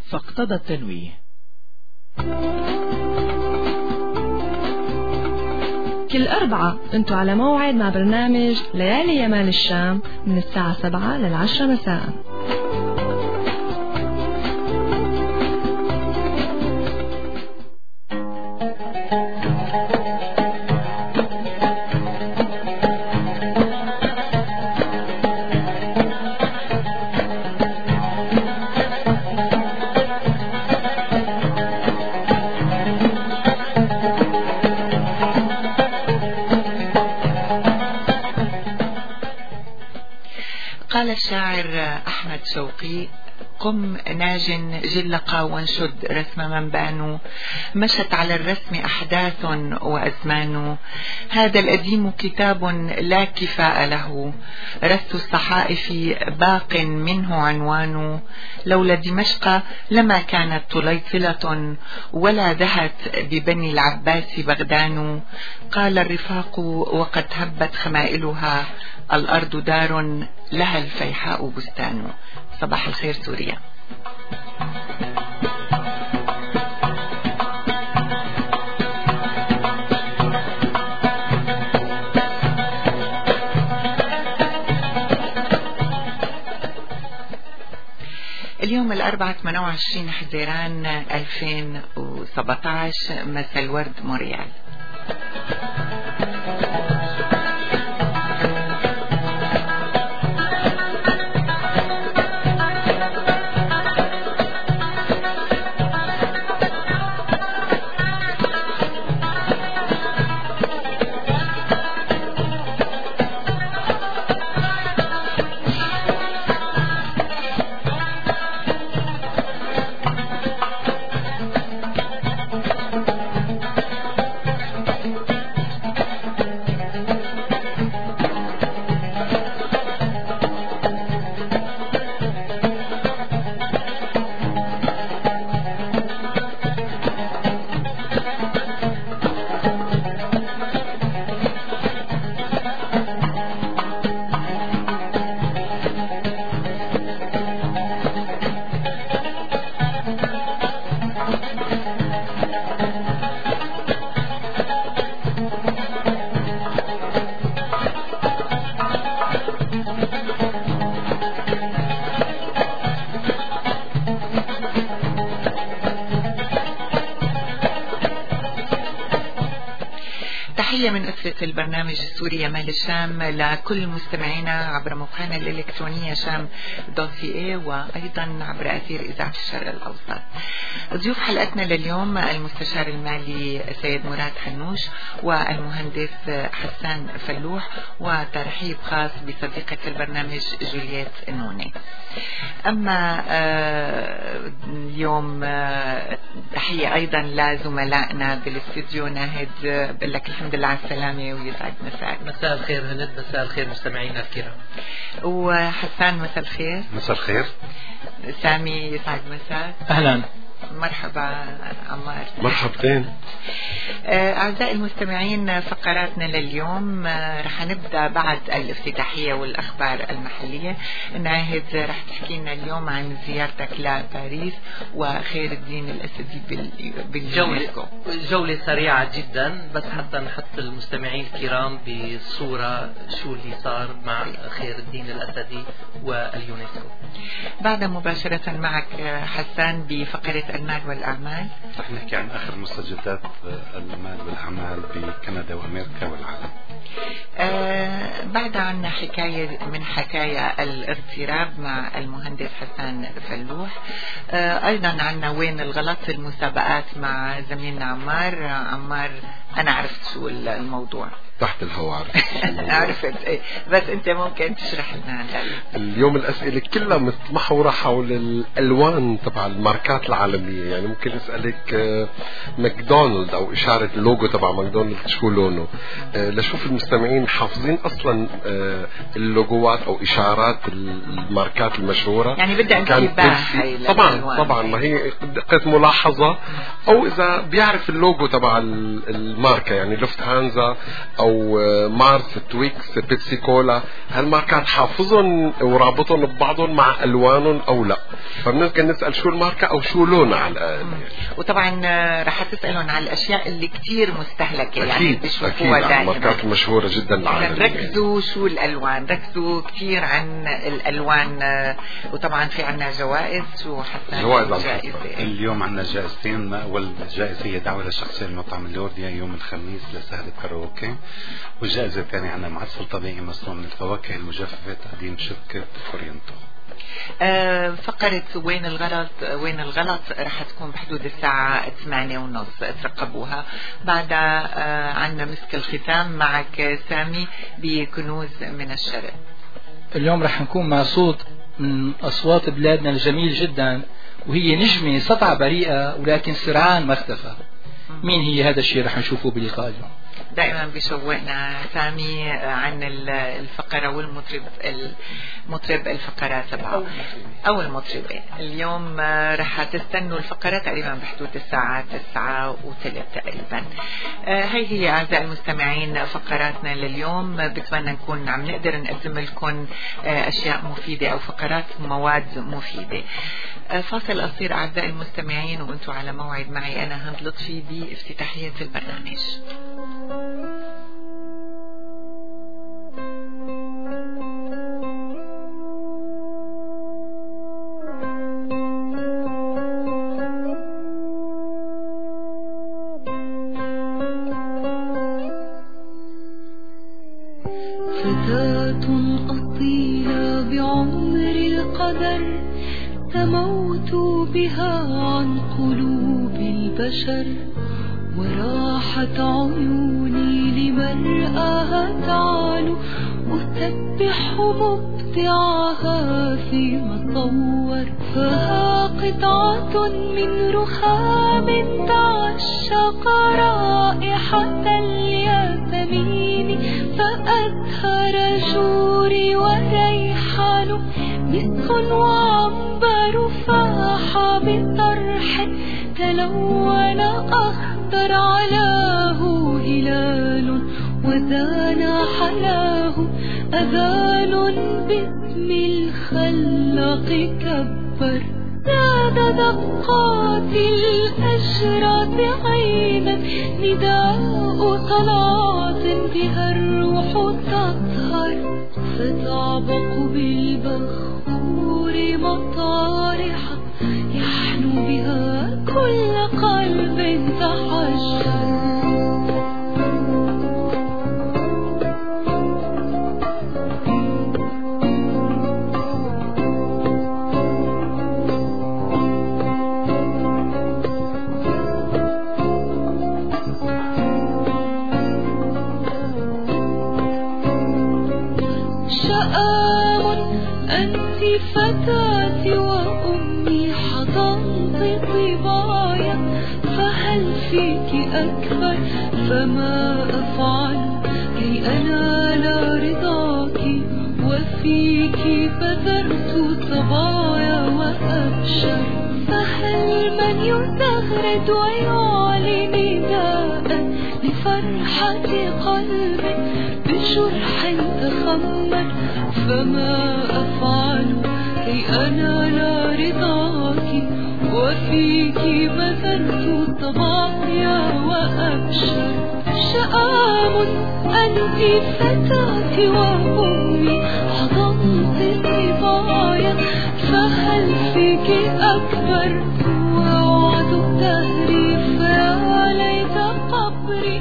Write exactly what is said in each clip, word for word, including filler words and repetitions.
فاقتضى التنويه. كل أربعة انتوا على موعد مع برنامج ليالي يمال الشام من الساعة سبعة للعشرة مساء. قال الشاعر أحمد شوقي: قم ناج جلقا وانشد رسم من بانوا، مشت على الرسم أحداث وأزمان، هذا الأديم كتاب لا كفاء له، رث الصحائف باق منه عنوان، لولا دمشق لما كانت طليطلة، ولا دهت ببني العباس بغدان، قال الرفاق وقد هبت خمائلها، الأرض دار لها الفيحاء بستان. صباح الخير سوريا. اليوم الأربعاء ثمانية وعشرين حزيران ألفين وسبعة عشر، مساء الورد موريال. من أسرة البرنامج السوري يمال الشام لكل مستمعينا عبر موقعنا الإلكترونية شام دوت في اي، وأيضا عبر أثير إذاعة الشرق الأوسط. ضيوف حلقتنا لليوم المستشار المالي سيد مراد حنوش والمهندس حسان فلوح، وترحيب خاص بصديقة البرنامج جولييت نوني. أما اليوم تحية أيضا لزملائنا بالاستديو. ناهد بقول لك الحمد لله على السلامة ويسعد مساك. مساء الخير هند. مساء الخير مستمعينا الكرام. وحسان مساء الخير. مساء الخير. سامي يسعد مساك. أهلا. مرحبا عمار. مرحبتين. أعزائي المستمعين، فقراتنا لليوم رح نبدأ بعد الافتتاحية والأخبار المحلية. ناهد رح تحكي لنا اليوم عن زيارتك لباريس وخير الدين الأسدي باليونسكو. جولة سريعة جدا بس حتى نحط المستمعين الكرام بصورة شو اللي صار مع خير الدين الأسدي واليونسكو. بعد مباشرة معك حسان بفقرة المال والأعمال. رح نحكي عن آخر مستجدات المال والأعمال بكندا وأمريكا والعالم. آه بعد عنا حكاية من حكاية الاغتراب مع المهندس حسان فلوح. آه أيضا عنا وين الغلط في المسابقات مع زميلنا عمار. عمار أنا عرفت شو الموضوع تحت الهواء. عرفت عرفت ايه، بس انت ممكن تشرح لنا. اليوم الأسئلة كلها متمحورة حول الألوان تبع الماركات العالمية. يعني ممكن أسألك ماكدونالد أو إشارة اللوجو تبع ماكدونالد شو لونه. لشوف المستمعين حافظين أصلا اللوجوات أو إشارات الماركات المشهورة. يعني بدها انتباه. طبعا طبعا ما هي دقة ملاحظة. أو إذا بيعرف اللوجو تبع الماركة، يعني لوفت هانزا أو مارس، تويكس، بيبسي كولا، هالماركات حافظهم ورابطهم ببعضهم مع ألوانهم أو لا. فممكن نسأل شو الماركة أو شو لونها على الأقل. وطبعا رح تسألهم على الأشياء اللي كتير مستهلكة، يعني أكيد بيشوفوها أكيد. دائما الماركات المشهورة جدا العالمية. ركزوا شو الألوان، ركزوا كتير عن الألوان. وطبعا في عنا جوائز. شو حسن جوائز جائزة اليوم عنا جائزتين. أول جائزة هي دعوة للشخصية المطعم اللورديا يوم الخميس لسهرة كاراوكي، والجائزة الثانية عنا معسل طبيعي مصنوع من الفواكه المجففة تقديم شركة فورينتو. آه فقرة وين الغلط وين الغلط رح تكون بحدود الساعة ثمانية ونص، ترقبوها. بعدها آه عنا مسك الختام معك سامي بكنوز من الشرق. اليوم رح نكون مع صوت من أصوات بلادنا الجميل جدا، وهي نجمة سطع بريئة ولكن سرعان ما اختفى. مين هي؟ هذا الشيء رح نشوفه بلقاء اليوم. دائما بيشوقنا سامي عن الفقرة والمطرب المطرب الفقرات تبعه أو المطربة. اليوم رح تستنوا الفقرة تقريبا بحدود الساعة تسعة وثلث تقريبا. هاي هي أعزائي المستمعين فقراتنا لليوم. بتمنى نكون عم نقدر نقدم لكم أشياء مفيدة أو فقرات مواد مفيدة. فاصل قصير أعزائي المستمعين وأنتم على موعد معي أنا هند لطفي بافتتاحية البرنامج. فتاة أصيلة بعمر القدر تموت بها عن قلوب البشر، وراحت عيوني لمرآها تعلو أسبح مبدعها فيما صور. فها قطعة من رخام تعشق رائحة الياسمين، فأزهر جوري وريحان مسك وعنبر فاح بطرح تلون أخضر علاه هلال وزان حلاه أذان باسم الخلاق كبر. زاد دقات الأشراط عينا نداء صلاة بها الروح تطهر، فتعبق بالبخور مطارحا يحنو بها كل قلب تحجر. فتاتي وأمي حضنت طبايا، فهل فيك أكبر فما أفعل كي أنال رضاك، وفيك بذرت صبايا وأبشر. فهل من يزغرد ويعلي نداء لفرحة قلب بجرح تخمر، فما أفعل كي أنال رضاك، وفيك بذلت صبايا وأبشر. شآم أنت فتاتي وأمي حضنت صبايا، فهل فيك أكبر ووعد الدهر فيا ليت قبري.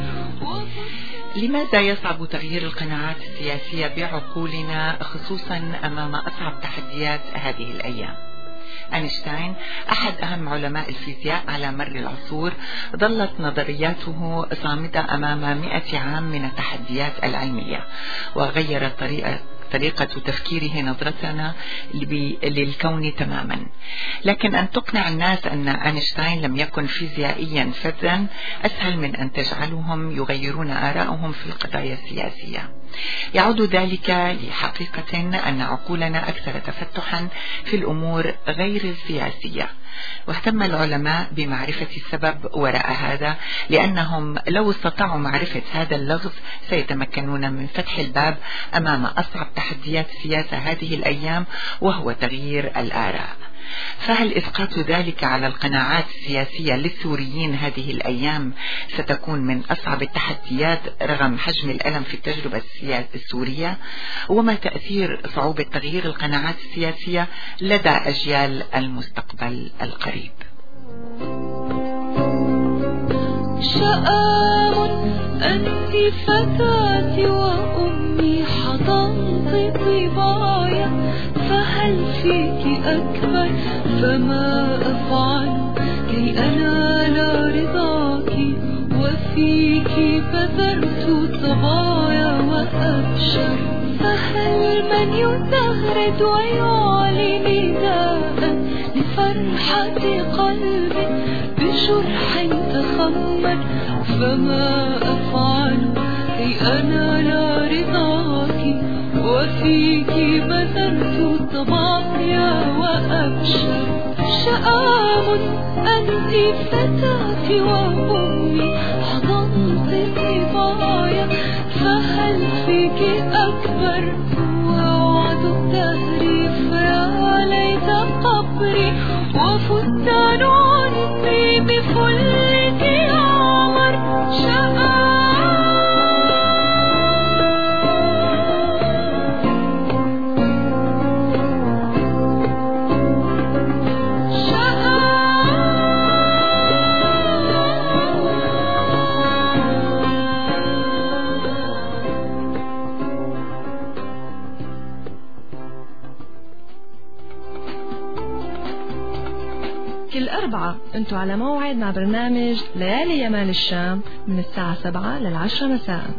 لماذا يصعب تغيير القناعات السياسية بعقولنا خصوصا أمام أصعب تحديات هذه الأيام؟ أينشتاين أحد أهم علماء الفيزياء على مر العصور ظلت نظرياته صامدة أمام مئة عام من التحديات العلمية، وغيرت طريقة طريقة تفكيره نظرتنا للكون تماما. لكن أن تقنع الناس أن أينشتاين لم يكن فيزيائيا فذا أسهل من أن تجعلهم يغيرون آراءهم في القضايا السياسية. يعود ذلك لحقيقة أن عقولنا أكثر تفتحا في الأمور غير السياسية، واهتم العلماء بمعرفة السبب وراء هذا، لأنهم لو استطاعوا معرفة هذا اللغز سيتمكنون من فتح الباب أمام أصعب تحديات السياسة هذه الأيام، وهو تغيير الآراء. فهل إسقاط ذلك على القناعات السياسية للسوريين هذه الأيام ستكون من أصعب التحديات رغم حجم الألم في التجربة السورية؟ وما تأثير صعوبة تغيير القناعات السياسية لدى أجيال المستقبل القريب؟ شآم أنت فتاتي وأمي حضنت طبايا، فهل فيك أكبر فما أفعل كي أنال رضاك، وفيك بذرت صبايا وأبشر، فهل من يزهرد ويعلي نداء لفرحة قلبي بجرح تخمر، فما أفعل كي أنال رضاك، وفيك بذرت صبايا وأبشر. شآم أنت فتاتي وأمي حضنت طبايا، فهل فيك أكبر ووعد الدهر، فيا ليت قبري وفتان عني بفلك عمر. شآم كل أربعة أنتوا على موعد مع برنامج ليالي يمال الشام من الساعة سبعة للعشرة مساء.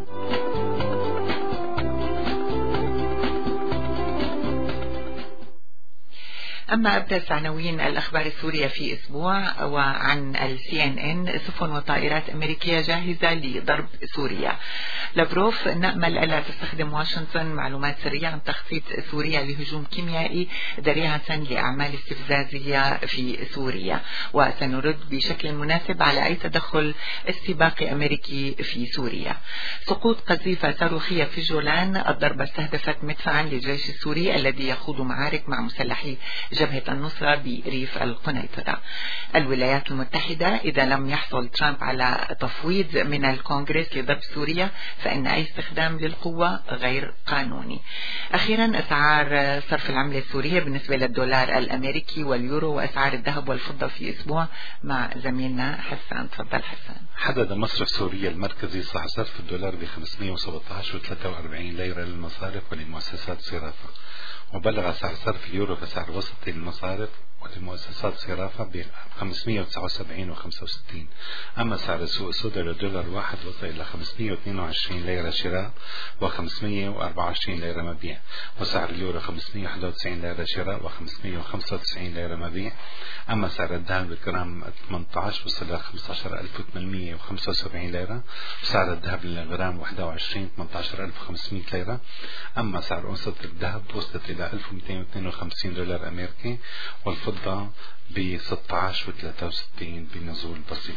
أما أبرز عناوين الأخبار السورية في أسبوع، وعن السي إن إن: سفن وطائرات أمريكية جاهزة لضرب سوريا. لافروف: نأمل ألا تستخدم واشنطن معلومات سرية عن تخطيط سوريا لهجوم كيميائي ذريعة لأعمال استفزازية في سوريا، وسنرد بشكل مناسب على أي تدخل استباقي أمريكي في سوريا. سقوط قذيفة صاروخية في جولان، الضربة استهدفت مدفعا للجيش السوري الذي يخوض معارك مع مسلحي جبهة النصرة بريف القنيطرة. الولايات المتحدة: إذا لم يحصل ترامب على تفويض من الكونغرس لضرب سوريا فإن أي استخدام للقوة غير قانوني. أخيرا، أسعار صرف العملة السورية بالنسبة للدولار الأمريكي واليورو، وأسعار الذهب والفضة في أسبوع مع زميلنا حسان. تفضل حسان. حدد مصرف سوريا المركزي سعر صرف الدولار ب خمسمئة وسبعة عشر فاصلة ثلاثة وأربعين ليرة للمصارف ولمؤسسات صرافة، وبلغ سعر صرف اليورو كسعر وسطي للمصارف ولمؤسسات صرافة ب خمسمئة وتسعة وسبعين فاصلة خمسة وستين. أما سعر السوق السوداء للدولار واحد وصل إلى خمسمئة واثنين وعشرين ليرة شراء وخمسمئة وأربعة وعشرين ليرة مبيع، وسعر اليورو خمسمئة وواحد وتسعين ليرة شراء وخمسمئة وخمسة وتسعين ليرة مبيع. أما سعر الذهب بالجرام ثمانية عشر وصل إلى خمسة عشر ألف وثمانمئة وخمسة وسبعين ليرة، وسعر الذهب للغرام واحد وعشرين ثمانية عشر ألف وخمسمئة ليرة. أما سعر أونصة الذهب وصلت إلى ألف ومئتين واثنين وخمسين دولار أمريكي، والفضة ب ستة عشر وثلاثة وستين بنزول بسيط.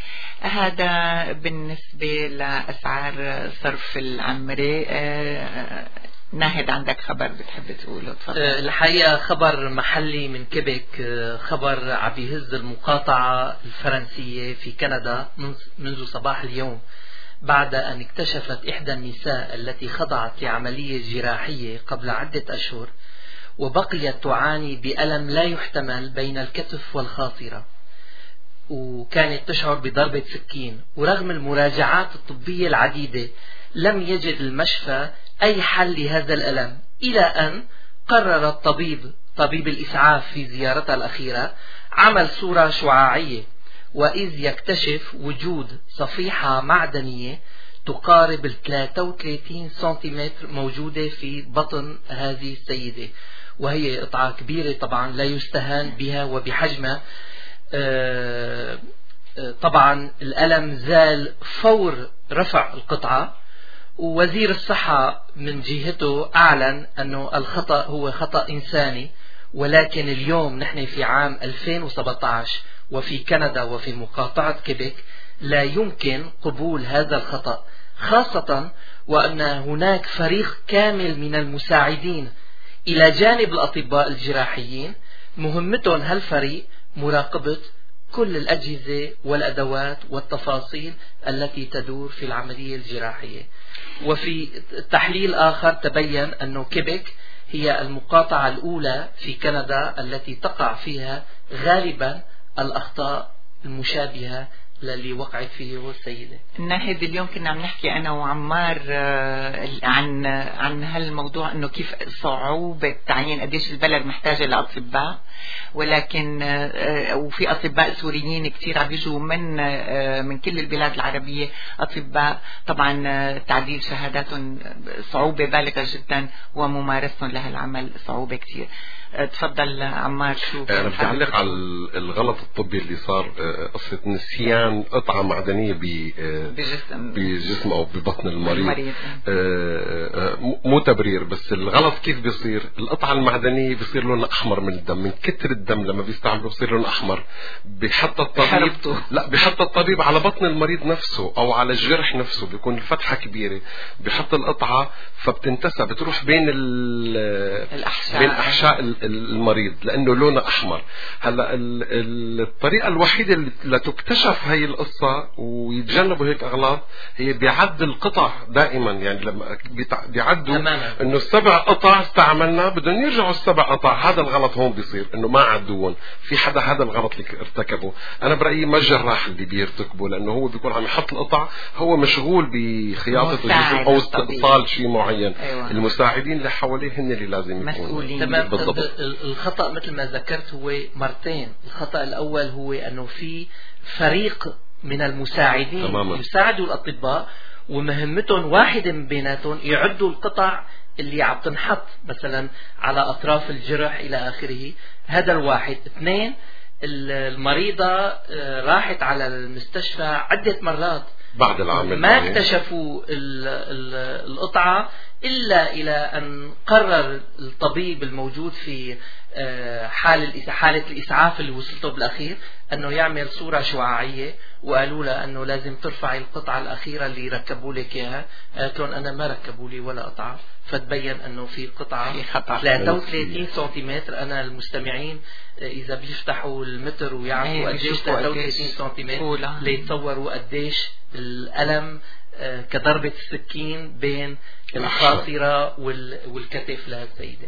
هذا بالنسبة لأسعار صرف العمرة. ناهد، عندك خبر بتحب تقوله؟ تفضل. الحقيقة خبر محلي من كيبك، خبر عم بيهز المقاطعة الفرنسية في كندا منذ صباح اليوم، بعد أن اكتشفت إحدى النساء التي خضعت لعملية جراحية قبل عدة أشهر وبقيت تعاني بألم لا يحتمل بين الكتف والخاصرة، وكانت تشعر بضربة سكين، ورغم المراجعات الطبية العديدة لم يجد المشفى أي حل لهذا الألم، إلى أن قرر الطبيب طبيب الإسعاف في زيارتها الأخيرة عمل صورة شعاعية، وإذ يكتشف وجود صفيحة معدنية تقارب ال ثلاثة وثلاثين سنتيمتر موجودة في بطن هذه السيدة، وهي قطعة كبيرة طبعا لا يستهان بها وبحجمها. طبعا الألم زال فور رفع القطعة، ووزير الصحة من جهته أعلن أنه الخطأ هو خطأ إنساني، ولكن اليوم نحن في عام ألفين وسبعة عشر وفي كندا وفي مقاطعة كيبك لا يمكن قبول هذا الخطأ، خاصة وأن هناك فريق كامل من المساعدين إلى جانب الأطباء الجراحيين مهمتهم هالفريق مراقبة كل الأجهزة والأدوات والتفاصيل التي تدور في العملية الجراحية. وفي تحليل آخر تبين أن كيبيك هي المقاطعة الأولى في كندا التي تقع فيها غالبا الأخطاء المشابهة للي وقعت فيه السيدة. ناهد اليوم كنا عم نحكي أنا وعمار عن عن هالموضوع، إنه كيف صعوبة تعيين قديش البلد محتاجة لأطباء، ولكن وفي أطباء سوريين كتير عم يجوا من من كل البلاد العربية أطباء، طبعا تعديل شهاداتهم صعوبة بالغة جدا وممارستهم لهالعمل صعوبة كتير. تفضل عمار. شو أنا بدي أعلق على الغلط الطبي اللي صار، قصة نسيان قطعة معدنية بجسم بجسم أو ببطن المريض, المريض. مو تبرير، بس الغلط كيف بيصير؟ القطعة المعدنية بيصير لونها أحمر من الدم، من كتر الدم لما بيستعملوا بيصير لونه أحمر. بيحط الطبيب لا بيحط الطبيب على بطن المريض نفسه أو على الجرح نفسه، بيكون الفتحة كبيرة، بيحط القطعة فبتنتسى بتروح بين الأحشاء بين أحشاء المريض لأنه لونه أحمر. هلا الطريقة الوحيدة اللي تكتشف هاي القصة ويتجنبوا هيك أغلاط هي بيعد القطع دائما، يعني لما بيعدوا إنه السبع قطع استعملنا بدهم يرجعوا السبع قطع. هذا الغلط هون بيصير إنه ما عدوهم. في حدا هذا الغلط اللي ارتكبه، أنا برأيي ما الجراح اللي بيرتكبه، لأنه هو بيكون عم يحط القطع، هو مشغول بخياطة الجسم أو استئصال شيء معين. أيوة. المساعدين اللي حواليه هن اللي لازم يكونوا بالضبط. الخطأ مثل ما ذكرت هو مرتين. الخطأ الأول هو أنه في فريق من المساعدين تماما. يساعدوا الأطباء ومهمتهم واحدة من بيناتهم يعدوا القطع اللي عم تنحط مثلا على أطراف الجرح إلى آخره. هذا الواحد. اثنين، المريضة راحت على المستشفى عدة مرات بعد العمل ما اكتشفوا القطعة إلا إلى أن قرر الطبيب الموجود في حالة حالة الإسعاف اللي وصلته بالأخير أنه يعمل صورة شعاعية، وقالوا له أنه لازم ترفع القطعة الأخيرة اللي ركبوا لك إياها. قالت لهم أنا ما ركبوا لي ولا قطعة، فتبين أنه في قطعة ثلاثة وثلاثين سنتيمتر. أنا المستمعين إذا بيفتحوا المتر ويعرفوا قديش ثلاثة وثلاثين سنتيمتر ليتصوروا قديش الألم كضربة السكين بين الخاصرة والكتف للسيدة.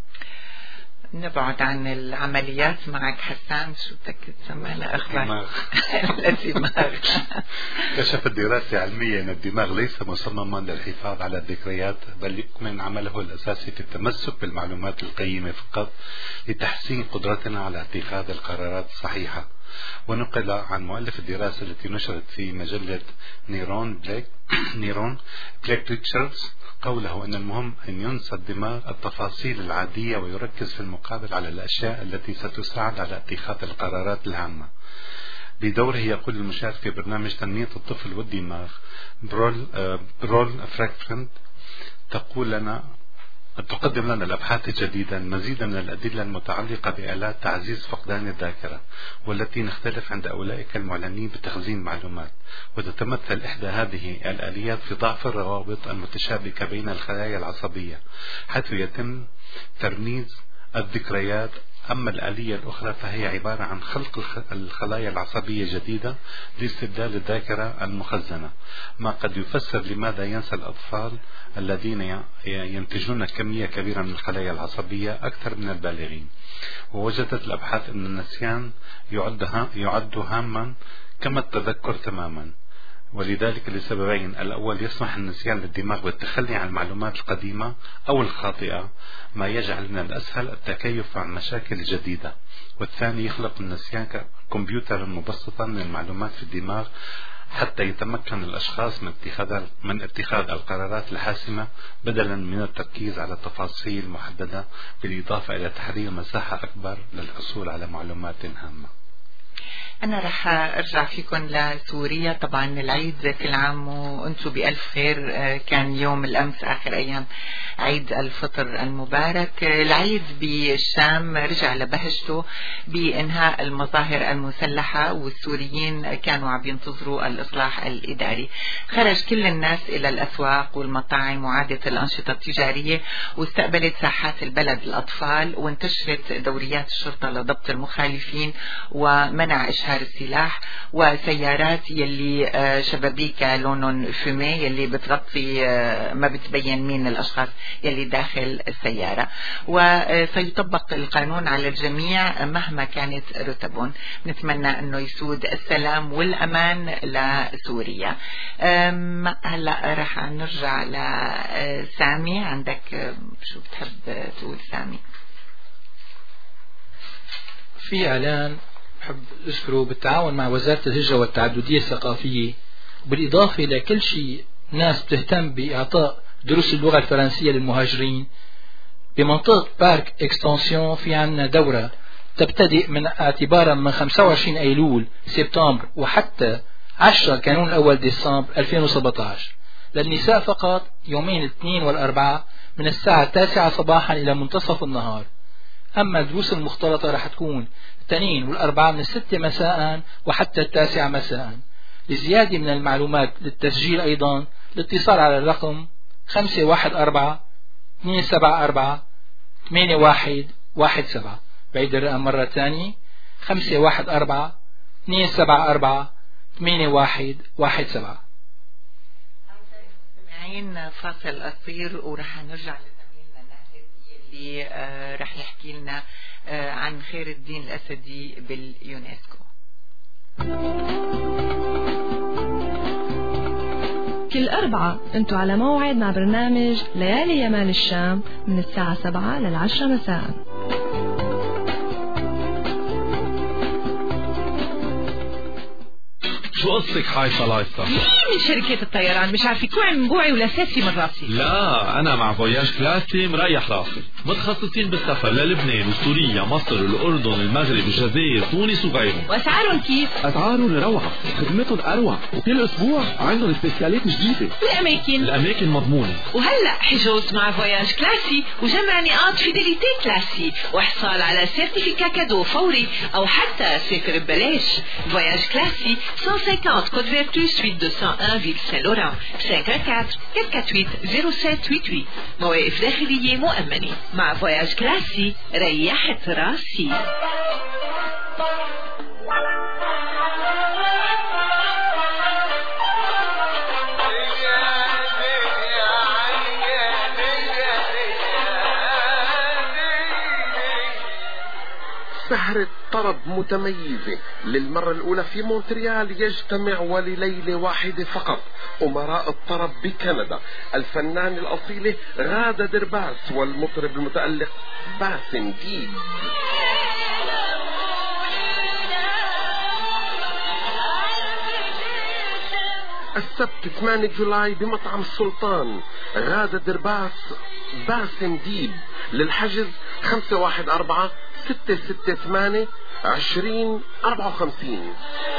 نبعد عن العمليات معك حسان، شو بدك تسمى لها أخبار الدماغ. كشفت دراسة علمية أن الدماغ ليس مصمما للحفاظ على الذكريات، بل يكمن عمله الأساسي في التمسك بالمعلومات القيمة فقط لتحسين قدرتنا على اتخاذ القرارات الصحيحة. ونقل عن مؤلف الدراسة التي نشرت في مجلة نيرون بليك نيرون بليك ريتشاردز قوله أن المهم أن ينسى الدماغ التفاصيل العادية ويركز في المقابل على الأشياء التي ستساعد على اتخاذ القرارات الهامة. بدوره يقول المشارك في برنامج تنمية الطفل والدماغ برول برول فرانكفورت تقول لنا تقدم لنا الأبحاث الجديدة المزيد من الأدلة المتعلقة بآلات تعزيز فقدان الذاكرة، والتي نختلف عند أولئك المعلنين بتخزين معلومات. وتتمثل إحدى هذه الآليات في ضعف الروابط المتشابكة بين الخلايا العصبية، حيث يتم ترميز الذكريات. أما الآلية الأخرى فهي عبارة عن خلق الخلايا العصبية جديدة لاستبدال الذاكرة المخزنة، ما قد يفسر لماذا ينسى الأطفال الذين ينتجون كمية كبيرة من الخلايا العصبية أكثر من البالغين. ووجدت الأبحاث أن النسيان يعد, يعد هاما كما التذكر تماما، ولذلك لسببين: الأول يسمح النسيان للدماغ بالتخلي عن المعلومات القديمة أو الخاطئة، ما يجعل من الأسهل التكيف مع المشاكل الجديدة. والثاني يخلق النسيان كمبيوترا مبسطا من المعلومات في الدماغ حتى يتمكن الأشخاص من اتخاذ من اتخاذ القرارات الحاسمة بدلا من التركيز على تفاصيل محددة، بالإضافة إلى تحرير مساحة أكبر للحصول على معلومات هامة. أنا رح أرجع فيكم لسوريا. طبعا العيد كل عام وأنتم بألف خير. كان يوم الأمس آخر أيام عيد الفطر المبارك. العيد بالشام رجع لبهجته بإنهاء المظاهر المسلحة، والسوريين كانوا عم ينتظروا الإصلاح الإداري. خرج كل الناس إلى الأسواق والمطاعم وعادت الأنشطة التجارية، واستقبلت ساحات البلد الأطفال، وانتشرت دوريات الشرطة لضبط المخالفين ومنع إشهار السلاح، وسيارات يلي شبابيكها لونهم فومي يلي بتغطي ما بتبين مين الأشخاص يلي داخل السيارة. وسيطبق القانون على الجميع مهما كانت رتبهم. نتمنى أنه يسود السلام والأمان لسوريا. هلأ رح نرجع لسامي. عندك شو بتحب تقول سامي؟ في إعلان بحب أذكره بالتعاون مع وزارة الهجرة والتعددية الثقافية، وبالإضافة لكل شيء ناس بتهتم بإعطاء دروس اللغة الفرنسية للمهاجرين. بمنطقة بارك إكستنسيون في عنا دورة تبتدئ من اعتبارا من خمسة وعشرين أيلول سبتمبر وحتى عشرة كانون الأول ديسمبر ألفين وسبعة عشر للنساء فقط، يومين الاثنين والأربعاء من الساعة التاسعة صباحا إلى منتصف النهار. أما الدروس المختلطة رح تكون الاثنين والأربعاء من الستة مساء وحتى التاسعة مساء. لزيادة من المعلومات للتسجيل أيضا الاتصال على الرقم خمسة واحد أربعة اثنين سبعة أربعة ثمانية واحد واحد سبعة. بعيد الرقم مرة ثانية خمسة واحد أربعة اثنين سبعة أربعة ثمانية واحد واحد سبعة. مستمعين فاصل قصير ورح نرجع لزميلنا ناهد يلي آه رح يحكي لنا آه عن خير الدين الأسدي باليونسكو. كل أربعة أنتوا على موعد مع برنامج ليالي يمال الشام من الساعة سبعة للعشرة مساء. شو قصتك حايصة لايصة؟ مين من شركة الطيران مش عارف يكون من بوعي ولا ساسي من راسي؟ لا أنا مع فوياج كلاسي مريح راسي، متخصصين بالسفر للبنان وسوريا مصر الأردن المغرب الجزائر تونس وغيرهم. وأسعارهم كيف؟ أسعارهم روعة، خدمتهم أروع، وكل أسبوع عندهم سبيسيالات جديدة. والأماكن؟ الأماكن مضمونة. وهلأ حجوز مع فوياج كلاسي وجمع نقاط فيديليتي كلاسي وإحصال على سيرتيفيكا كادو فوري أو حتى سفر ببلاش. فوياج كلاسي مئة وخمسين Côte Vertu suite deux cent un Ville Saint-Laurent cinq un quatre quatre quatre huit zéro sept huit huit. مواقف داخلية مؤمنة. مع فواياج كلاسي ريحت راسي. سهرة طرب متميزة للمرة الأولى في مونتريال يجتمع ولليلة واحدة فقط أمراء الطرب بكندا، الفنان الأصيلة غادة درباس والمطرب المتألق باسم ديب. السبت ثمانية جولاي بمطعم السلطان، غادة درباس باسم ديب. للحجز خمسة واحد أربعة ستة ستة ثمانية عشرين أربعة وخمسين.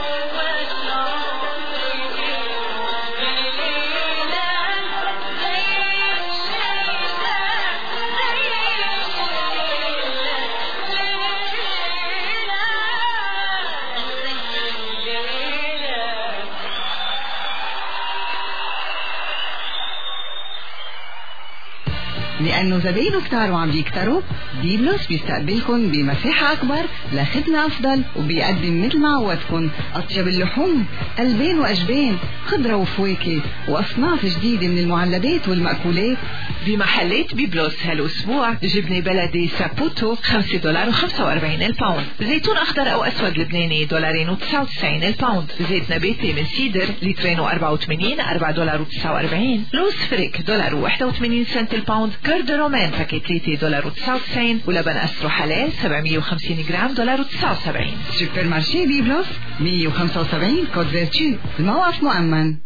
لأنه زباينه كتار وعم بيكتروا، ديبلوس بيستقبلكن بمساحة أكبر لخدمة أفضل، وبيقدم مثل ما عودكن أطيب اللحوم، ألبان وأجبان، خضرة وفواكه، وأصناف جديدة من المعلبات والمأكولات. بمحلات بيبلوس هالأسبوع جبنة بلدي سابوتو خمسة دولار وخمسة وأربعين الباوند، زيتون أخضر أو أسود لبناني دولارين وتسعة وتسعين الباوند، زيت نباتي من سيدر لترين وأربعة وثمانين أربعة دولار وتسعة وأربعين، لوز فريك دولار وواحد وثمانين سنت الباوند، كرد رومان باكيت ثلاثة دولار وتسعة وتسعين، ولبن أسترو حلال سبعمية وخمسين جرام دولار وتسعة وسبعين. سوبر مارشي بيبلوس مية وخمسة وسبعين كود فيرتشو، الموقف مؤمن.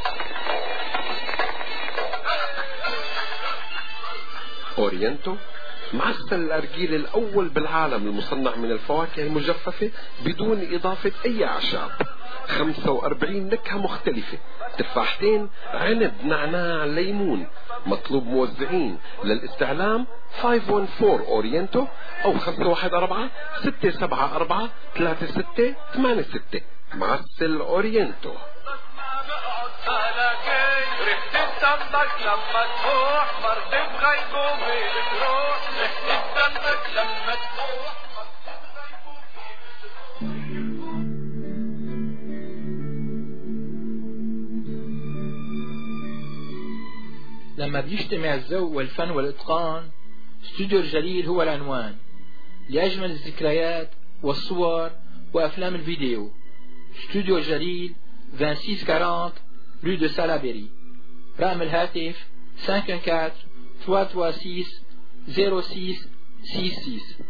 أورينتو معسل الأرجيل الأول بالعالم المصنع من الفواكه المجففة بدون إضافة أي أعشاب. خمسة وأربعين نكهة مختلفة، تفاحتين، عنب، نعناع، ليمون. مطلوب موزعين. للاستعلام خمسة واحد أربعة أورينتو أو خمسة واحد أربعة ستة سبعة أربعة ثلاثة ستة ثمانية ستة. معسل أورينتو. لما تروح مرض بغيبوبي بتروح ريحة دمك لما تروح. لما بيجتمع الذوق والفن والإتقان، استوديو الجليل هو العنوان لأجمل الذكريات والصور وأفلام الفيديو. استوديو الجليل ستة وعشرين أربعين rue de Salaberry. رقم الهاتف خمسة أربعة أربعة ثلاثة ستة ستة صفر ستة ستة ستة.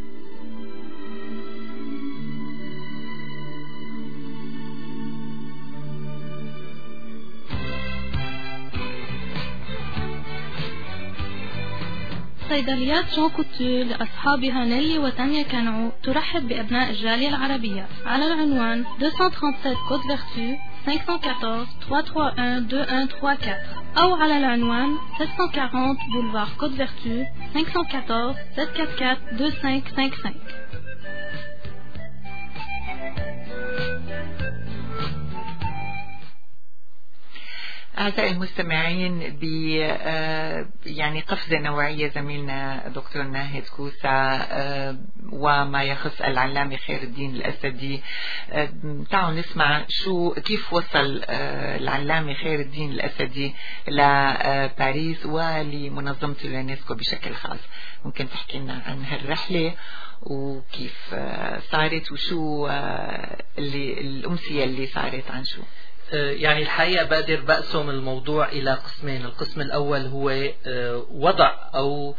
صيدليات جون كوتور لأصحابها نيلي وتانيا كانعو ترحب بأبناء الجالية العربية على العنوان مئتين وسبعة وثلاثين كوت فيرتو خمسة أربعة واحد ثلاثة واحد واحد اثنين واحد ثلاثة أربعة أو على العنوان سبعمئة وأربعين بولفار كوت فيرتو خمسة أربعة أربعة سبعة أربعة أربعة اثنين خمسة خمسة خمسة. أعزائي المستمعين، ب يعني قفزة نوعية زميلنا دكتور ناهد كوسة وما يخص العلامة خير الدين الأسدي. تعالوا نسمع شو كيف وصل العلامة خير الدين الأسدي لباريس ولمنظمة اليونسكو بشكل خاص. ممكن تحكي لنا عن هالرحلة وكيف صارت وشو اللي الأمسية اللي صارت عن شو؟ يعني الحقيقة بقدر بقسم الموضوع إلى قسمين. القسم الأول هو وضع أو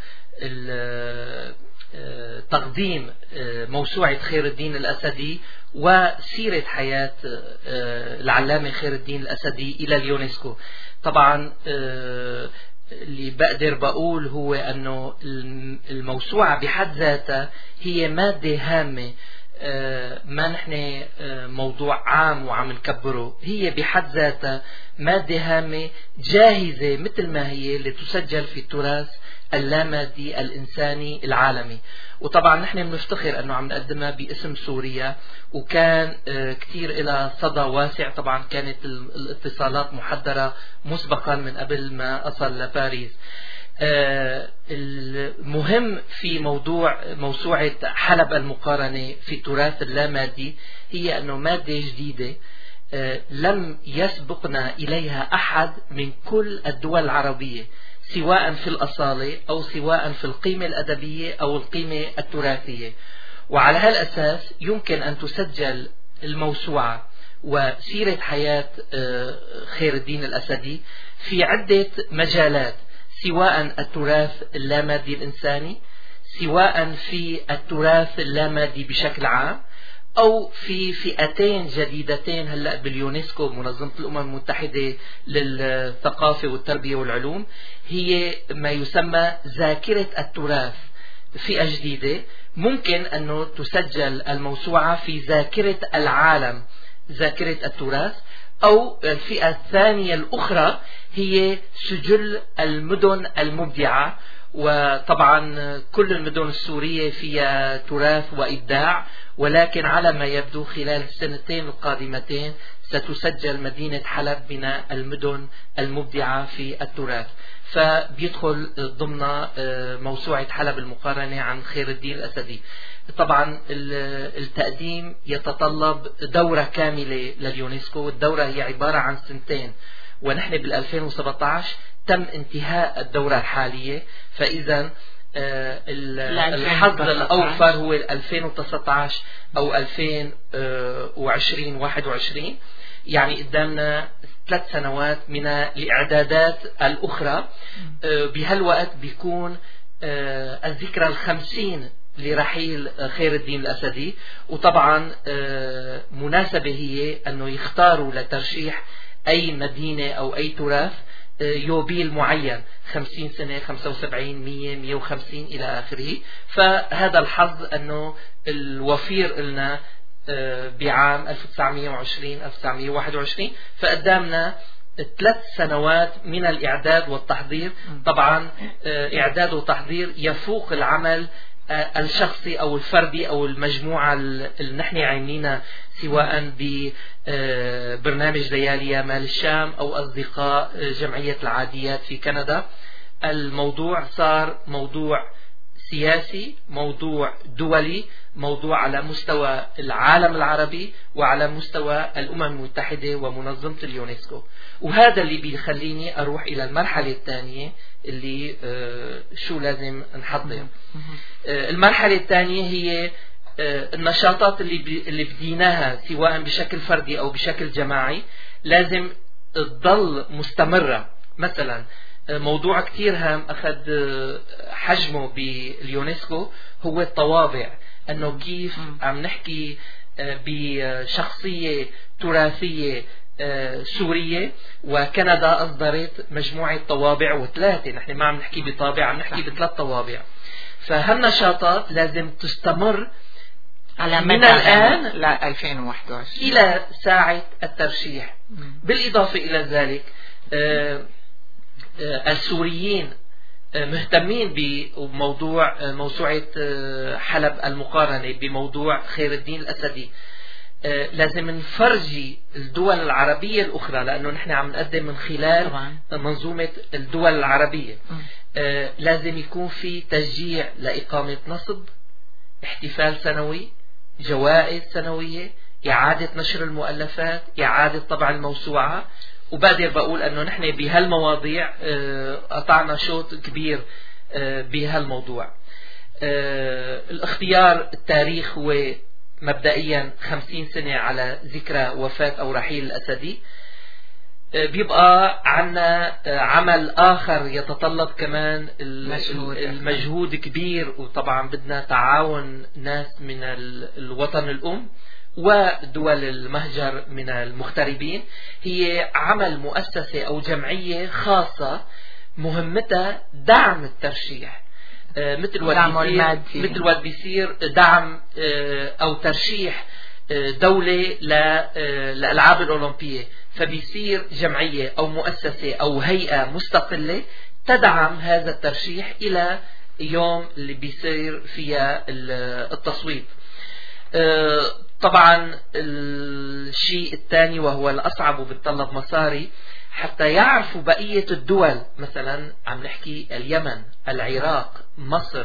تقديم موسوعة خير الدين الأسدي وسيرة حياة العلامة خير الدين الأسدي إلى اليونسكو. طبعا اللي بقدر بقول هو أنه الموسوعة بحد ذاتها هي مادة هامة، ما نحن موضوع عام وعم نكبره، هي بحد ذاتها مادة هامة جاهزة مثل ما هي لتسجل في التراث اللامادي الإنساني العالمي. وطبعا نحن بنفتخر أنه عم نقدمها باسم سوريا، وكان كتير إلى صدى واسع. طبعا كانت الاتصالات محضرة مسبقا من قبل ما أصل لباريس. المهم في موضوع موسوعة حلب المقارنة في التراث اللامادي هي أنه مادة جديدة لم يسبقنا إليها أحد من كل الدول العربية، سواء في الأصالة أو سواء في القيمة الأدبية أو القيمة التراثية. وعلى هالأساس يمكن أن تسجل الموسوعة وسيرة حياة خير الدين الأسدي في عدة مجالات، سواء التراث اللامادي الإنساني، سواء في التراث اللامادي بشكل عام، أو في فئتين جديدتين هلأ باليونسكو منظمة الأمم المتحدة للثقافة والتربية والعلوم، هي ما يسمى ذاكرة التراث. فئة جديدة ممكن أنه تسجل الموسوعة في ذاكرة العالم، ذاكرة التراث. أو الفئة الثانية الأخرى هي سجل المدن المبدعة. وطبعا كل المدن السورية فيها تراث وإبداع، ولكن على ما يبدو خلال السنتين القادمتين ستسجل مدينة حلب من المدن المبدعة في التراث، فبيدخل ضمن موسوعة حلب المقارنة عن خير الدين الأسدي. طبعا التقديم يتطلب دورة كاملة لليونسكو، والدورة هي عبارة عن سنتين، ونحن بالألفين وسبعة عشر تم انتهاء الدورة الحالية. فإذا الحظ الأوفر هو ألفين وتسعة عشر أو ألفين وعشرين واحد وعشرين، يعني قدامنا ثلاث سنوات من الإعدادات الأخرى. بهالوقت بيكون الذكرى الخمسين لرحيل خير الدين الأسدي، وطبعا مناسبة هي أنه يختاروا لترشيح أي مدينة أو أي تراث يوبيل معين، خمسين سنة، خمسة وسبعين، مية، مية وخمسين إلى آخره. فهذا الحظ أنه الوفير لنا بعام ألف وتسعمية وعشرين ألف وتسعمية وواحد وعشرين، فقدامنا ثلاث سنوات من الإعداد والتحضير. طبعا إعداد وتحضير يفوق العمل الشخصي أو الفردي أو المجموعة اللي نحن عاملينها، سواء ببرنامج ليالي مال الشام أو أصدقاء جمعية العاديات في كندا. الموضوع صار موضوع سياسي، موضوع دولي، موضوع على مستوى العالم العربي وعلى مستوى الأمم المتحدة ومنظمة اليونسكو. وهذا اللي بيخليني أروح إلى المرحلة الثانية اللي آه شو لازم نحضر. آه المرحلة الثانية هي آه النشاطات اللي اللي بديناها سواء بشكل فردي أو بشكل جماعي لازم تضل مستمرة. مثلا موضوع كتير هام أخذ حجمه باليونسكو هو الطوابع، أنه كيف عم نحكي بشخصية تراثية سورية، وكندا أصدرت مجموعة طوابع وثلاثة، نحن ما عم نحكي بطابع، عم نحكي بثلاث طوابع. فهالنشاطات لازم تستمر على من الآن ل ألفين وواحد وعشرين إلى ساعة الترشيح. بالإضافة إلى ذلك السوريين مهتمين بموضوع موسوعة حلب المقارنة بموضوع خير الدين الأسدي. لازم نفرجي الدول العربية الأخرى، لأنه نحن عم نقدم من خلال طبعا منظومة الدول العربية. لازم يكون في تشجيع لإقامة نصب، احتفال سنوي، جوائز سنوية، إعادة نشر المؤلفات، إعادة طبع الموسوعة. وبقدر بقول أنه نحن بهالمواضيع قطعنا شوط كبير بهالموضوع. الاختيار التاريخ هو مبدئيا خمسين سنة على ذكرى وفاة أو رحيل الأسدي. بيبقى عنا عمل آخر يتطلب كمان المجهود كبير، وطبعا بدنا تعاون ناس من الوطن الأم ودول المهجر من المغتربين. هي عمل مؤسسة أو جمعية خاصة مهمتها دعم الترشيح، مثل وقت مثل وقت بيصير دعم أو ترشيح دولة للألعاب الأولمبية، فبيصير جمعية أو مؤسسة أو هيئة مستقلة تدعم هذا الترشيح إلى يوم اللي بيصير فيها التصويت. طبعا الشيء الثاني وهو الأصعب وبتطلب مصاري حتى يعرفوا بقية الدول، مثلا عم نحكي اليمن، العراق، مصر،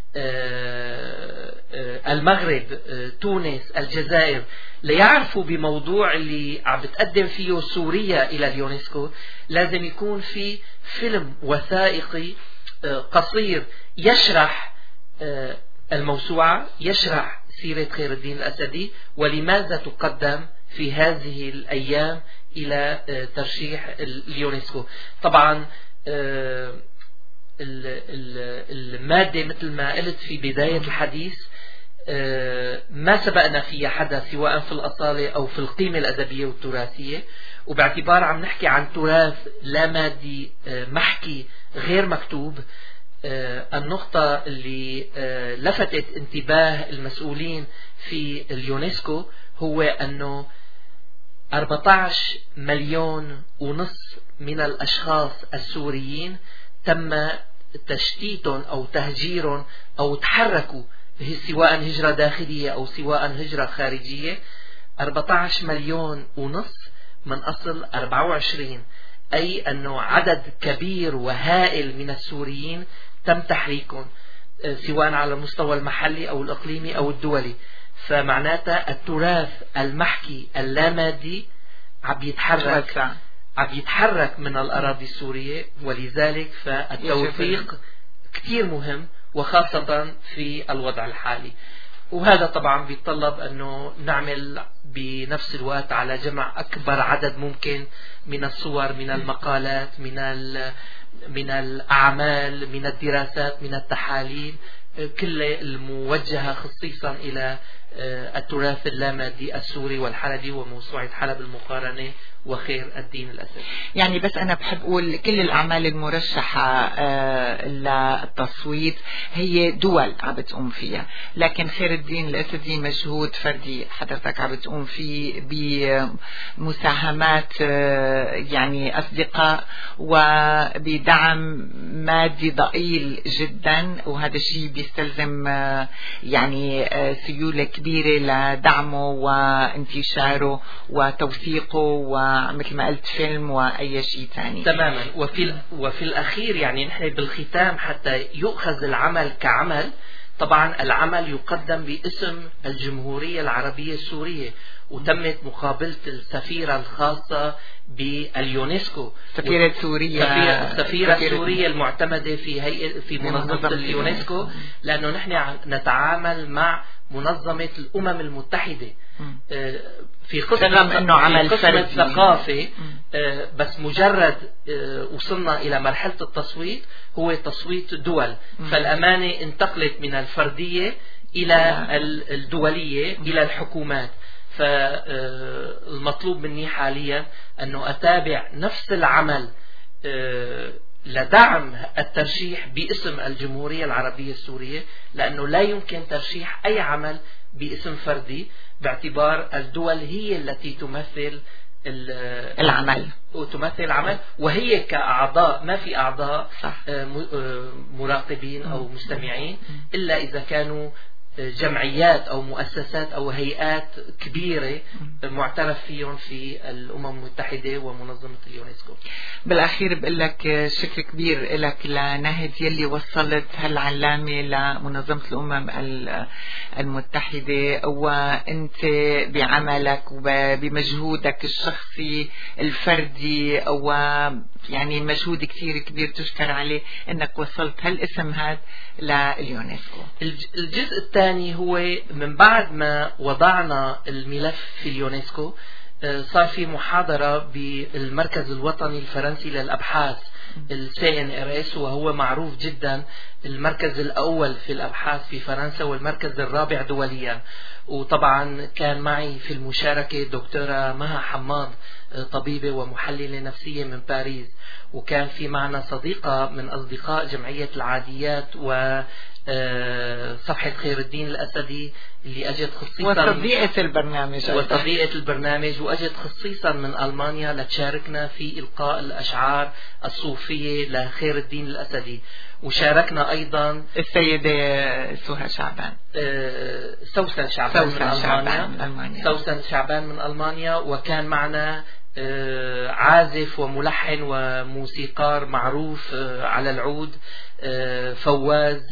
المغرب، تونس، الجزائر، ليعرفوا بموضوع اللي عم بتقدم فيه سوريا إلى اليونسكو. لازم يكون في فيلم وثائقي قصير يشرح الموسوعة، يشرح سيرة خير الدين الأسدي ولماذا تقدم في هذه الأيام إلى ترشيح اليونسكو. طبعا المادة مثل ما قلت في بداية الحديث ما سبقنا فيها حدا سواء في الأصالة أو في القيمة الأدبية والتراثية، وباعتبار عم نحكي عن تراث لا مادي محكي غير مكتوب. النقطة اللي لفتت انتباه المسؤولين في اليونسكو هو أنه أربعة عشر مليون ونصف من الأشخاص السوريين تم تشتيتهم أو تهجيرهم أو تحركوا سواء هجرة داخلية أو سواء هجرة خارجية. أربعة عشر مليون ونصف من أصل أربعة وعشرين، أي أنه عدد كبير وهائل من السوريين تم تحريكهم سواء على المستوى المحلي أو الإقليمي أو الدولي. فمعناتها التراث المحكي اللامادي عم يتحرك عم يتحرك من الأراضي السورية، ولذلك فالتوثيق كتير مهم وخاصة في الوضع الحالي. وهذا طبعا بيتطلب أنه نعمل بنفس الوقت على جمع أكبر عدد ممكن من الصور، من المقالات، من من الأعمال، من الدراسات، من التحاليل، كل الموجهة خصيصا إلى التراث اللامادي السوري والحلبي وموسوعة حلب المقارنة وخير الدين الأسدي. يعني بس أنا بحب أقول كل الأعمال المرشحة للتصويت هي دول عم بتقوم فيها، لكن خير الدين الأسدي مجهود فردي حضرتك عم بتقوم فيه بمساهمات يعني أصدقاء وبدعم مادي ضئيل جدا، وهذا الشيء بيستلزم يعني سيولة كبيرة لدعمه وانتشاره وتوثيقه ومثل ما قلت فيلم وأي شيء ثاني. تماما. وفي وفي الأخير يعني نحن بالختام حتى يؤخذ العمل كعمل، طبعا العمل يقدم باسم الجمهورية العربية السورية، وتمت مقابلة السفيرة الخاصة باليونسكو، سفيرة سوريا، السفيرة السورية المعتمدة في هيئة في منظمة اليونسكو، لأنه نحن نتعامل مع منظمة الأمم المتحدة في قسم انه عمل قسم الثقافة. بس مجرد وصلنا إلى مرحلة التصويت هو تصويت دول، فالأمانة انتقلت من الفردية إلى الدولية إلى الحكومات. فالمطلوب مني حاليا أنه أتابع نفس العمل لدعم الترشيح باسم الجمهورية العربية السورية، لأنه لا يمكن ترشيح أي عمل باسم فردي باعتبار الدول هي التي تمثل العمل وتمثل العمل، وهي كأعضاء ما في أعضاء مراقبين أو مستمعين إلا إذا كانوا جمعيات أو مؤسسات أو هيئات كبيرة معترف فيهم في الأمم المتحدة ومنظمة اليونسكو. بالأخير بقول لك شكر كبير لك لنهد يلي وصلت هالعلامة لمنظمة الأمم المتحدة، وأنت بعملك وبمجهودك الشخصي الفردي ويعني مجهود كثير كبير تشكر عليه أنك وصلت هالاسم هذا لليونسكو. الجزء الثاني هو من بعد ما وضعنا الملف في اليونسكو صار في محاضرة بالمركز الوطني الفرنسي للأبحاث السي إن آر إس، وهو معروف جدا المركز الأول في الأبحاث في فرنسا والمركز الرابع دوليا. وطبعا كان معي في المشاركة دكتورة مها حماد طبيبة ومحللة نفسية من باريس، وكان في معنا صديقة من أصدقاء جمعية العاديات و صفحة خير الدين الأسدي اللي أجت خصيصا وصديقة البرنامج وصديقة البرنامج وأجت خصيصا من ألمانيا لتشاركنا في إلقاء الأشعار الصوفية لخير الدين الأسدي. وشاركنا أيضا السيدة سهى شعبان سوسن شعبان سوسن من شعبان ألمانيا ألمانيا. سوسن شعبان من ألمانيا، وكان معنا عازف وملحن وموسيقار معروف على العود فواز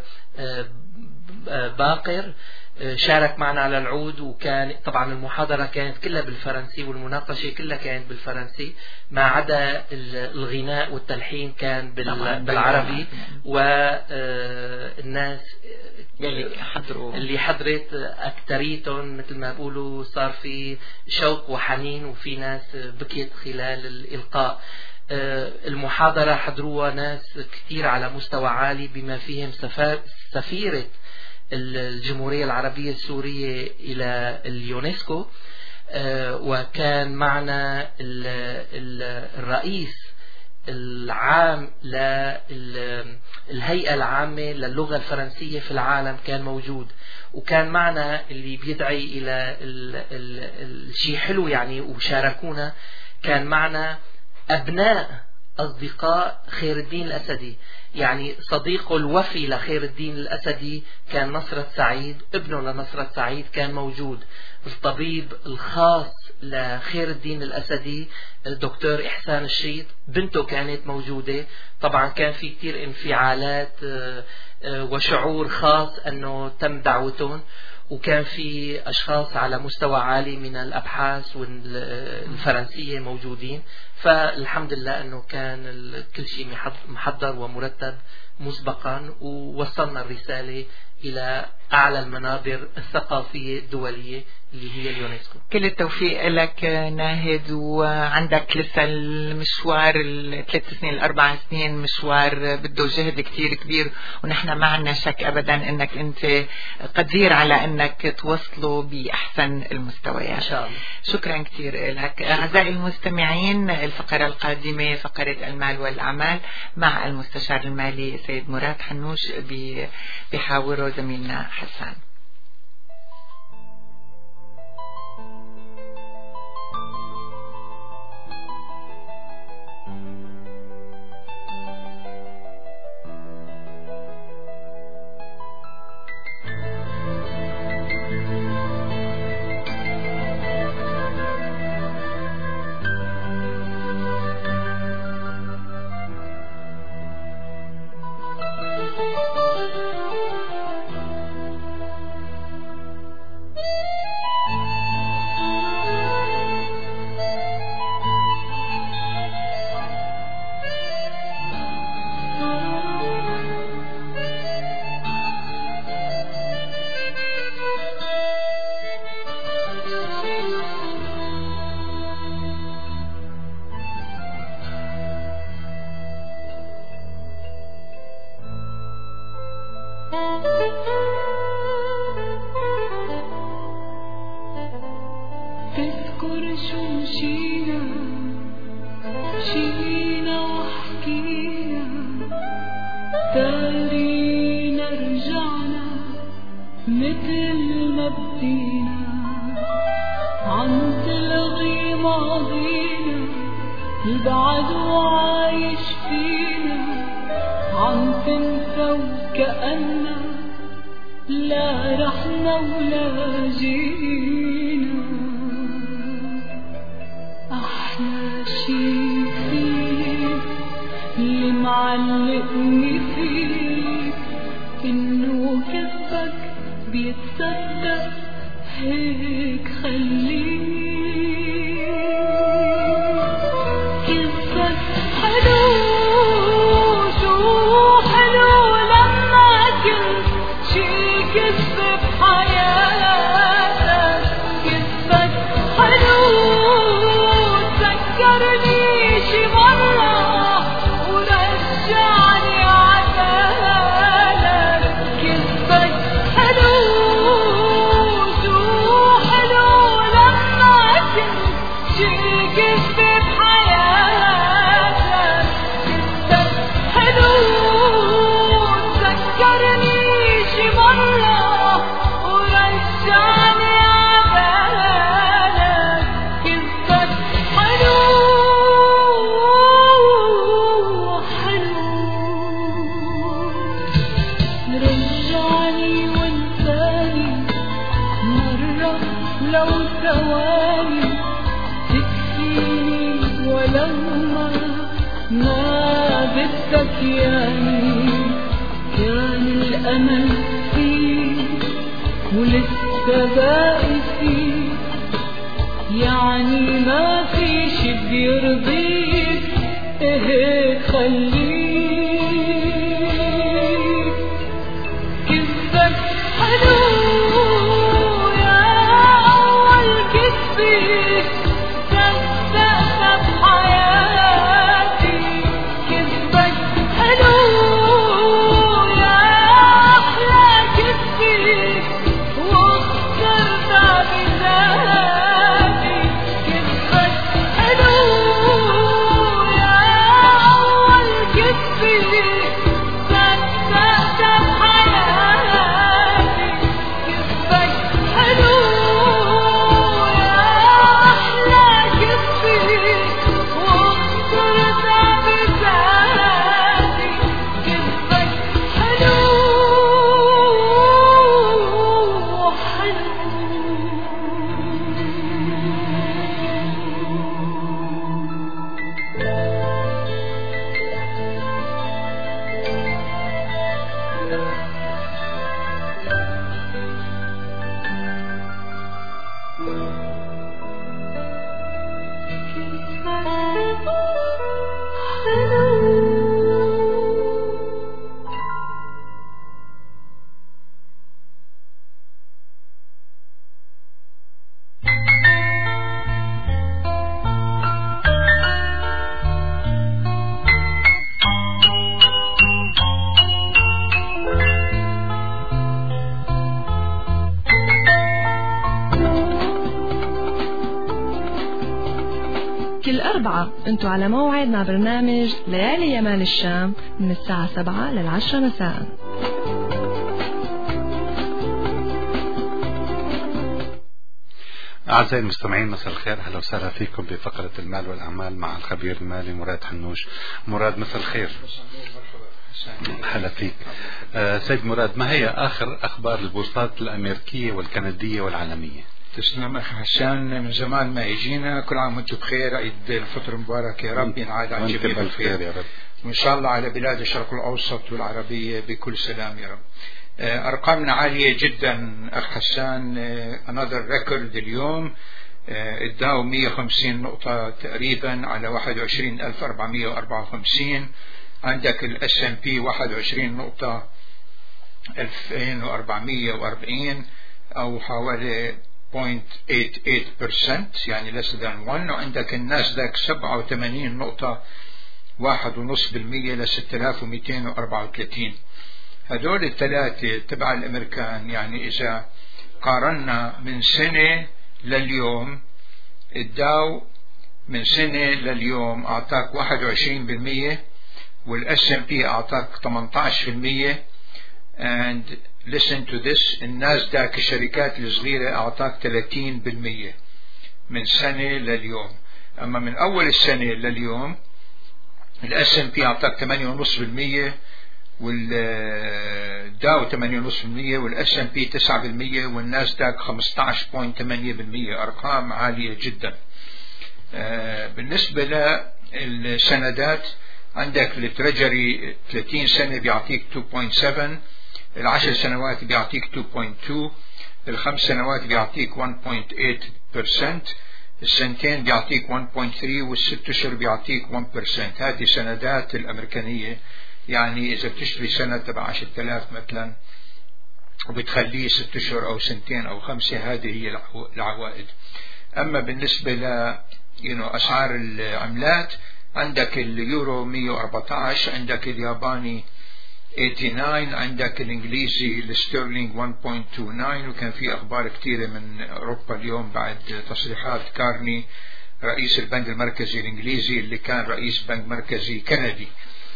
باقر شارك معنا على العود. وكان طبعا المحاضرة كانت كلها بالفرنسي والمناقشة كلها كانت بالفرنسي ما عدا الغناء والتلحين كان بالعربي. والناس اللي حضروا اللي حضرت أكتريتهم مثل ما بقولوا صار في شوق وحنين، وفي ناس بكيت خلال الإلقاء. المحاضرة حضروها ناس كثير على مستوى عالي بما فيهم سفيرة الجمهورية العربية السورية إلى اليونسكو، وكان معنا الرئيس العام للهيئة العامة للغة الفرنسية في العالم كان موجود، وكان معنا اللي بيدعي إلى الشيء حلو يعني وشاركونا. كان معنا أبناء أصدقاء خير الدين الأسدي، يعني صديقه الوفي لخير الدين الأسدي كان نصرة سعيد، ابنه لنصرة سعيد كان موجود. الطبيب الخاص لخير الدين الأسدي الدكتور إحسان الشريط بنته كانت موجودة. طبعا كان في كتير انفعالات وشعور خاص أنه تم دعوتهم، وكان في أشخاص على مستوى عالي من الأبحاث والفرنسية موجودين. فالحمد لله أنه كان كل شيء محضر ومرتب مسبقا ووصلنا الرسالة إلى أعلى المنابر الثقافية الدولية اللي هي اليونسكو. كل التوفيق لك ناهد، وعندك لسه المشوار الثلاث سنين الأربع سنين مشوار بده جهد كتير كبير، ونحن ما عنا شك أبدا أنك أنت قدير على أنك توصله بأحسن المستويات إن شاء الله. شكرا كتير لك. أعزائي المستمعين، الفقرة القادمة فقرة المال والأعمال مع المستشار المالي سيد مراد حنوش بحاوره زميلنا حسان. تذكر شو مشينا مشينا وحكينا، تارينا رجعنا متل ما بدينا، عم تلغي ماضينا البعد وعايش فينا، عم تنسى وكأننا لا رحنا ولا جينا. أحلى شي فيك اللي معلقني فيك إنه كذبك بيتصدق، هيك خليك كذبك حلو، شو حلو لما كنت شي كذب بحياتك، كذبك حلو ذكرني شي مرة ورجعني عبالك، كذبك حلو شو حلو لما كنت شي كذب بحياتك، كذبك حلو ذكرني شي مرة ورجعني عبالك، كذبك حلو حلو رجعني وانساني مرة لو ثواني، تكفيني ولو ما ما بدك ياني، كان الأمل فيك ولسه باقي فيك، يعني ما في شي بيرضيك، هيك خليك كذبك حلو يا أول كذبي صدقتها بحياتي، كذبك حلو يا أحلى كذبي واخترتها بذاتي، كذبك حلو يا أول الأربعة انتوا على موعد مع برنامج ليالي يمال الشام من الساعة سبعة للعشرة مساء. أعزائي المستمعين مساء الخير، أهلا وسهلا فيكم بفقرة المال والأعمال مع الخبير المالي مراد حنوش. مراد مساء الخير. هلا فيك. آه سيد مراد، ما هي آخر أخبار البورصات الأمريكية والكندية والعالمية؟ تسلم أخي حسان، من زمان ما يجينا. كل عام وانتم بخير، عيد الفطر مبارك يا رب، ينعاد عن جميع الخير يا رب، وإن شاء الله على بلاد الشرق الأوسط والعربية بكل سلام يا رب. أرقامنا عالية جدا أخ حسان. another record اليوم. الداو مية وخمسين نقطة تقريبا على واحد وعشرين ألف وأربعمية وأربعة وخمسين. عندك الاس ام بي واحد وعشرين نقطة ألفين وأربعمية وأربعين أو حوالي صفر فاصلة ثمانية وثمانين بالمئة، يعني less than one. وعندك الناسداك سبعة وثمانين نقطة واحد ونص بالمية ل ستة آلاف ومئتين وأربعة وثلاثين. هدول الثلاثة تبع الأمريكان. يعني إذا قارنا من سنة لليوم، الداو من سنة لليوم أعطاك واحد وعشرين بالمية، والأس ام بي أعطاك ثمانية عشر بالمية. and listen to this، الناسداك الشركات الصغيرة أعطاك ثلاثين بالمية من سنة لليوم. أما من أول السنة لليوم الاس ام بي أعطاك ثمانية فاصلة خمسة بالمية، والداو ثمانية فاصلة خمسة بالمية، والاس ام بي تسعة بالمية، والناسداك خمسة عشر فاصلة ثمانية بالمية. أرقام عالية جدا. بالنسبة للسندات، عندك التريجري ثلاثين سنة بيعطيك اثنين فاصلة سبعة، العشر سنوات بيعطيك اثنين فاصلة اثنين، الخمس سنوات بيعطيك واحد فاصلة ثمانية بالمية، السنتين بيعطيك واحد فاصلة ثلاثة، والست اشهر بيعطيك واحد بالمية. هذه سندات الأمريكانية. يعني إذا بتشتري سنة تبع عشرة آلاف مثلا وبتخليه ست اشهر أو سنتين أو خمسة، هذه هي العوائد. أما بالنسبة ل أسعار العملات، عندك اليورو مية وأربعة عشر، عندك الياباني تسعة وثمانين، عندك الإنجليزي الستيرلينج واحد فاصلة تسعة وعشرين. وكان في أخبار كثيرة من أوروبا اليوم بعد تصريحات كارني رئيس البنك المركزي الإنجليزي اللي كان رئيس بنك مركزي كندي.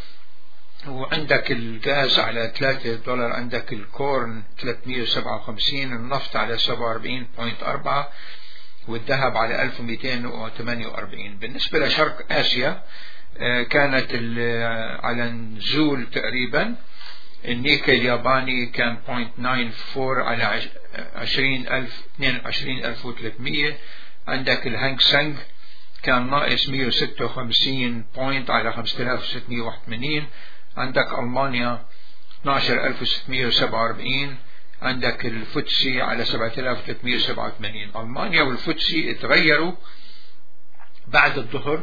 وعندك الغاز على ثلاثة دولار، عندك الكورن ثلاثمية وسبعة وخمسين، النفط على سبعة وأربعين فاصلة أربعة، والذهب على ألف ومئتين وثمانية وأربعين. بالنسبة لشرق آسيا كانت على نزول تقريبا. النيكي الياباني كان صفر فاصلة تسعة أربعة على عشرين ألف اثنين وعشرين ألف وثلاثمية. عندك الهانغ سنغ كان ناقص مية وستة وخمسين بوينت على خمسة آلاف وستمية وواحد وثمانين. عندك ألمانيا اثني عشر ألف وستمية وسبعة وأربعين. عندك الفوتسي على سبعة آلاف وثلاثمية وسبعة وثمانين. ألمانيا والفوتسي تغيروا بعد الظهر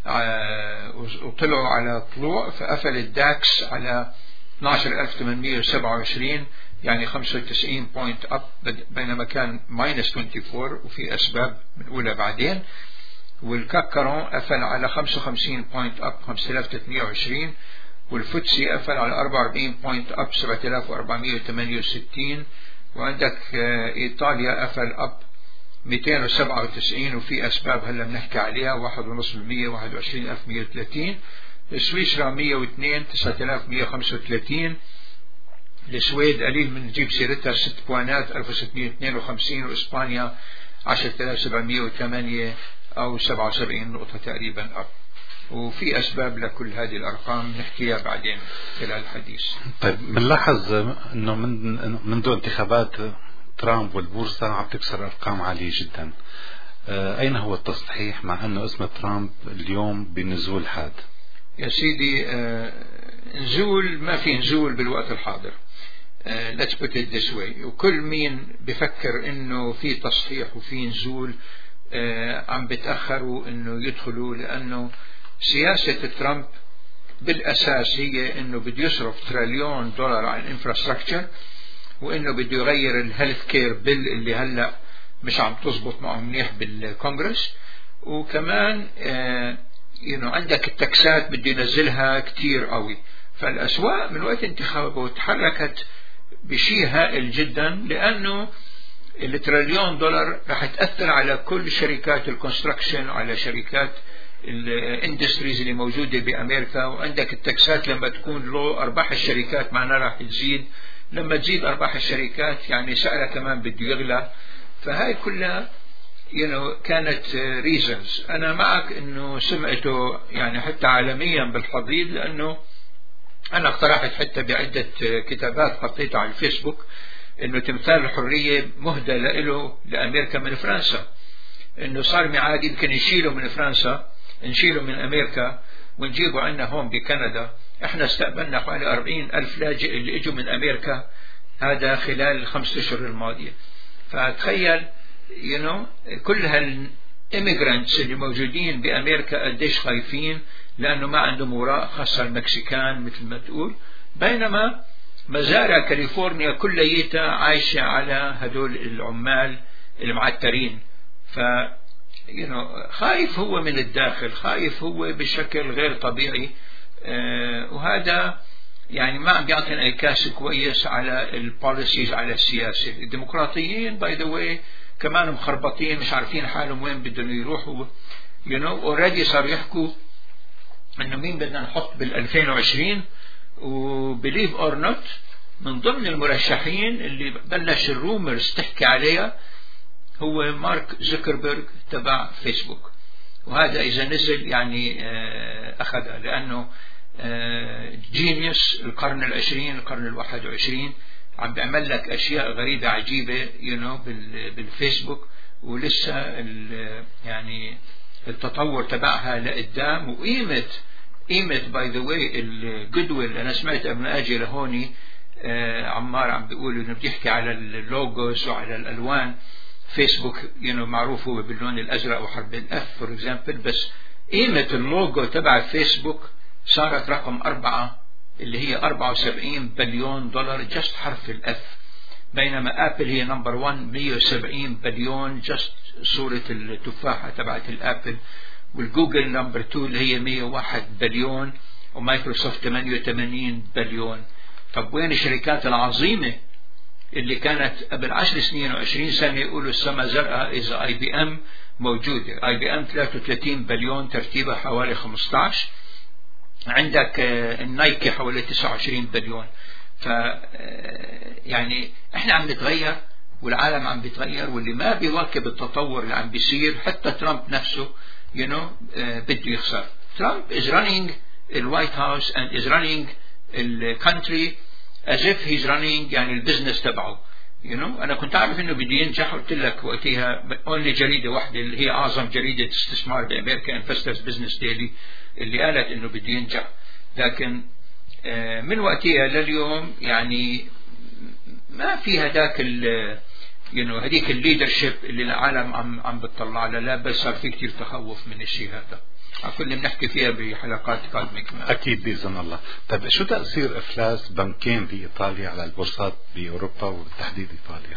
وطلعوا على طلوع، فقفل الداكس على اثني عشر ألف وثمانمية وسبعة وعشرين، يعني خمسة وتسعين بوينت أب، بينما كان ماينس أربعة وعشرين وفي أسباب بنقولها بعدين. والكاكارون قفل على خمسة وخمسين بوينت أب خمسة آلاف وثلاثمية وعشرين، والفوتسي قفل على أربعة وأربعين بوينت أب سبعة آلاف وأربعمية وثمانية وستين. وعندك إيطاليا قفل أب مئتين وسبعة وتسعين وفي أسباب هلا بنحكي عليها، واحد فاصلة خمسة بالمية واحد وعشرين ألف ومئة وثلاثين. سويسرا مية واثنين تسعة آلاف ومئة وخمسة وثلاثين. السويد قليل من نجيب سيرتها ست بوانات ألف وستمية واثنين وخمسين. وإسبانيا عشرة آلاف وسبعمية وثمانية أو سبعة وسبعين نقطة تقريبا أب. وفي أسباب لكل هذه الأرقام نحكيها بعدين خلال الحديث. طيب، بنلاحظ أنه من منذ انتخابات ترامب والبورصة عم تكسر أرقام عالية جدا. أين هو التصحيح مع أنه اسم ترامب اليوم بنزول حاد؟ يا سيدي، نزول ما في نزول بالوقت الحاضر. let's put it this way. وكل مين بفكر انه في تصحيح وفي نزول عم بتأخروا انه يدخلوا، لانه سياسة ترامب بالاساس هي انه بده يصرف تريليون دولار على الانفراستراكشر، وانه بده يغير الهيلث كير بيل اللي هلا مش عم تزبط معه منيح بالكونغرس. وكمان آه يو عندك التكسات بده ينزلها كتير قوي. فالأسواق من وقت انتخابه تحركت بشيء هائل جدا، لأنه التريليون دولار رح تأثر على كل شركات الكونستراكشن، على شركات الاندستريز اللي موجودة بأمريكا، وعندك التكسات لما تكون لو أرباح الشركات معناها راح تزيد، لما تزيد أرباح الشركات يعني سعرها كمان بده يغلى. فهاي كلها you know كانت reasons. أنا معك إنه سمعته يعني حتى عالميا بالحضيض، لأنه أنا اقترحت حتى بعدة كتابات حطيتها على الفيسبوك إنه تمثال الحرية مهدى له لأمريكا من فرنسا، إنه صار معاد يمكن يشيله من فرنسا، نشيله من أمريكا ونجيبه عنا هون بكندا. إحنا استقبلنا حوالي أربعين ألف لاجئ اللي إجوا من أمريكا هذا خلال الخمسة أشهر الماضية. فتخيل you know كل هالإميغرانتس اللي موجودين بأمريكا قديش خايفين، لأنه ما عندهم وراء، خاصة المكسيكان مثل ما تقول، بينما مزارع كاليفورنيا كليتها عايشة على هدول العمال المعترين. ف you know خايف هو من الداخل، خايف هو بشكل غير طبيعي. آه وهذا يعني ما عم بيعطينا انعكاس كويس على البوليسيز، على السياسة. الديمقراطيين باي ذا واي كمان مخربطين، مش عارفين حالهم وين بدهم يروحوا. you know already صار يحكوا انه مين بدنا نحط بال ألفين وعشرين، وبليف اور نوت من ضمن المرشحين اللي بلش الرومرز تحكي عليها هو مارك زوكربيرج تبع فيسبوك. وهذا إذا نزل يعني أخذها، لأنه جينيوس القرن العشرين القرن الواحد وعشرين عم بيعمل لك أشياء غريبة عجيبة you know بالفيسبوك، ولسه يعني التطور تبعها لقدام. وقيمة قيمة باي ذا واي الجودويل. أنا سمعت قبل ما أجي لهوني عمار عم بيقول إنه بيحكي على اللوجوز وعلى الألوان. فيسبوك you know معروف هو باللون الأزرق وحرف الأف فور إكزامبل، بس قيمة اللوجو تبع فيسبوك صارت رقم أربعة اللي هي أربعة وسبعين بليون دولار جست حرف الأف، بينما أبل هي نمبر واحد مية وسبعين بليون جست صورة التفاحة تبعت الأبل، والجوجل نمبر اثنين اللي هي مية وواحد بليون، ومايكروسوفت ثمانية وثمانين بليون. طب وين الشركات العظيمة اللي كانت قبل عشر سنين وعشرين سنة يقولوا السما زرقاء؟ إذا آي بي إم موجودة، آي بي إم ثلاثة وثلاثين بليون ترتيبها حوالي خمسة عشر، عندك النايكي حوالي تسعة وعشرين بليون. ف يعني احنا عم نتغير والعالم عم بيتغير، واللي ما بيواكب التطور اللي عم بيصير حتى ترامب نفسه you know بده يخسر. ترامب is running الوايت هاوس and is running الكونتري as if he's running يعني البزنس تبعه. you know أنا كنت أعرف إنه بده ينجح، قلت لك وقتها only جريدة واحدة اللي هي أعظم جريدة استثمار بأمريكا انفسترز بزنس ديلي اللي قالت إنه بده ينجح، لكن من وقتها لليوم يعني ما في هداك ال you know هديك الليدرشيب اللي العالم عم عم بتطلع لها، لا بس صار في كتير تخوف من الشيء هذا. كنا بنحكي فيها بحلقات قادمة كمان. أكيد بإذن الله. طيب شو تأثير إفلاس بنكين بإيطاليا على البورصات بأوروبا وبالتحديد إيطاليا؟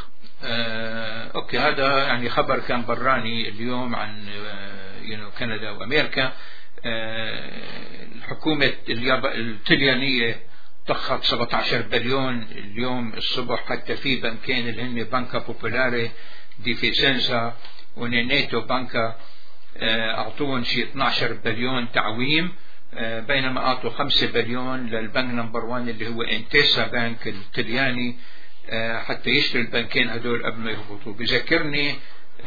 آه، أوكي هذا يعني خبر كان براني اليوم عن آه you know كندا وأمريكا. آه الحكومة الطليانية ضخت سبعة عشر بليون اليوم الصبح، حتى في بنكين اللي هن بنكا بوبولاري دي فيسنزا ونينيتو بنكا أعطوهم شيء اثني عشر بليون تعويم، بينما أعطوا خمسة بليون للبنك نمبر واحد اللي هو انتيسا بنك الطلياني حتى يشتري البنكين هدول قبل ما يهبطوا. بذكرني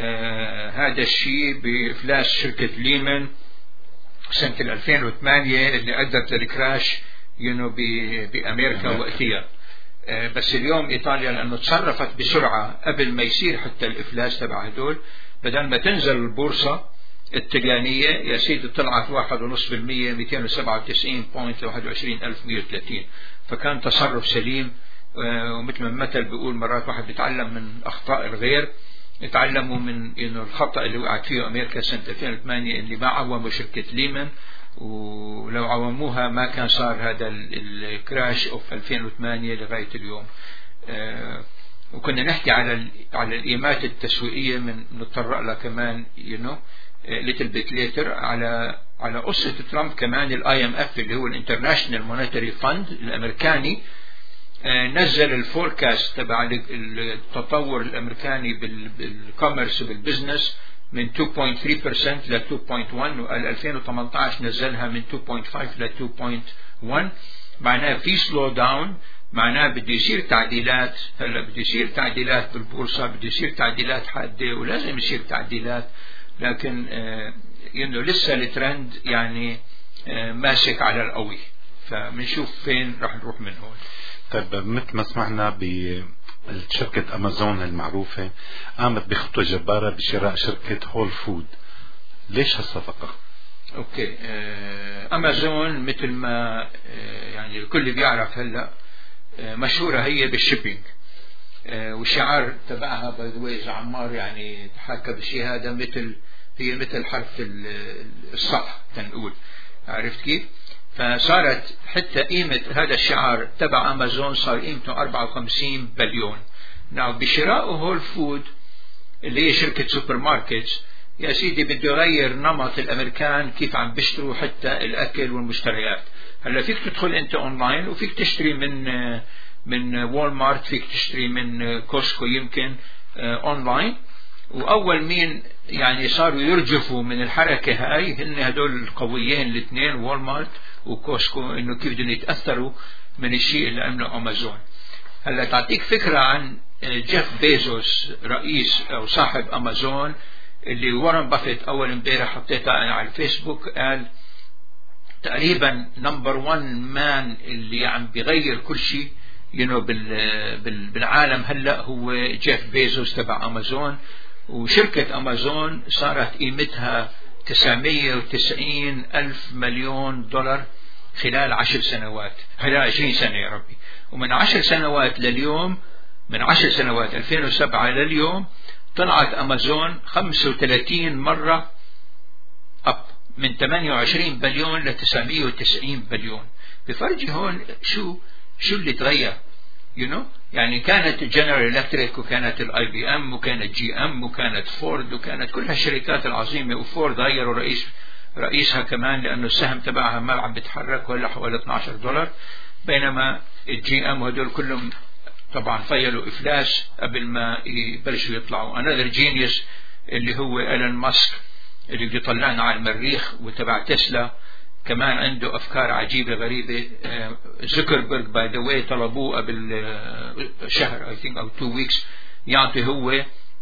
هذا الشيء بإفلاس شركة ليمان سنة ألفين وثمانية اللي أدت للكراش ينو بأمريكا وقتها. بس اليوم إيطاليا لأنه تصرفت بسرعة قبل ما يصير حتى الإفلاس تبع هدول، بدل ما تنزل البورصة الطليانية يا سيدي طلعت واحد ونص بالمية مئتين وسبعة وتسعين بوينت واحد وعشرين ألف مئة وثلاثين. فكان تصرف سليم. ومثل ما المثل بيقول مرات واحد بيتعلم من أخطاء الغير، يتعلموا من إنه الخطأ اللي وقعت فيه أمريكا سنة ألفين وثمانية اللي ما عوموا شركة ليمان، ولو عوموها ما كان صار هذا الكراش أوف ألفين وثمانية لغاية اليوم. آه وكنا نحكي على على القيمات التسويقية من نتطرق لها كمان you know little bit later على على قصة ترامب كمان. الاي ام اف اللي هو الانترناشنال مونيتري فاند الامريكاني آه نزل الفوركاست تبع التطور الامريكاني بالكوميرس وبالبزنس من two point three percent ل two point one، وقال ألفين وثمانية عشر نزلها من two point five ل two point one. معناه في سلو داون، معناه بده يصير تعديلات. هلا بده يصير تعديلات بالبورصة، بده يصير تعديلات حادة، ولازم يصير تعديلات، لكن آه انه لسه الترند يعني آه ماسك على القوي، فبنشوف فين راح نروح من هون. طيب مثل ما سمعنا بشركة أمازون المعروفة قامت بخطوة جبارة بشراء شركة هول فود، ليش هالصفقة؟ اوكي آه أمازون مثل ما آه يعني الكل بيعرف هلا آه مشهورة هي بالشيبينج، آه والشعار تبعها باي ذا واي عمار يعني تحكى بالشيء هذا، مثل هي مثل حرف الصح تنقول، عرفت كيف؟ فصارت حتى قيمة هذا الشعار تبع أمازون صار قيمته أربعة وخمسين بليون. نعم بشراء هول فود اللي هي شركة سوبر ماركت، يا سيدي بده يغير نمط الأمريكان كيف عم بيشتروا حتى الأكل والمشتريات. هلا فيك تدخل أنت أونلاين وفيك تشتري من من وول مارت، فيك تشتري من كوسكو يمكن أونلاين، وأول مين يعني صاروا يرجفوا من الحركة هاي هن هدول القويين الاثنين وول مارت وكوسكو، إنه كيف بدهم يتأثروا من الشيء اللي عمله أمازون. هلا تعطيك فكرة عن جيف بيزوس رئيس أو صاحب أمازون، اللي وارن بافيت أول امبارح حطيتها أنا على الفيسبوك، قال تقريبا نمبر وان مان اللي عم بيغير كل شيء ينو بالعالم هلأ هو جيف بيزوس تبع أمازون. وشركة أمازون صارت قيمتها تسعمية وتسعين ألف مليون دولار خلال عشر سنوات، خلال عشرين سنة يا ربي. ومن عشر سنوات لليوم، من عشر سنوات ألفين وسبعة لليوم طلعت أمازون خمسة وثلاثين مرة أب، من ثمانية وعشرين بليون ل تسعمية وتسعين بليون. بفرجي هون شو شو اللي تغير you know؟ يعني كانت جنرال إلكتريك، وكانت الاي بي ام، وكانت جي ام، وكانت فورد، وكانت كل هالشركات العظيمة. وفورد غيروا رئيس رئيسها كمان لأنه السهم تبعها ما عم بيتحرك، ولا حوالي اثني عشر دولار، بينما الجي ام وهدول كلهم طبعا فيلوا إفلاس قبل ما يبلشوا يطلعوا. another genius اللي هو إيلون ماسك اللي بده يطلعنا على المريخ، وتبع تسلا كمان عنده أفكار عجيبة غريبة. زوكربيرج باي ذا واي طلبوه قبل شهر I think أو two weeks يعطي هو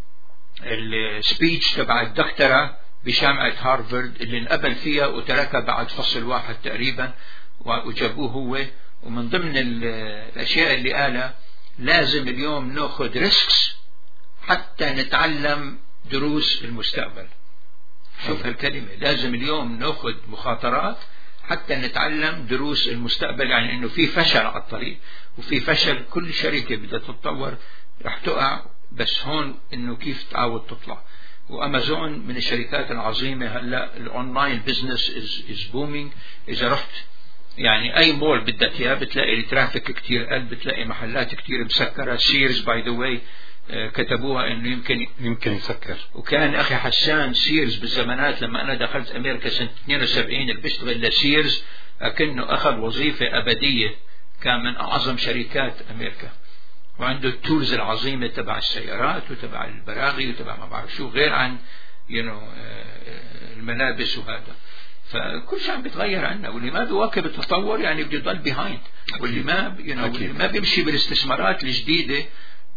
السبيتش تبع الدكتوراه بجامعة هارفارد اللي انقبل فيها وتركها بعد فصل واحد تقريبا، وجابوه هو. ومن ضمن الأشياء اللي قالها لازم اليوم نأخذ ريسكس حتى نتعلم دروس المستقبل. شوف هالكلمة، لازم اليوم نأخذ مخاطرات حتى نتعلم دروس المستقبل، يعني انه في فشل على الطريق، وفي فشل كل شركة بدها تتطور رح تقع، بس هون انه كيف تعاود تطلع. وأمازون من الشركات العظيمة هلا، الاونلاين بزنس از بومينج. اذا رحت يعني اي مول بدك اياه بتلاقي الترافيك كتير قل، بتلاقي محلات كتير مسكرة. سيرز باي ذا واي كتبوها انه يمكن يمكن يسكر. وكان اخي حسان سيرز بالزمانات لما انا دخلت امريكا سنة اثنين وسبعين اللي بيشتغل لسيرز اكنه اخذ وظيفة ابدية، كان من اعظم شركات امريكا، وعنده التولز العظيمة تبع السيارات وتبع البراغي وتبع ما بعرف شو، غير عن you know الملابس وهذا. فكل شيء عم بيتغير عنا، واللي ما بيواكب التطور يعني بده يضل بيهايند، واللي ما you know واللي ما بيمشي بالاستثمارات الجديدة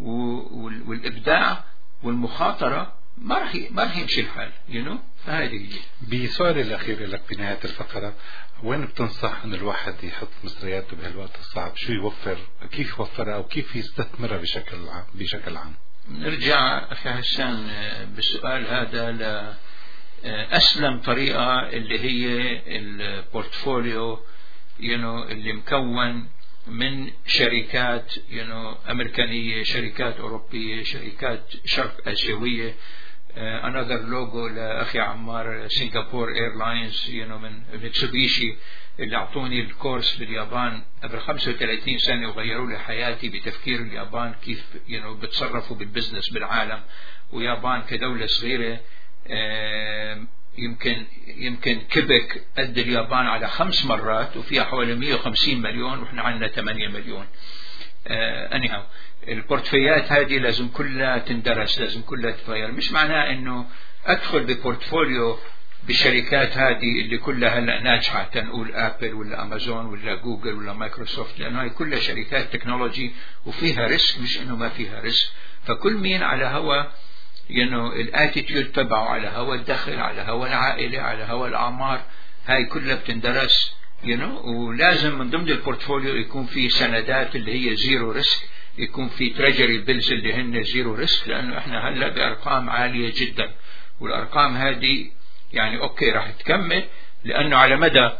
والإبداع والمخاطرة ما رح ما رح يمشي الحال you know. فهذه بسؤالي الأخير لك بنهاية الفقرة، وين بتنصح أن الواحد يحط مصرياته بهالوقت الصعب؟ شو يوفر، كيف يوفرها، أو كيف يستثمرها بشكل عام بشكل عام؟ نرجع أخي حسان بالسؤال هذا ل أسلم طريقة اللي هي البورتفوليو you know اللي مكون من شركات you know أمريكانية، شركات أوروبية، شركات شرق آسيوية. uh, another logo لأخي عمار سنغافور ايرلاينز you know من ميتسوبيشي اللي أعطوني الكورس باليابان قبل خمسة وثلاثين سنة وغيروا لي حياتي بتفكير اليابان كيف you know بتصرفوا بالبزنس بالعالم. ويابان كدولة صغيرة uh, يمكن يمكن كيبك قد اليابان على خمس مرات، وفيها حوالي مية وخمسين مليون وإحنا عندنا ثمانية مليون. آه anyhow البورتفيات هذه لازم كلها تندرس، لازم كلها تتغير. مش معناه إنه أدخل ببورتفوليو بالشركات هذه اللي كلها هلا ناجحة، تنقول أبل ولا أمازون ولا جوجل ولا مايكروسوفت، لأنه هي كلها شركات تكنولوجي وفيها ريسك، مش إنه ما فيها ريسك. فكل مين على هوا يعني الاتيتيود تبعه، على هوا الدخل، على هوا العائلة، على هوا الأعمار، هاي كلها بتندرس you know. ولازم من ضمن البورتفوليو يكون في سندات اللي هي زيرو ريسك، يكون في تريجري بيلز اللي هن زيرو ريسك، لأنه احنا هلا بأرقام عالية جدا، والأرقام هذه يعني أوكي راح تكمل، لأنه على مدى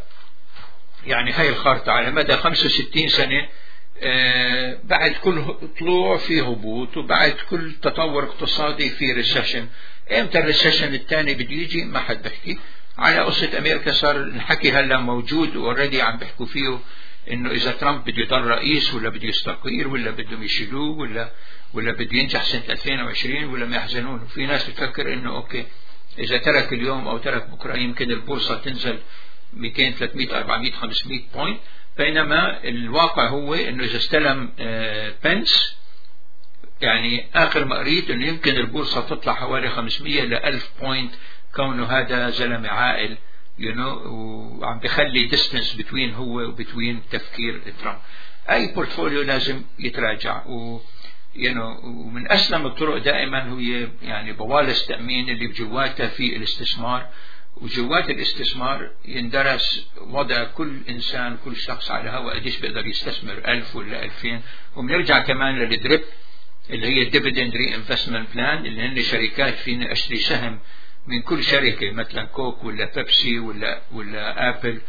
يعني هاي الخارطة على مدى خمسة وستين سنة آه بعد كل طلوع في هبوط، وبعد كل تطور اقتصادي في ريسيشن. امتى الريسيشن الثاني بده يجي ما حد بحكي. على قصة أمريكا صار الحكي هلا موجود وأوريدي عم بيحكوا فيه، إنه إذا ترامب بده يضل رئيس ولا بده يستقيل ولا بدهم يشيلوه ولا ولا بده ينجح سنة ألفين وعشرين ولا ما يحزنون. وفي ناس بتفكر إنه أوكي إذا ترك اليوم أو ترك بكرة يمكن البورصة تنزل مئتين ثلاثمئة أربعمئة خمسمئة بوينت، بينما الواقع هو إنه إذا استلم بنس يعني آخر ما قريت إنه يمكن البورصة تطلع حوالي خمسمئة إلى ألف بوينت، كونه هذا زلمة عاقل you know وعم بخلي distance between هو وبتوين تفكير ترامب. أي بورتفوليو لازم يتراجع و you know ومن أسلم الطرق دائما هي يعني بوالص تأمين اللي بجواتها في الاستثمار، وجوات الاستثمار يندرس وضع كل إنسان كل شخص على هوا قديش بيقدر يستثمر ألف ولا ألفين. وبنرجع كمان للدريب اللي هي dividend reinvestment plan اللي هن شركات فيني أشتري سهم من كل شركة مثلا كوك ولا بيبسي ولا ولا أبل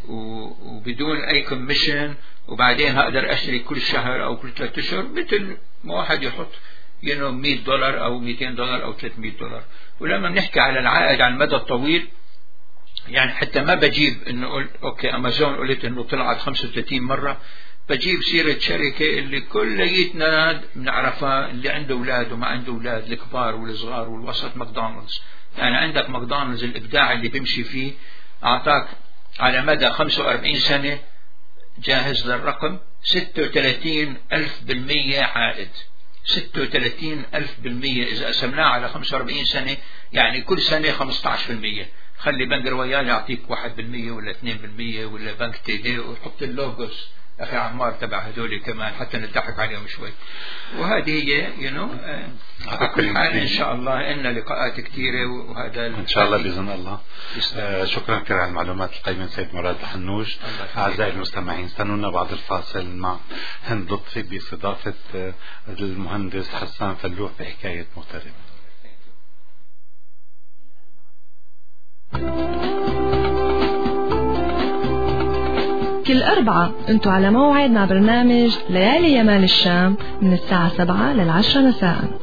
وبدون أي كوميشن، وبعدين هقدر أشتري كل شهر أو كل ثلاثة أشهر مثل ما واحد يحط ينو مئة دولار أو مئتين دولار أو ثلاثمئة دولار. ولما بنحكي على العائد على المدى الطويل يعني حتى ما بجيب إنه قلت أوكي أمازون قلت إنه طلعت خمسة وثلاثين مرة، بجيب سيرة شركة اللي كليتنا بنعرفها اللي عنده أولاد وما عنده أولاد، الكبار والصغار والوسط، ماكدونالدز. يعني عندك ماكدونالدز الإبداع اللي بيمشي فيه أعطاك على مدى خمسة وأربعين سنة جاهز للرقم ستة وثلاثين ألف بالمية عائد. ستة وثلاثين ألف بالمية إذا قسمناه على خمسة وأربعين سنة يعني كل سنة خمسة عشر بالمية. خلي بنك رويال يعطيك واحد بالمية ولا اثنين بالمية ولا بنك تيدي، وحط اللوجوس أخي عمار تبع هدول كمان حتى نضحك عليهم شوي. وهذه هي يو نو على كل حال إن شاء الله إن لقاءات كثيرة، وهذا إن شاء الله بإذن الله. آه شكرا كثير على المعلومات القيمة سيد مراد الحنوج. أعزائي المستمعين استنونا بعد الفاصل مع هند لطفي باستضافة آه المهندس حسان فلوح بحكاية مغترب. كل أربعة أنتوا على موعد مع برنامج ليالي يمال الشام من الساعة سبعة للعشرة مساء.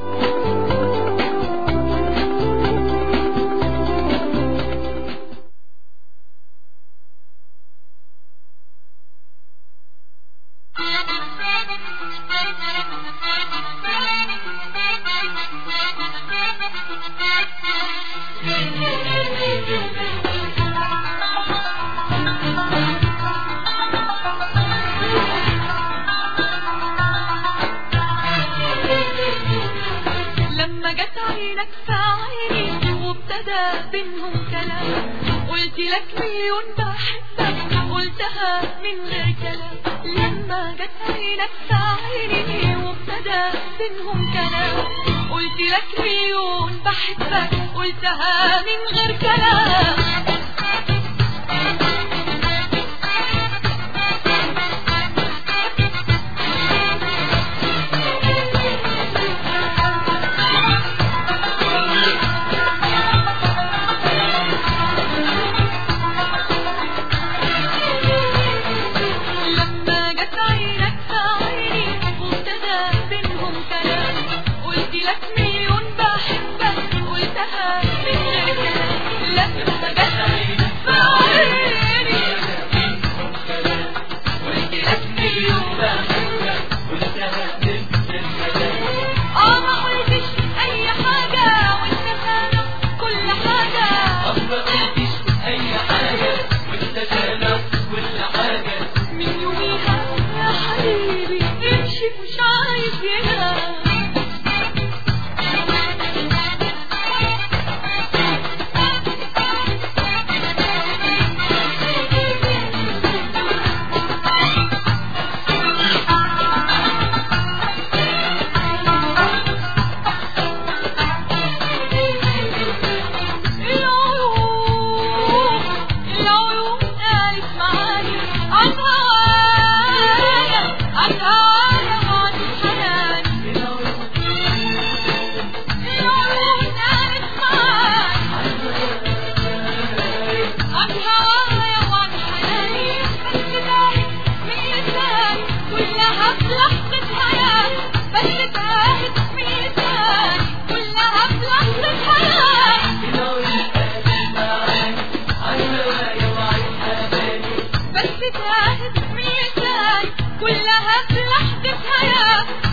لك مليون بحبك قلتها من غير كلام. لما جت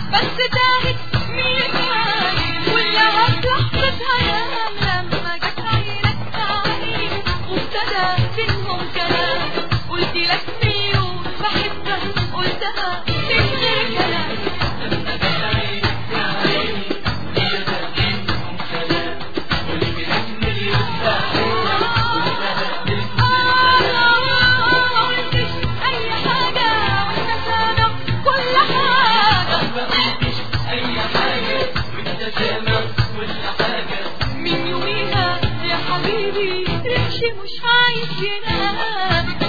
بس تاهت ميتها كلها بلحظتها لما جت عينك عيني وابتدى بينهم كلام قلت لك مليون بحبك قلتها من غير كلام لما جت عينك عيني وابتدى بينهم كلام قلت لك مليون بحبك قلتها من غير كلام ما قلتش أي حاجة وانت سامع كل حاجة ما قلتش أي حاجة وانت سامع كل حاجة من يوميها يا حبيبي رمشي مش عايز ينام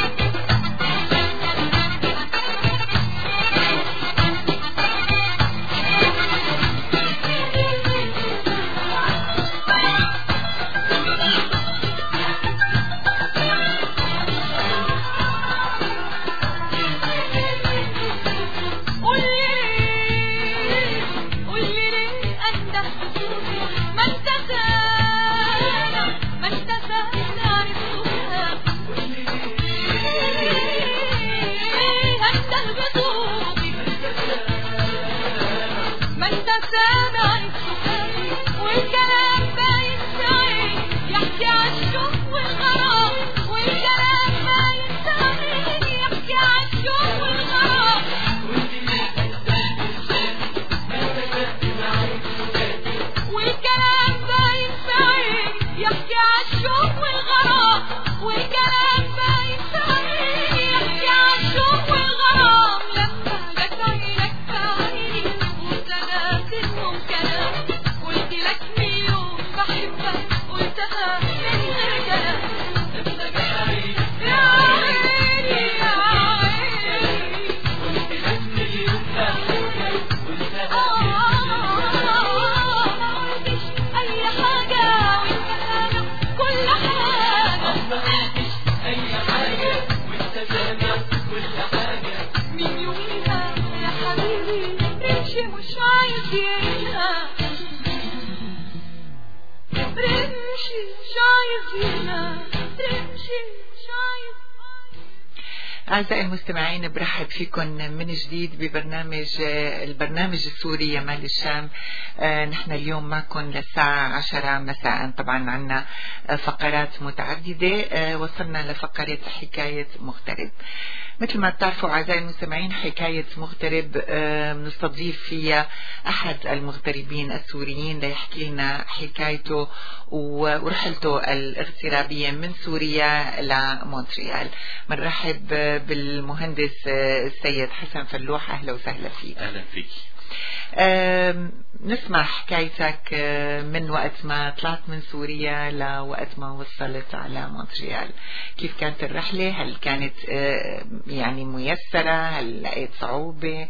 أعزائي المستمعين برحب فيكم من جديد ببرنامج البرنامج السوري يمال الشام. آه نحن اليوم معكم للساعة عشرة مساء. طبعا عنا فقرات متعددة. آه وصلنا لفقرة حكاية مغترب. مثل ما بتعرفوا أعزائي المستمعين حكاية مغترب بنستضيف آه فيها أحد المغتربين السوريين ليحكي لنا حكايته ورحلته الاغترابية من سوريا لمونتريال. بنرحب بالمهندس السيد حسن فلوح. أهلا وسهلا فيك. أهلا فيك. نسمع حكايتك من وقت ما طلعت من سوريا لوقت ما وصلت على مونتريال. كيف كانت الرحلة؟ هل كانت يعني ميسرة؟ هل لقيت صعوبة؟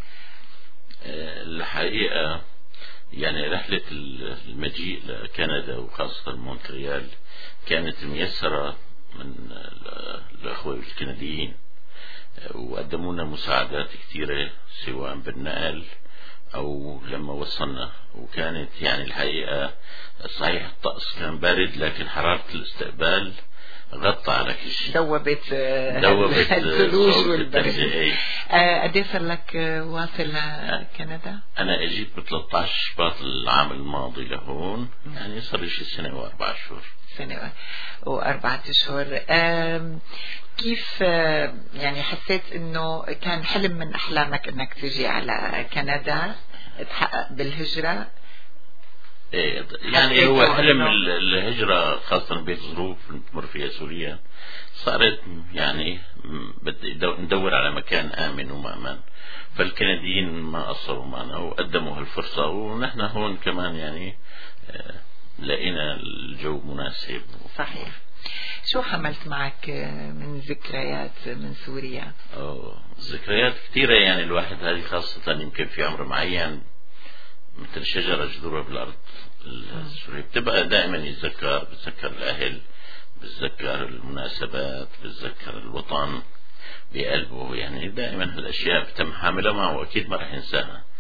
الحقيقة يعني رحلة المجيء لكندا وخاصة مونتريال كانت ميسرة من الأخوة الكنديين، وقدموا لنا مساعدات كثيرة سواء بالنقل أو لما وصلنا. وكانت يعني الحقيقة صحيح الطقس كان بارد لكن حرارة الاستقبال غطى على كل شيء. دوبت دوبت الثلوج والبرد. قد ايه صار لك واصل لكندا؟ أنا أجيت ب ثلاثة عشر شباط العام الماضي لهون، يعني صار لي شي سنة وأربع شهور. سنة وأربعة أشهر. كيف يعني حسيت إنه كان حلم من أحلامك إنك تجي على كندا تحقق بالهجرة؟ إيه يعني هو حلم الهجرة خاصة بظروف تمر فيها سوريا صارت يعني بدي ندور على مكان آمن ومأمن، فالكنديين ما قصروا معنا وقدموا هالفرصة، ونحن هون كمان يعني لقينا الجو مناسب. صحيح. شو حملت معك من ذكريات من سوريا؟ أوه ذكريات كثيرة يعني الواحد هذه خاصة يمكن في عمر معين مثل شجرة جذورها بالأرض السورية بتبقى دائما يتذكر، بتذكر الأهل، بتذكر المناسبات، بتذكر الوطن بقلبه، يعني دائما هالأشياء بتم حاملها معه وأكيد ما رح ينساها.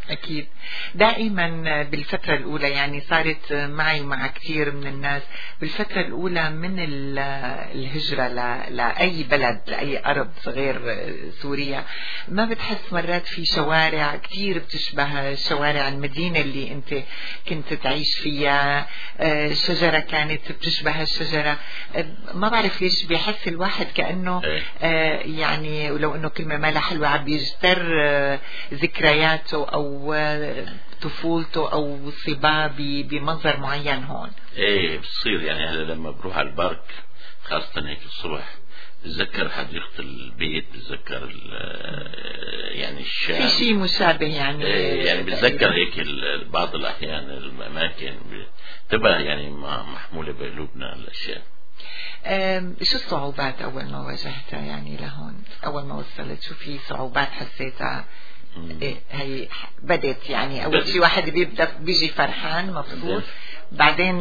أكيد. دائما بالفترة الأولى يعني صارت معي مع كثير من الناس بالفترة الأولى من الهجرة لأي بلد لأي أرض غير سوريا، ما بتحس مرات في شوارع كثير بتشبه شوارع المدينة اللي أنت كنت تعيش فيها، شجرة كانت بتشبه الشجرة، ما بعرف ليش بيحس الواحد كأنه يعني ولو أنه كلمة ما لها حلوة عم بيجتر ذكرياته أو طفولته أو صباه بمنظر معين هون. ايه بتصير يعني هلا لما بروح على البارك خاصة هيك الصبح بتذكر حديقة البيت، بتذكر يعني الشارع، في شيء مشابه يعني إيه يعني بتذكر هيك بعض الأحيان الأماكن تبقى يعني محمولة بقلوبنا الأشياء. شو الصعوبات أول ما واجهتها يعني لهون أول ما وصلت؟ شو في صعوبات حسيتها؟ إيه هي بدت يعني أول شيء واحد بيبدأ بيجي فرحان مبسوط، بعدين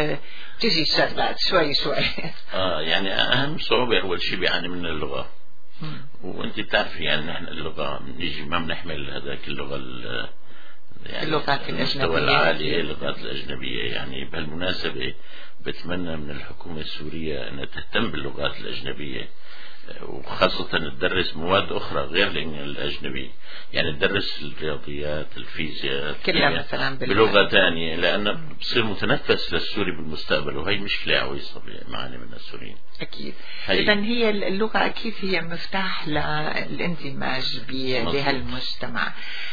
تجي الشغلات شوي شوي. آه يعني أهم صعوبة أول شيء بيعاني من اللغة، وأنت بتعرفي يعني نحن اللغة نيجي ما بنحمل هذاك اللغة يعني اللغات الأجنبية العالية اللغات الأجنبية. يعني بهالمناسبة بتمنى من الحكومة السورية أن تهتم باللغات الأجنبية، وخاصة تدرس مواد أخرى غير الأجنبي، يعني تدرس الرياضيات الفيزياء كلها مثلا بلغة ثانية، لأنه بصير متنفس للسوري بالمستقبل، وهي مشكلة عويصة معنا من السوريين. أكيد. إذا هي اللغة أكيد هي مفتاح للاندماج بهالمجتمع.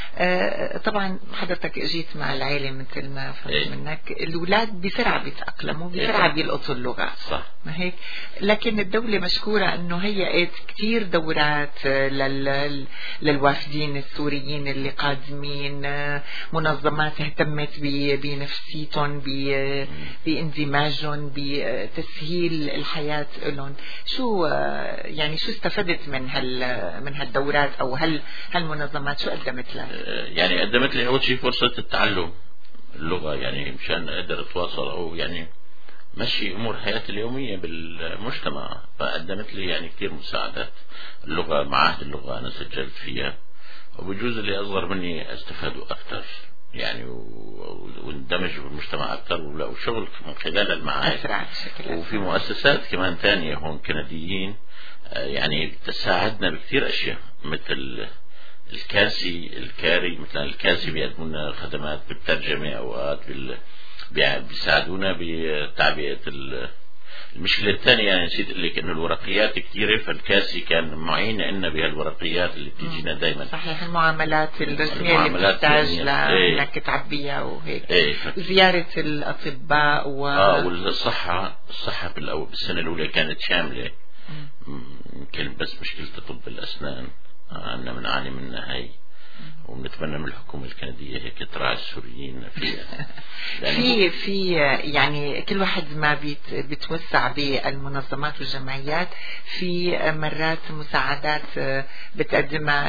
آه طبعا حضرتك اجيت مع العائلة مثل ما فهمت إيه؟ منك الأولاد بسرعة بيتأقلموا بسرعة إيه؟ بيلقطوا اللغة صح. ما هيك؟ لكن الدولة مشكورة أنه هيئت كتير دورات لل... للوافدين السوريين اللي قادمين، منظمات اهتمت ب... بنفسيتهم ب... باندماجهم بتسهيل الحياة لهم. شو يعني شو استفدت من هال من هالدورات أو هل هالمنظمات شو قدمت لها؟ يعني قدمت لي أول شيء فرصة التعلم اللغة، يعني مشان أقدر أتواصل أو يعني مشي أمور حياتي اليومية بالمجتمع، فقدمت لي يعني كتير مساعدات. اللغة معاهد اللغة أنا سجلت فيها، وبجوز اللي أصغر مني استفادوا أكثر يعني واندمجوا بالمجتمع أكثر ولقوا شغل من خلال المعاهد. وفي مؤسسات كمان تانية هون كنديين يعني تساعدنا بكثير أشياء، مثل الكاسي الكاري مثلا الكاسي بيقدموا لنا خدمات بالترجمة، أوقات بال بيساعدونا بتعبئة. المشكلة الثانية يعني نسيت أقول لك إنه الورقيات كثيرة، فالكاسي كان معين لنا بهالورقيات اللي بتجينا دائما. صحيح. المعاملات الرسمية اللي بتحتاج لأنك تعبيها وهيك. ايه زيارة الأطباء و آه والصحة الصحة بالأول بالسنة الأولى كانت شاملة، يمكن بس مشكلة طب الأسنان عنا بنعاني منها هاي، ونتمنى من الحكومة الكندية هيك تراعي السوريين فيها. في في يعني كل واحد ما بيت بتوسع بالمنظمات والجمعيات، في مرات مساعدات بتقدمها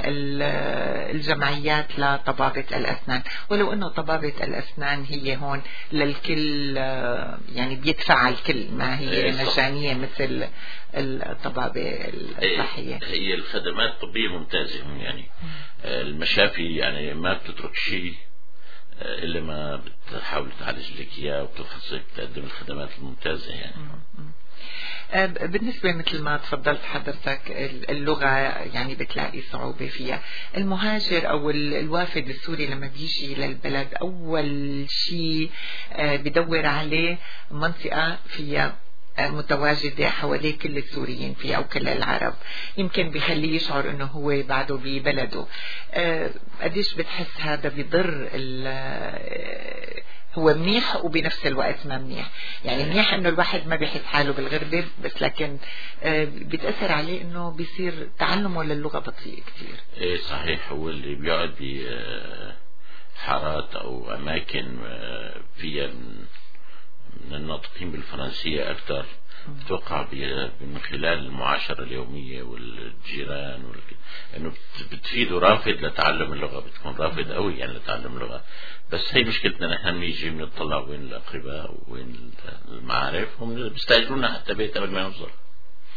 الجمعيات لطبابة الأسنان، ولو إنه طبابة الأسنان هي هون للكل يعني بيدفع الكل، ما هي مجانية مثل الطبابة الصحية. هي الخدمات الطبية ممتازة يعني. المشافي يعني ما بتترك شيء إلا ما بتحاول تعالج لك إياه وبتفحصك بتقدم الخدمات الممتازة يعني. بالنسبة مثل ما تفضلت حضرتك اللغة يعني بتلاقي صعوبة فيها. المهاجر أو الوافد السوري لما بيجي للبلد أول شيء بدور عليه منطقة فيها متواجدة حواليه كل السوريين فيه أو كل العرب، يمكن بيخليه يشعر أنه هو بعده ببلده. أه قديش بتحس هذا بيضر هو منيح وبنفس الوقت ما منيح؟ يعني منيح أنه الواحد ما بيحس حاله بالغربة، بس لكن أه بتأثر عليه أنه بيصير تعلمه للغة بطيء كتير. إيه صحيح. هو اللي بيقعد بحارات أو أماكن فيها من الناطقين بالفرنسية أكثر، بتوقع من خلال المعاشرة اليومية والجيران وال... إنه بتفيده رافض لتعلم اللغة، بتكون رافض قوي يعني لتعلم اللغة. بس هي مشكلتنا نحن نيجي بنطلع وين الأقرباء وين المعارف، هم بيستأجرونا حتى بيت قبل ما نوصل.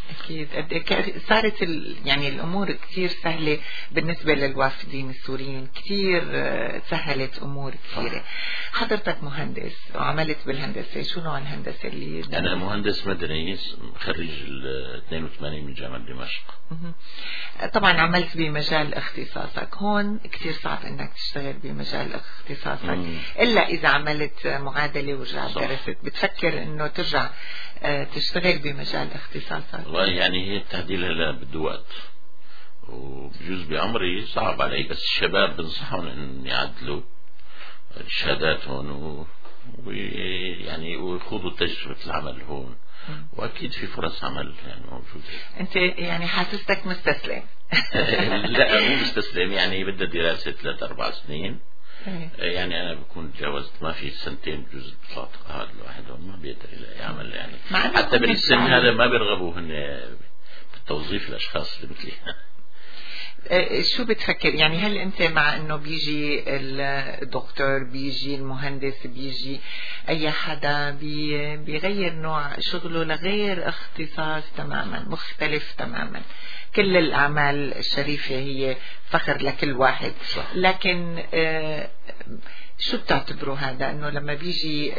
أكيد صارت يعني الأمور كثير سهلة بالنسبة للوافدين السوريين، كثير سهلت أمور كثيرة. حضرتك مهندس وعملت بالهندسة، شو نوع الهندسة اللي دمت؟ أنا مهندس مدني خريج ال اثنين وثمانين من جامعة دمشق. طبعا عملت بمجال اختصاصك، هون كثير صعب انك تشتغل بمجال اختصاصك مم. إلا إذا عملت معادلة ورجعت درست. بتفكر انه ترجع تشتغل بمجال اختصاصك؟ والله يعني هي التعديل هلا بده وقت، وبجوز بعمري صعب علي، بس الشباب بنصحهم ان يعدلوا شهاداتهم ويعني ويخوضوا تجربة العمل هون، واكيد في فرص عمل يعني موجودة. انت يعني حاسستك مستسلم؟ لا مو مستسلم، يعني بدها دراسة ثلاث اربع سنين. يعني انا بكون تجاوزت، ما في سنتين بجوز بطلع هذا الواحد ما بيقدر يعمل يعني حتى بالسن هذا ما بيرغبوا هن بالتوظيف الاشخاص اللي مثلي. شو بتفكر يعني؟ هل انت مع انه بيجي الدكتور، بيجي المهندس، بيجي اي حدا بي بيغير نوع شغله لغير اختصاص تماما مختلف تماما؟ كل الاعمال الشريفة هي فخر لكل واحد، لكن آه شو بتعتبروا هذا انه لما بيجي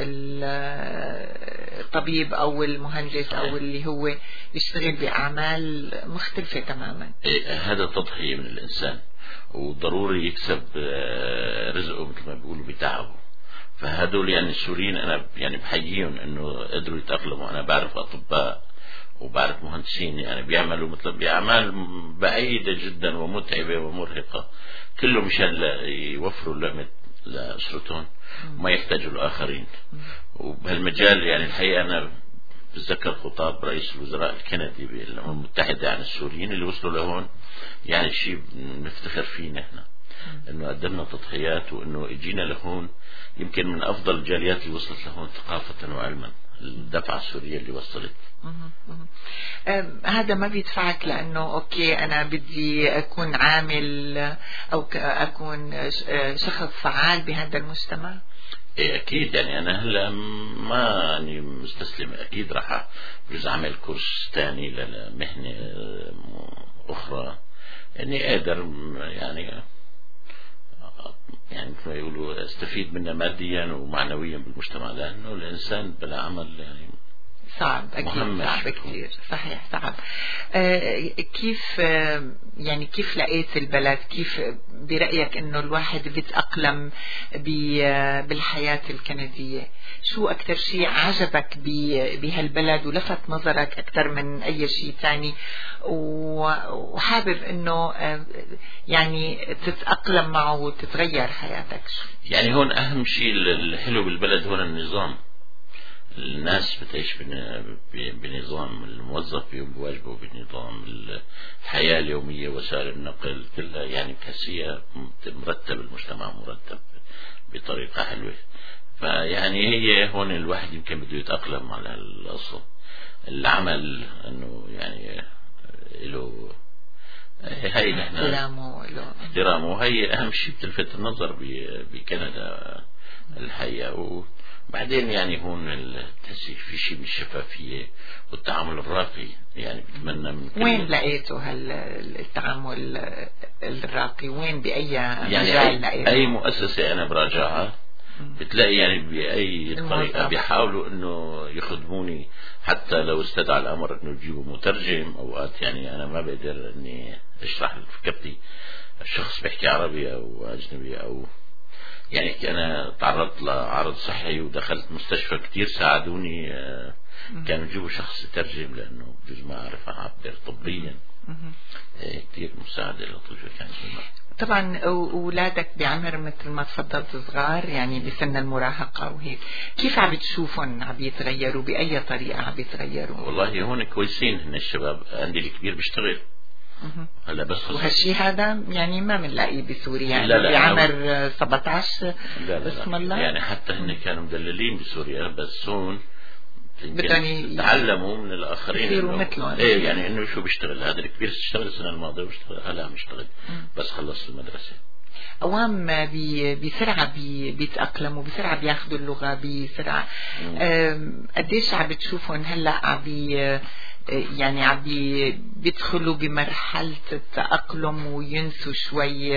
الطبيب او المهندس او اللي هو يشتغل باعمال مختلفة تماما؟ هذا تضحية من الانسان، وضروري يكسب رزقه مثل ما بيقولوا بتعبه. فهدول يعني السوريين انا يعني بحييهم انه قدروا يتأقلموا. انا بعرف اطباء وبعرف مهندسين يعني بيعملوا مثل بأعمال بعيدة جدا ومتعبة ومرهقة، كله مشان يوفروا لقمة لأسرتهم وما يحتاجوا الآخرين. وبهالمجال يعني الحقيقة أنا بتذكر خطاب رئيس الوزراء الكندي بالأمم المتحدة عن السوريين اللي وصلوا لهون، يعني شيء نفتخر فيه نحن انه قدمنا تضحيات، وانه اجينا لهون يمكن من افضل الجاليات اللي وصلت لهون ثقافة وعلما، الدفعة السورية اللي وصلت. هذا ما بيدفعك لأنه أوكي أنا بدي أكون عامل أو أكون شخص فعال بهذا المجتمع؟ إيه أكيد. يعني أنا هلا ما يعني مستسلم، أكيد راح بجوز أعمل كورس تاني لمهنة أخرى إني قادر يعني يعني مثل ما يقولوا استفيد منها ماديا ومعنويا بالمجتمع، لأنه الإنسان بلا عمل يعني صعب. أكيد صعب كثير. صحيح صعب. آه كيف آه يعني كيف لقيت البلد؟ كيف برأيك إنه الواحد بيتأقلم بالحياة الكندية؟ شو أكتر شيء عجبك بهالبلد ولفت نظرك أكتر من أي شيء تاني وحابب إنه آه يعني تتأقلم معه وتتغير حياتك؟ يعني هون أهم شيء الحلو بالبلد هون النظام. الناس بتعيش بنظام، الموظف بيقوم بواجبه بنظام، الحياة اليومية وسائل النقل كلها يعني بحسيها مرتب، المجتمع مرتب بطريقة حلوة. فيعني هي هون الواحد يمكن بده يتأقلم على الأصل. العمل انه يعني له هي نحن احترامه احترامه هي اهم شيء بتلفت النظر بكندا الحقيقة. وبعدين يعني هون التسيح في شيء من الشفافية والتعامل الراقي، يعني بتمنى من كل وين لقيته هالتعامل الراقي؟ وين بأي يعني مجال أي, لقيته؟ أي مؤسسة أنا براجعها بتلاقي يعني بأي طريقة بيحاولوا إنه يخدموني، حتى لو استدعى الأمر إنه يجيبوا مترجم. أوقات يعني أنا ما بقدر إني أشرح فكرتي، الشخص بيحكي عربي أو أجنبي، أو يعني أنا تعرضت لعرض صحي ودخلت مستشفى كتير ساعدوني، كانوا يجيبوا شخص يترجم لأنه بجوز ما أعرف أعبر طبيا. كتير مساعدة لطيفة كانت. طبعا أولادك بعمر مثل ما تفضلت صغار، يعني بسن المراهقة وهيك، كيف عم بتشوفهم عم يتغيروا؟ بأي طريقة عم يتغيروا؟ والله هون كويسين هن الشباب. عندي الكبير بيشتغل هلا بس خلص. وهالشيء هذا يعني ما بنلاقيه بسوريا، يعني لا لا بعمر سبعة عشر بسم الله. يعني حتى هن كانوا مدللين بسوريا، بس هون تعلموا من الآخرين يصيروا مثلهم. ايه يعني انه شو بيشتغل. هذا الكبير اشتغل السنة الماضية واشتغل هلا عم يشتغل بس خلص المدرسة. أوام بي بسرعة بي بيتأقلموا بسرعة، بياخدوا اللغة بسرعة. قديش عم بتشوفهم هلا عم بي يعني عم بيدخلوا بمرحلة التأقلم وينسوا شوي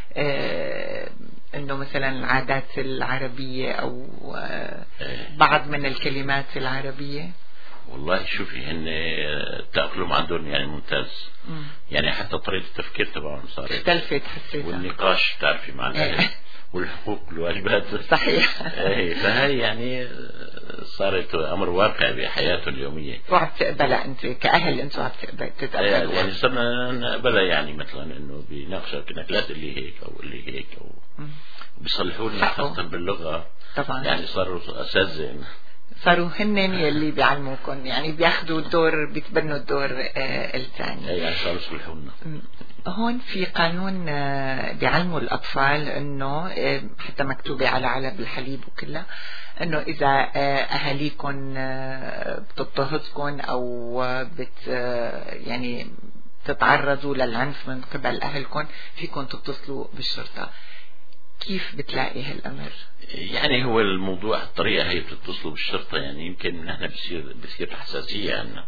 آه انه مثلا العادات العربية او آه بعض من الكلمات العربية؟ والله شوفي هن التأقلم عندهم يعني ممتاز. مم. يعني حتى طريقة التفكير تبعهم صارت اختلفت حسيت، والنقاش تعرفي مع الأهل والحقوق والواجبات. صحيح. ايه فهي يعني صارت امر واقع بحياته اليوميه. وعم تقبلها انت كاهل، انتم عم تتقبلوا؟ يعني صرنا نقبلها، يعني مثلا انه بيناقشك انك لا تقول لي هيك او قول لي هيك، او بيصلحوا لنا خاصه باللغه طبعا. يعني صاروا اساتذه، صاروا هن يلي بيعلموكم، يعني بياخذوا الدور، بيتبنوا الدور آه الثاني. اي يعني صاروا يصلحوا لنا. هون في قانون آه بيعلموا الاطفال انه آه حتى مكتوبه على علب الحليب وكلها، انه اذا آه اهاليكم آه بتضطهدكم او آه بت آه يعني تتعرضوا للعنف من قبل اهلكم، فيكم تتصلوا بالشرطه. كيف بتلاقي هالامر؟ يعني هو الموضوع الطريقه هي بتتصلوا بالشرطه، يعني يمكن نحن بصير بصير حساسيه عنا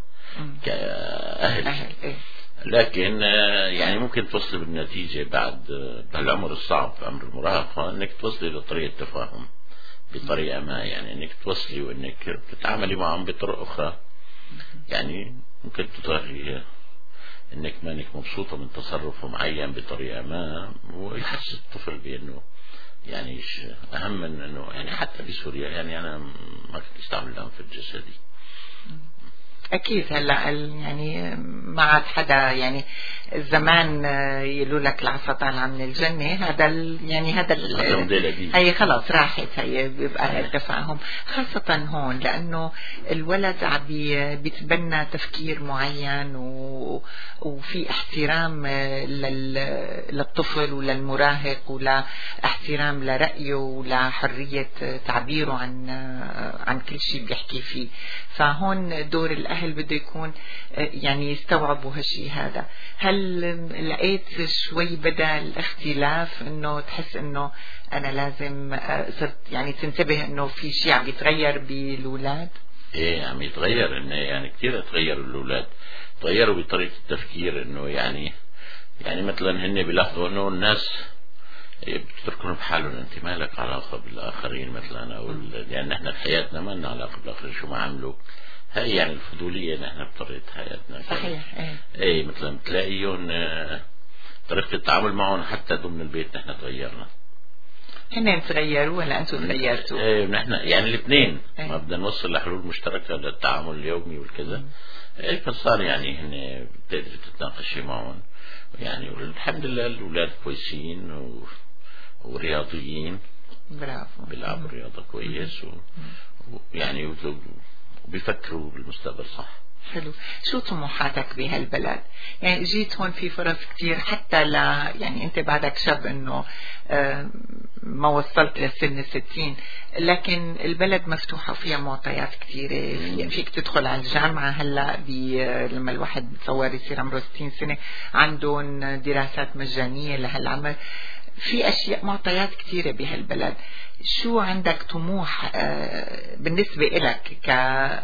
كاهل. أهل. إيه؟ لكن يعني ممكن توصلي بالنتيجه بعد بهالعمر الصعب، عمر المراهقه، انك توصلي لطريقه تفاهم بطريقه ما، يعني انك توصلي وانك تتعاملي معهم بطرق اخرى. يعني ممكن تظهري انك مانك مبسوطه من تصرف معين بطريقه ما، ويحسس الطفل بانه يعني اهم من انه يعني حتى بسوريا يعني انا ما كنت استعمل العنف الجسدي. اكيد هلا يعني ما عاد حدا، يعني زمان يقولوا لك العصا طالعه من الجنه، هذا يعني هذا هي خلاص راحت، هي بيبقى التفاهم خاصه هون، لانه الولد عم بيتبنى تفكير معين و... وفي احترام للطفل وللمراهق، ولا احترام لرايه ولحريه تعبيره عن عن كل شيء بيحكي فيه. فهون دور الاهل هل بده يكون يعني يستوعبوا هالشي هذا. هل لقيت شوي بدا الاختلاف انه تحس انه انا لازم صرت يعني تنتبه انه في شيء عم يتغير بالاولاد؟ ايه عم يتغير، انه يعني كثير تغيروا الاولاد، تغيروا بطريقه التفكير، انه يعني يعني مثلا هن بيلاحظوا انه الناس بتتركهم بحالهم، انت ما لك علاقه بالاخرين مثلا، او يعني نحن بحياتنا ما لنا علاقه بالاخرين شو ما عملوا. هاي يعني الفضولية نحن بطريقة حياتنا. صحيح. ايه, ايه مثلا بتلاقيهم طريقة التعامل معهم حتى ضمن البيت نحن تغيرنا. هن تغيروا ولا انتم تغيرتوا؟ ايه نحن يعني الاثنين. ايه. ما بدنا نوصل لحلول مشتركة للتعامل اليومي والكذا. ايه فصار يعني هن بتقدر تتناقشي معهم، يعني والحمد لله الاولاد كويسين و... ورياضيين. برافو. بيلعبوا رياضة كويس ويعني و... وبيفكروا بالمستقبل صح. حلو. شو طموحاتك بهالبلد؟ يعني جيت هون في فرص كتير حتى ل يعني انت بعدك شاب انه ما وصلت لسن الستين، لكن البلد مفتوحة وفيها معطيات كتيرة. في فيك تدخل على الجامعة هلا لما الواحد بتصور يصير عمره ستين سنة عندهم دراسات مجانية لهالعمل. في اشياء معطيات كتيرة بهالبلد. شو عندك طموح بالنسبة إلك ك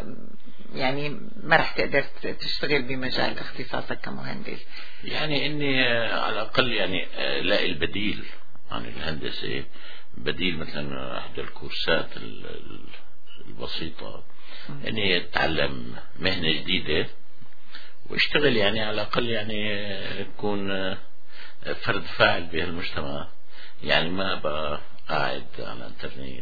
يعني ما رح تقدر تشتغل بمجال اختصاصك كمهندس؟ يعني اني على الاقل يعني لاقي البديل عن الهندسة، بديل مثلا احدى الكورسات البسيطة، اني اتعلم مهنة جديدة واشتغل، يعني على الاقل يعني اكون فرد فاعل بهالمجتمع، يعني ما ابقى قاعد على الانترنت.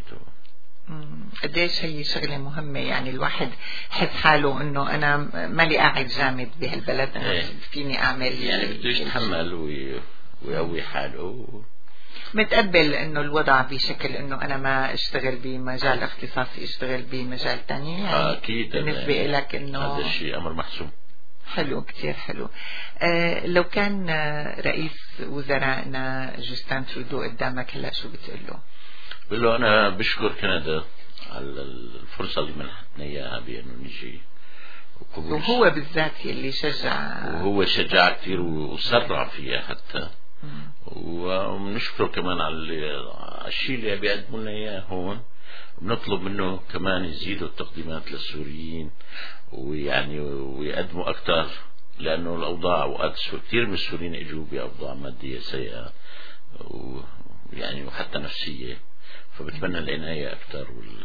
قديش هي شغلة مهمة، يعني الواحد حس حاله انه انا مالي قاعد جامد بهالبلد، انا ايه. فيني اعمل يعني بده يتحمل ويقوي حاله، متقبل انه الوضع بشكل انه انا ما اشتغل بمجال اختصاصي، اشتغل بمجال تاني. يعني اكيد بالنسبة لك انه هذا الشيء امر محسوم. حلو، كتير حلو. آه لو كان رئيس وزرائنا جوستان ترودو قدامك هلا شو بتقول له؟ بقول له انا بشكر كندا على الفرصة اللي منحتنا اياها بانه نجي، وهو بالذات اللي شجع، وهو شجع كثير وسرع فيها حتى. وبنشكره كمان على الشيء اللي بيقدموا لنا اياه هون، بنطلب منه كمان يزيدوا التقديمات للسوريين ويعني ويقدموا أكثر، لأنه الأوضاع وقت كثير من السوريين إجوا بأوضاع مادية سيئة ويعني وحتى نفسية، فبتمنى العناية أكثر وال...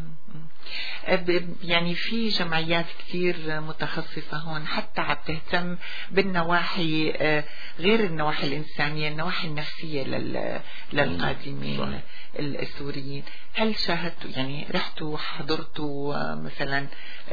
يعني في جمعيات كثير متخصصة هون حتى عم تهتم بالنواحي غير النواحي الإنسانية، النواحي النفسية للقادمين السوريين. هل شاهدتوا يعني رحتوا حضرتوا مثلا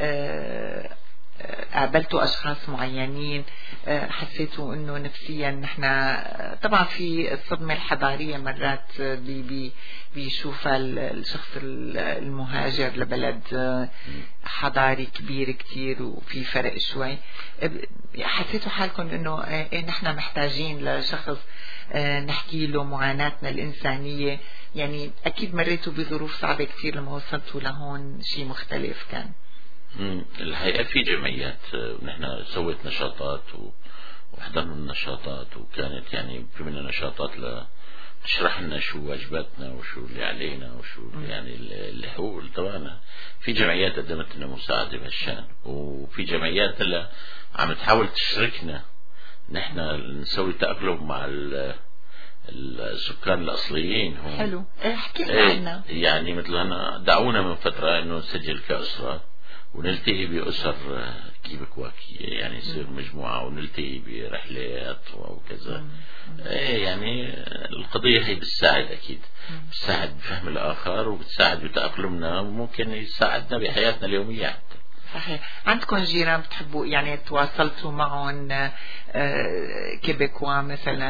قابلتوا أشخاص معينين حسيتوا أنه نفسيا نحن طبعا في الصدمة الحضارية مرات بي بي بيشوفها الشخص المهاجر لبلد حضاري كبير كتير وفي فرق شوي، حسيتوا حالكم أنه نحن محتاجين لشخص نحكي له معاناتنا الإنسانية؟ يعني أكيد مريتوا بظروف صعبة كتير لما وصلتوا لهون، شيء مختلف كان. الحقيقة في جمعيات ونحن سويت نشاطات وحضرنا النشاطات، وكانت يعني في منها نشاطات لتشرح لنا شو واجباتنا وشو اللي علينا وشو اللي يعني الحقوق تبعنا. في جمعيات قدمت لنا مساعدة بهالشان، وفي جمعيات هلا عم تحاول تشركنا نحن نسوي تأقلم مع السكان الأصليين هون. حلو، احكي لنا. يعني مثل هنا دعونا من فترة إنه نسجل كأسرة ونلتقي بأسر كيبكواكية، يعني يصير مجموعة ونلتقي برحلات وكذا. ايه يعني القضية هي بتساعد أكيد، بتساعد بفهم الآخر وبتساعد بتأقلمنا وممكن يساعدنا بحياتنا اليومية حتى. صحيح. عندكم جيران بتحبوا يعني تواصلتوا معهم كيبكوا مثلا؟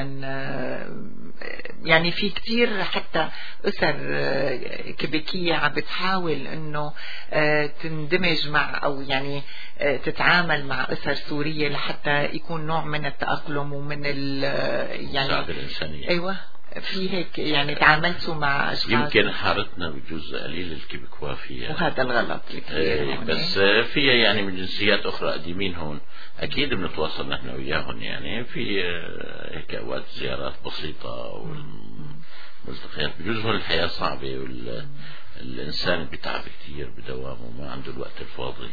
يعني في كتير حتى أسر كيبكية عم بتحاول انه تندمج مع او يعني تتعامل مع أسر سورية لحتى يكون نوع من التأقلم ومن ال يعني المساعدة الإنسانية. ايوه، في هيك يعني تعاملتوا مع أشخاص؟ يمكن حارتنا بجزء قليل الكيبكوا فيها، وهذا الغلط الكبير. بس فيها يعني من جنسيات أخرى قديمين هون أكيد بنتواصل نحن وياهم، يعني في هيك أوقات زيارات بسيطة والملتقيات. بجوز هون الحياة صعبة والإنسان بيتعب كتير بدوامه وما عنده الوقت الفاضي.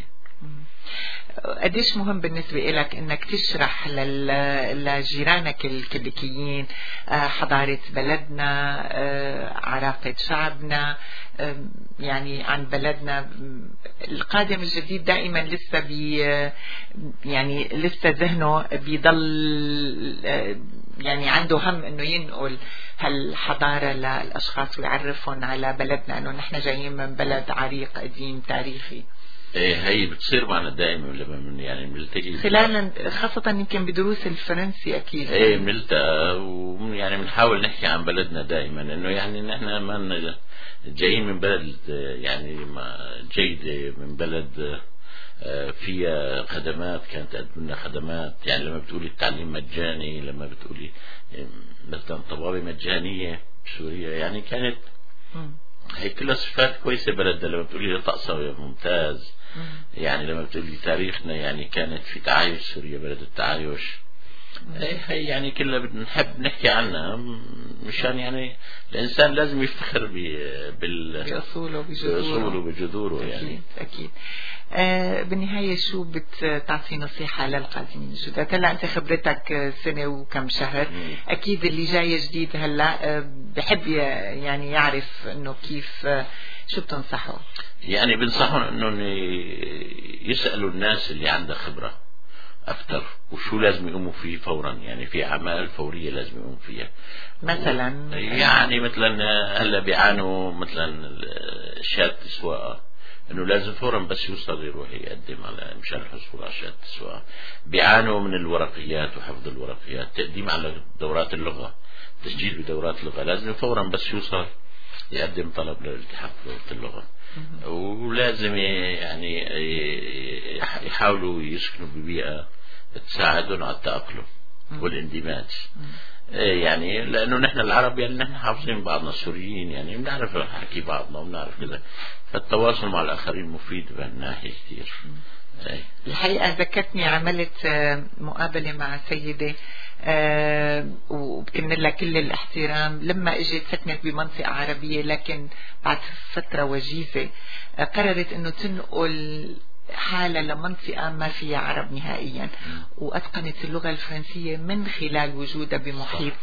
قديش مهم بالنسبة لك انك تشرح لجيرانك الكيبكيين حضارة بلدنا، عراقة شعبنا، يعني عن بلدنا؟ القادم الجديد دائما لسه بي يعني لسه ذهنه بيضل يعني عنده هم انه ينقل هالحضارة للاشخاص ويعرفهم على بلدنا انه نحن جايين من بلد عريق قديم تاريخي. ايه هي بتصير معنا دائما لما من يعني بنلتقي خلال خاصة يمكن بدروس الفرنسي اكيد. ايه بنلتقى ويعني بنحاول نحكي عن بلدنا دائما، انه يعني نحن ما جايين من بلد يعني ما جيدة، من بلد فيها خدمات كانت تقدم لنا خدمات. يعني لما بتقولي التعليم مجاني، لما بتقولي مثلا طبابة مجانية بسوريا، يعني كانت هي كلها صفات كويسة بلدنا. لما بتقولي طقسها ممتاز، يعني لما بتقولي تاريخنا يعني كانت في تعايش سوريا بلد التعايش. هي يعني كلها بنحب نحكي عنها مشان يعني الإنسان لازم يفتخر بال بأصوله بجذوره بجذوره أكيد يعني أكيد. آه بالنهاية شو بتعطي نصيحة للقادمين الجدد؟ هلا أنت خبرتك سنة وكم شهر، مم. أكيد اللي جاي جديد هلا آه بحب يعني يعرف إنه كيف، آه شو بتنصحه؟ يعني بنصحهم إنه يسألوا الناس اللي عندها خبرة أكثر وشو لازم يقوموا فيه فورا. يعني في أعمال فورية لازم يقوموا فيها، مثلا يعني مثلا هلا بيعانوا مثلا شهادة السواقة، انه لازم فورا بس يوصل يروح يقدم على مشان الحصول على شهادة السواقة. بيعانوا من الورقيات وحفظ الورقيات، تقديم على دورات اللغة، تسجيل بدورات اللغة، لازم فورا بس يوصل يقدم طلب للالتحاق بدورة اللغة. ولازم يعني يحاولوا يسكنوا ببيئة تساعدهم على التأقلم والاندماج. يعني لأنه نحن العرب يعني نحن حافظين بعضنا السوريين، يعني بنعرف نحكي بعضنا وبنعرف كذا، فالتواصل مع الآخرين مفيد بهالناحية كثير. الحقيقة ذكرتني عملت مقابلة مع سيدة آه وبكن لها كل الاحترام. لما اجت سكنت بمنطقة عربية، لكن بعد فترة وجيزة آه قررت انه تنقل حالة لمنطقة ما فيها عرب نهائيا، وأتقنت اللغة الفرنسية من خلال وجودها بمحيط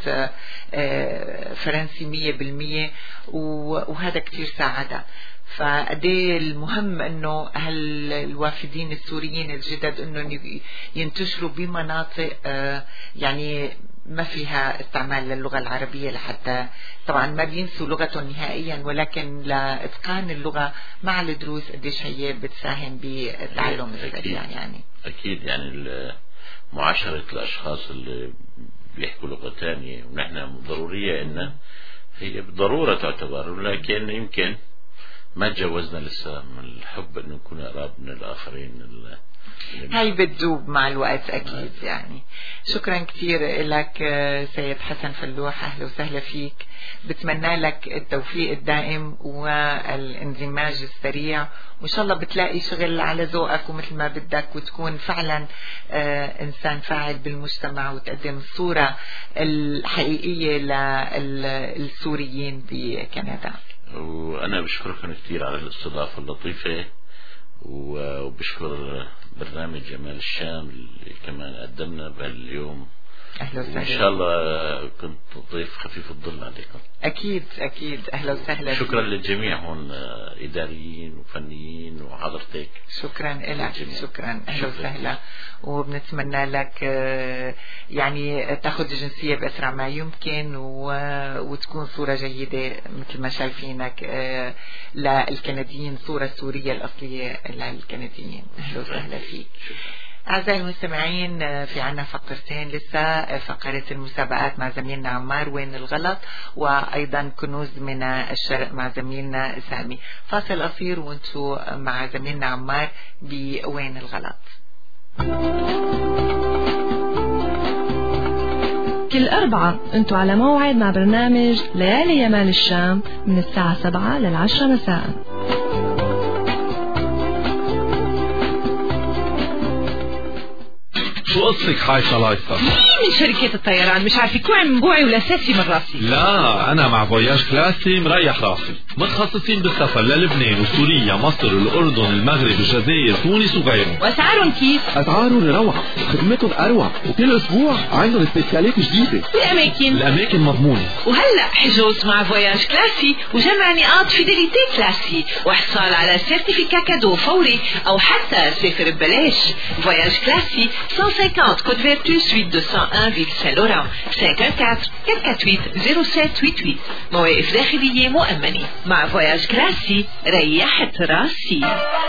فرنسي مية بالمية، وهذا كتير ساعدها. فقديه المهم انه هالوافدين السوريين الجدد انه ينتشروا بمناطق يعني ما فيها استعمال للغة العربية، لحتى طبعا ما بينسوا لغتهم نهائيا، ولكن لإتقان اللغة مع الدروس قديش هي بتساهم بالتعلم السريع. يعني أكيد يعني معاشرة الأشخاص اللي بيحكوا لغة تانية ونحن ضرورية إن هي ضرورة تعتبر، لكن يمكن ما تجوزنا لسه من الحب إنه نكون قراب من الآخرين. هاي بتذوب مع الوقت أكيد. يعني شكرا كثير لك سيد حسن فلوح، أهلا وسهلا فيك. بتمنى لك التوفيق الدائم والانزماج السريع، وإن شاء الله بتلاقي شغل على ذوقك ومثل ما بدك، وتكون فعلا إنسان فاعل بالمجتمع، وتقدم الصورة الحقيقية للسوريين بكندا. وأنا بشكركم كثير على الاستضافة اللطيفة، وبشكر برنامج جمال الشام اللي كمان قدمنا بهاليوم. أهلا وسهلا. إن شاء الله كنت ضيف خفيف الظل عليكم. أكيد أكيد. أهلا وسهلا. شكرا للجميع هون، إداريين وفنيين وحضرتك. شكرا لك. شكرا. أهلا وسهلا. وبنتمنى لك يعني تأخذ الجنسية بأسرع ما يمكن، وتكون صورة جيدة مثل ما شايفينك للكنديين، صورة سورية الأصلية للكنديين. أهلا وسهلا فيك. أعزائي المستمعين، في عنا فقرتين لسه، فقرة المسابقات مع زميلنا عمار وين الغلط، وأيضا كنوز من الشرق مع زميلنا سامي. فاصل قصير وانتو مع زميلنا عمار بوين الغلط. كل أربعة انتو على موعد مع برنامج ليالي يمال الشام من الساعة سبعة للعشرة مساء. شو قصتك حايصة لايصة؟ مين من شركة الطيران مش عارف يكون من بوعي ولا ساسي من راسي؟ لا أنا مع فواياج كلاسي مريح راسي، متخصصين بالسفر للبنان وسوريا مصر الأردن المغرب الجزائر تونس وغيرهم. وأسعارهم كيف؟ أسعارهم روعة وخدمتهم أروع، وكل أسبوع عندهم سبيشالات جديدة. والأماكن؟ الأماكن مضمونة. وهلأ حجوز مع فواياج كلاسي وجمع نقاط فيديليتي كلاسي وحصال على سيرتيفيكا كادو فوري أو حتى سافر ببلاش. فواياج كلاسي مية وخمسين Côte Vertu suite deux cent un Ville Saint-Laurent cinq un quatre quatre quatre huit zéro sept huit huit. مواقف داخلية مؤمنة. مع فواياج كلاسي ريحت راسي.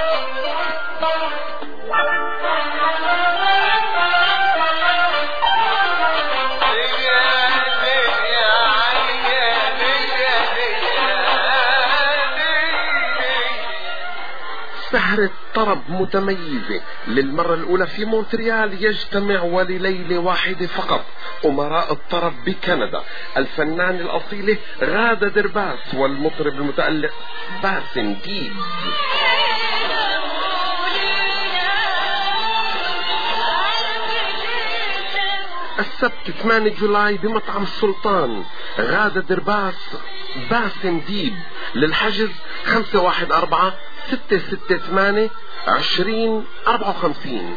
سهرة طرب متميزة للمرة الأولى في مونتريال يجتمع ولليلة واحدة فقط أمراء الطرب بكندا، الفنان الأصيلة غادة درباس والمطرب المتألق باسم ديب. السبت ثمانية جولاي بمطعم السلطان، غادة درباس باسم ديب. للحجز خمسة واحد أربعة ستة ستة ثمانية عشرين أربعة وخمسين.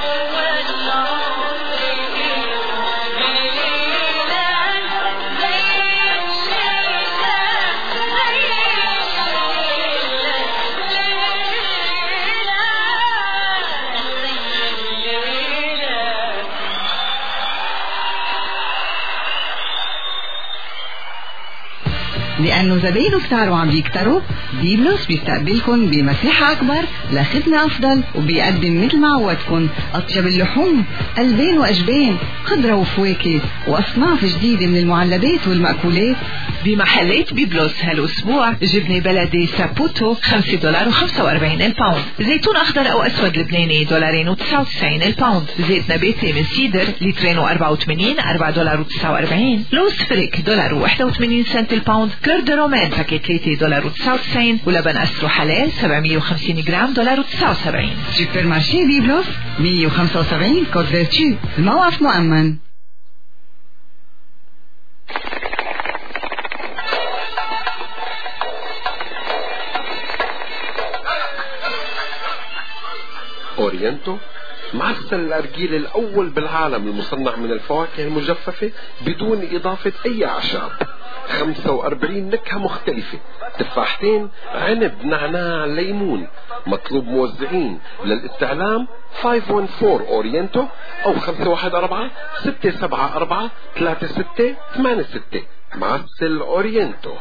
لأنه زباينه كتار وعم بيكتروا، ديبلوس بيستقبلكن بمساحة أكبر لخدمة أفضل، وبيقدم مثل ما عودكن أطيب اللحوم، ألبان وأجبان، خضرة وفواكه، وأصناف جديدة من المعلبات والمأكولات. بمحلات بيبلوس هالأسبوع جبنة بلدي سابوتو خمسة دولار وخمسة وأربعين الباوند، زيتون أخضر أو أسود لبناني دولارين وتسعة وتسعين الباوند، زيت نباتي من سيدر لترين وأربعة وثمانين أربعة دولار وتسعة وأربعين، لوز فريك دولار وواحد وثمانين سنت الباوند، كرد رومان باكيت ثلاثة دولار وتسعة وتسعين، ولبن أسرو حلال سبعمية وخمسين جرام دولار وتسعة وسبعين. سوبر مارشي بيبلوس مية وخمسة وسبعين كوت فيرتو، الموقف مؤمن. أورينتو، معسل الأرجيل الأول بالعالم المصنع من الفواكه المجففة بدون إضافة أي أعشاب، خمسة وأربعين نكهة مختلفة، تفاحتين، عنب، نعناع، ليمون. مطلوب موزعين للاستعلام خمسة واحد أربعة أورينتو أو خمسة واحد أربعة ستة سبعة أربعة ثلاثة ستة ثمانية ستة. معسل أورينتو.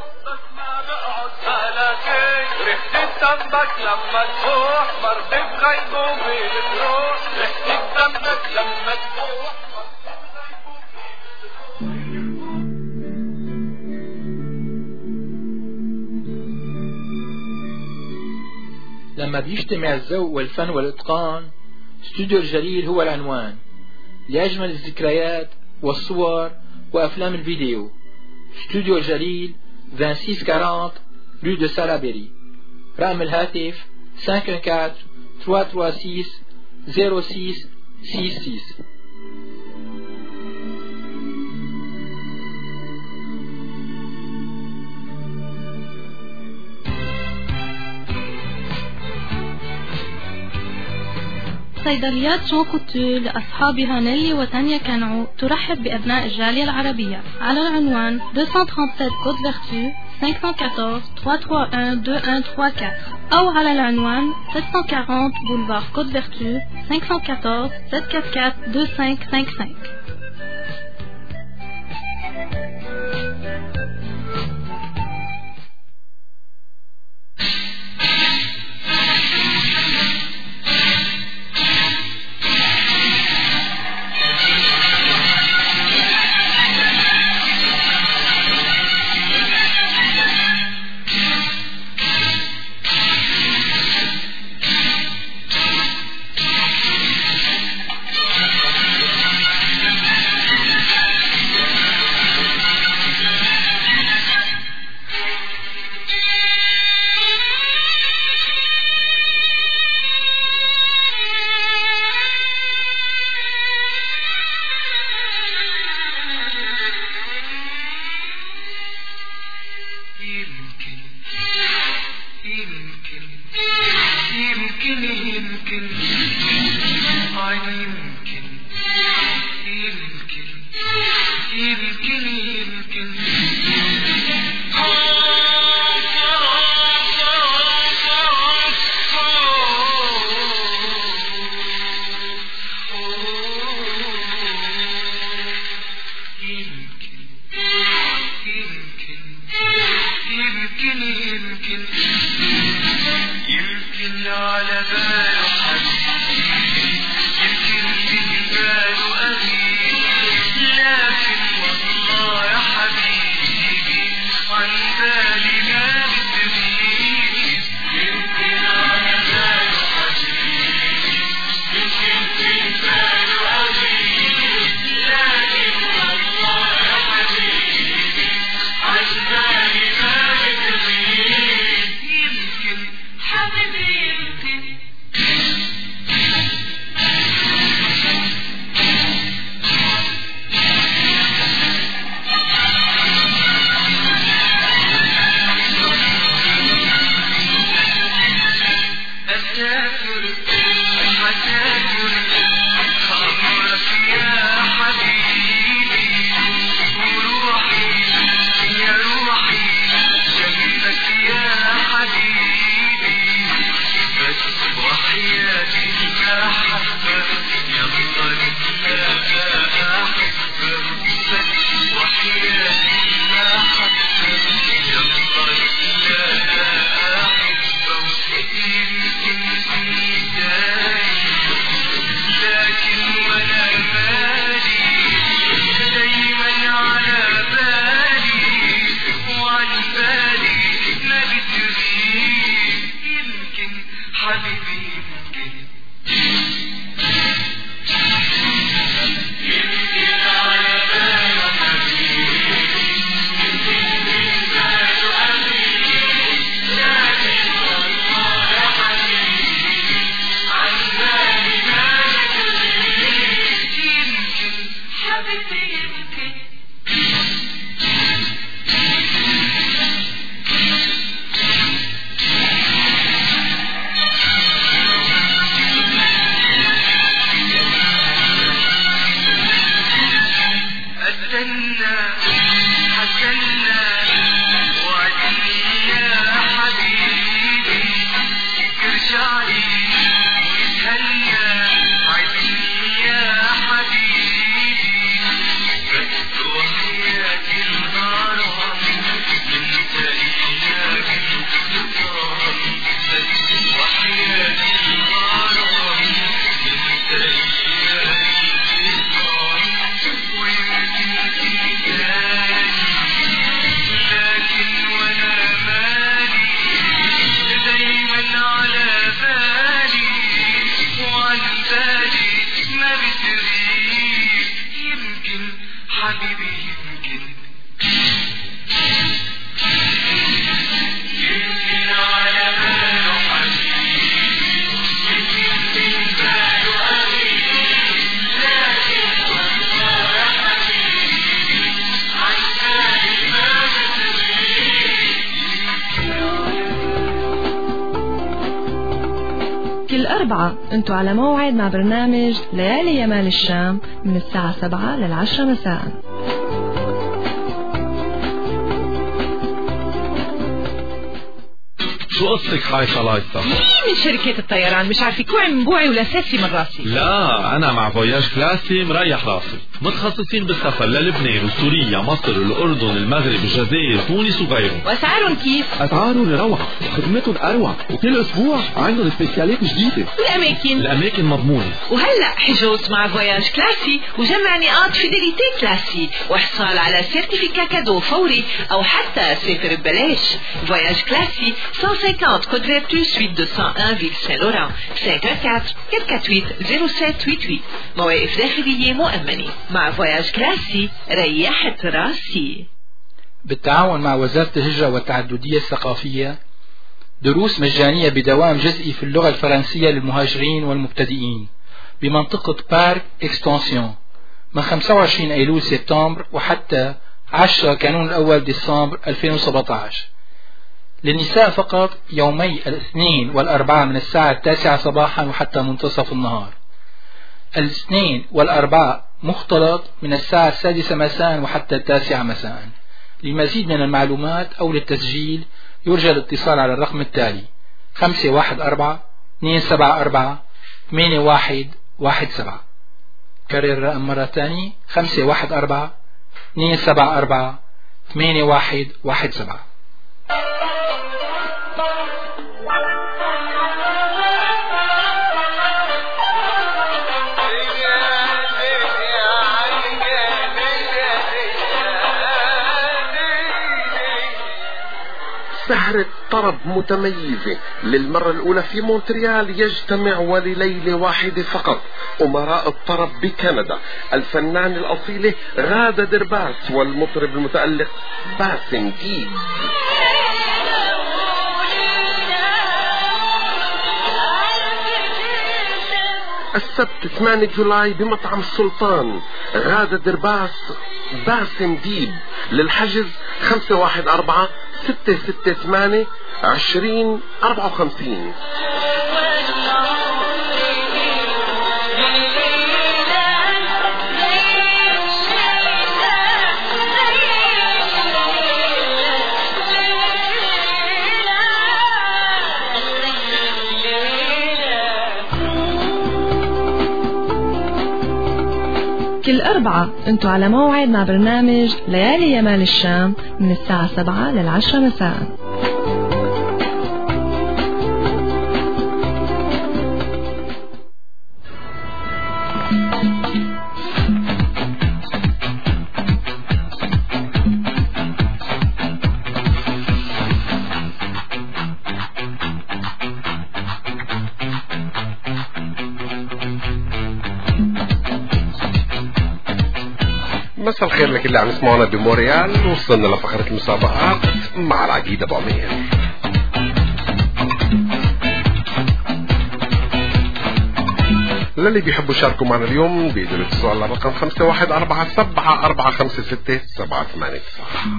ريحة دمك لما تروح مرضي بغيبوبة بتروح، ريحة دمك لما تروح. لما بيجتمع الذوق والفن والإتقان، استوديو الجليل هو العنوان لأجمل الذكريات والصور وأفلام الفيديو. استوديو الجليل ستة وعشرين رue de Salaberry. رقم الهاتف خمسة واحد أربعة ثلاثة ثلاثة ستة صفر ستة ستة ستة. صيدليات جون كوتور لأصحابها نيلي وتانيا كانعو ترحب بأبناء الجالية العربية على العنوان مئتين وسبعة وثلاثين كود فيرتو خمسة أربعة أربعة ثلاثة واحد اثنين واحد ثلاثة أو على العنوان سبعمئة وأربعين بولفار كود فيرتو خمسة أربعة أربعة سبعة أربعة أربعة اثنين خمسة خمسة خمسة. الأربعة أنتوا على موعد مع برنامج ليالي يمال الشام من الساعة سبعة للعشرة مساء. شو قصتك هاي خلايصة؟ مين من شركة الطيران مش عارفة كوعي من بوعي ولا ساسي من راسي؟ لا أنا مع فواياج كلاسي مريح راسي، متخصصين بالسفر للبنان وسوريا مصر الأردن المغرب الجزائر تونس وغيرهم. وأسعارهم كيف؟ أسعارهم روعة وخدمتهم أروع، وكل أسبوع عندهم سبيشالات جديدة. والأماكن؟ الأماكن مضمونة. وهلأ حجوز مع فواياج كلاسي وجمع نقاط فيديليتي كلاسي واحصال على سيرتيفيكا كادو فوري أو حتى سافر ببلاش. فواياج كلاسي cent cinquante Côte Vertu, suite deux cent un, Ville Saint-Laurent. cinq un quatre, quatre quatre huit, zéro sept huit huit. مواقف داخلية مؤمنة. مع فواياج كلاسي ريحت راسي. بالتعاون مع وزارة الهجرة والتعددية الثقافية دروس مجانية بدوام جزئي في اللغة الفرنسية للمهاجرين والمبتدئين بمنطقة بارك اكستنسيون من خمسة وعشرين أيلول سبتمبر وحتى عشرة كانون الأول ديسمبر ألفين وسبعة عشر. للنساء فقط يومي الاثنين والأربعاء من الساعة التاسعة صباحا وحتى منتصف النهار. الاثنين والأربعاء مختلط من الساعة السادسة مساء وحتى التاسعة مساء. لمزيد من المعلومات أو للتسجيل يرجى الاتصال على الرقم التالي خمسة واحد أربعة اثنين سبعة أربعة ثمانية واحد واحد سبعة. كرر الرقم مرة ثانية خمسة واحد أربعة اثنين سبعة أربعة ثمانية واحد واحد سبعة. سهرة طرب متميزة للمرة الأولى في مونتريال يجتمع ولليلة واحدة فقط أمراء الطرب بكندا، الفنان الأصيلة غادة درباس والمطرب المتألق باسم ديب. السبت ثمانية جولاي بمطعم السلطان غادة درباس باسم ديب. للحجز خمسة واحد أربعة ستة ستة ثمانية عشرين أربعة وخمسين. كل أربعة أنتوا على موعد مع برنامج ليالي يمال الشام من الساعة سبعة للعشرة مساء. مساء الخير لك اللي عم يسمعونا بموريال. وصلنا لفقرة المسابقات مع العقيد أبو عمير. للي بيحبوا يشاركوا معنا اليوم بيقدروا يتصلوا على الرقم خمسة واحد أربعة سبعة أربعة خمسة ستة سبعة ثمانية تسعة.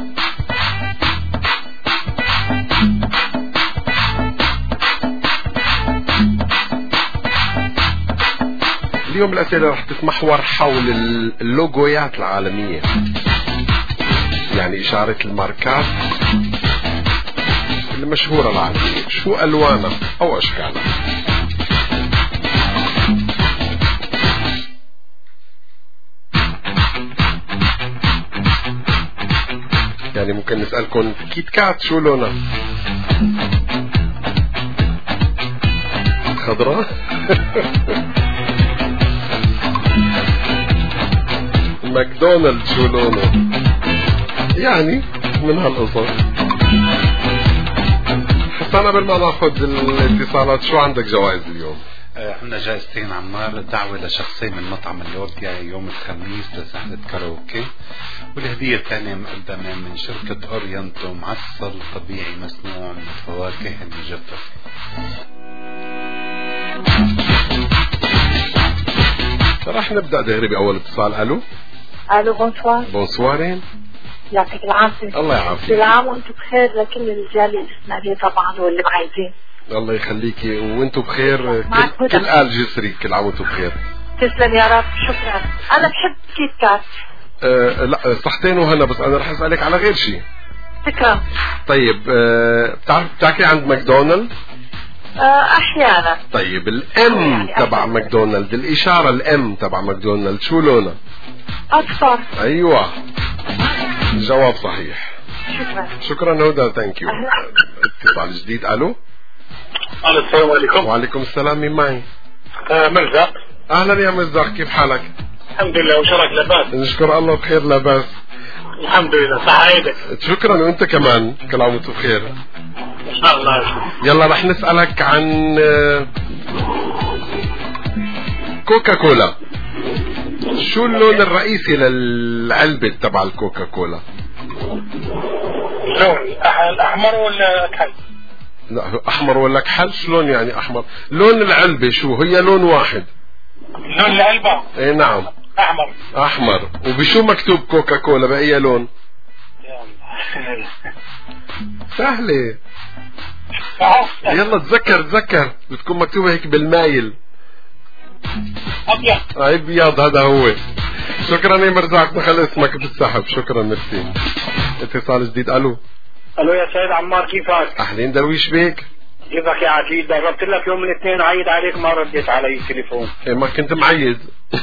اليوم الأسئلة رح تتمحور حول اللوجويات العالمية، يعني إشارة الماركات المشهورة العالمية شو ألوانها أو أشكالها؟ يعني ممكن نسألكم كيت كات شو لونها؟ خضراء؟ ماكدونالد شو لونه؟ يعني من هالقصص. حسنا قبل ما ناخذ الاتصالات شو عندك جوائز اليوم؟ عندنا جائزتين عمار، دعوة لشخصين من مطعم اللورديا يوم الخميس لسهرة كاراوكي، والهدية الثانية مقدمة من شركة أورينتو معسل طبيعي مصنوع من الفواكه المجففة. رح نبدأ دغري بأول اتصال. ألو ألو بونسوار. بونسوارين. يعطيك العافية. الله يعافيك. كل عام وانتم بخير لكل الرجال الإسماعيلية طبعا واللي بعايزين. الله يخليكي وانتم بخير كل, كل آل جسري كل عام وانتم بخير. تسلم يا رب شكرا. أنا بحب كيت كات. أه لا صحتين وهنا بس أنا رح أسألك على غير شيء. شكرا. طيب أه بتعرف بتاكلي عند ماكدونالد؟ أه أحيانا. طيب الام يعني تبع ماكدونالد الإشارة الام تبع ماكدونالد شو لونها؟ أصفر. أيوة الجواب صحيح. شكرا. شكرا هدى ثانك يو. اتصال جديد. ألو. ألو السلام عليكم. وعليكم السلام. مين معي؟ آه مرزاق. أهلا يا مرزاق كيف حالك؟ الحمد لله وشرك لباس. نشكر الله بخير لاباس. الحمد لله صح عيدك. شكرا وانت كمان كل عام وانت بخير. ان شاء الله. يلا رح نسألك عن كوكا كولا. شو اللون الرئيسي للعلبة تبع الكوكا كولا؟ لون الأحمر ولا كحل؟ لا أحمر ولا كحل؟ شلون يعني أحمر؟ لون العلبة شو هي؟ لون واحد. لون العلبة؟ ايه نعم أحمر. أحمر. وبشو مكتوب كوكا كولا بأي لون؟ سهلة. يلا تذكر تذكر بتكون مكتوبة هيك بالمايل. أبيض. أبيض هذا هو. شكرا يا مرزاق دخل اسمك بالسحب. شكرا ميرسي. اتصال جديد. ألو. ألو يا سيد عمار كيفك؟ أهلين درويش بيك. كيفك يا عتيد؟ جربت لك يوم الاثنين عيد عليك ما رديت علي التليفون. إيه ما كنت معيد.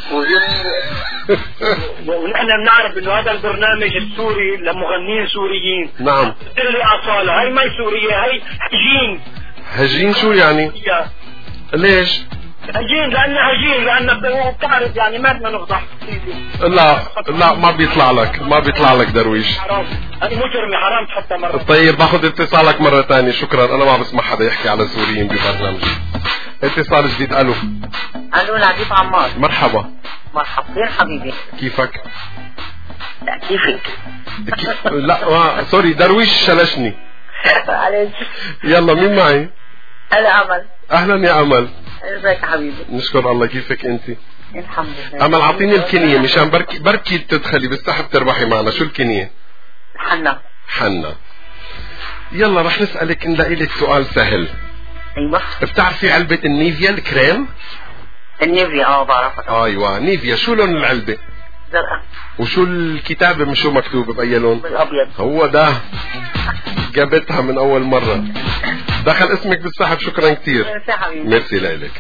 ونحن بنعرف انه هذا البرنامج السوري لمغنيين سوريين. نعم. قلت لي أصالة هي ما هي سورية هي هجين. هجين شو يعني؟ ليش؟ هجين لأنها هجين لأنك بتعرف يعني ما بدنا نفضح. لا لا ما بيطلع لك ما بيطلع لك درويش. حرام هذه مجرمة حرام تحطها مرة. طيب باخذ اتصالك مرة ثانية. شكرا أنا ما بسمع حدا يحكي على سوريين ببرنامجي. اتصال جديد. ألو. ألو العبيد عمار. مرحبا. مرحبا حبيبي. كيفك؟ لا كيفك؟ لا ما سوري درويش شلشني. معلش. يلا مين معي؟ أنا أمل. أهلا يا أمل. ازيك يا حبيبي؟ نشكر الله. كيفك أنت؟ الحمد لله. أمل أعطيني الكنية مشان بركي بركي تدخلي بالسحب تربحي معنا. شو الكنية؟ حنا. حنا. يلا رح نسألك نلاقي لك سؤال سهل. ايوه. بتعرفي علبة النيفيا الكريم؟ النيفيا اه بعرفها. ايوه نيفيا. شو لون العلبة؟ زرقاء. وشو الكتابة من شو مكتوب بأي لون؟ بالأبيض. هو ده. جابتها من أول مرة. دخل اسمك بالسحب. شكرا كتير. ميرسي لك.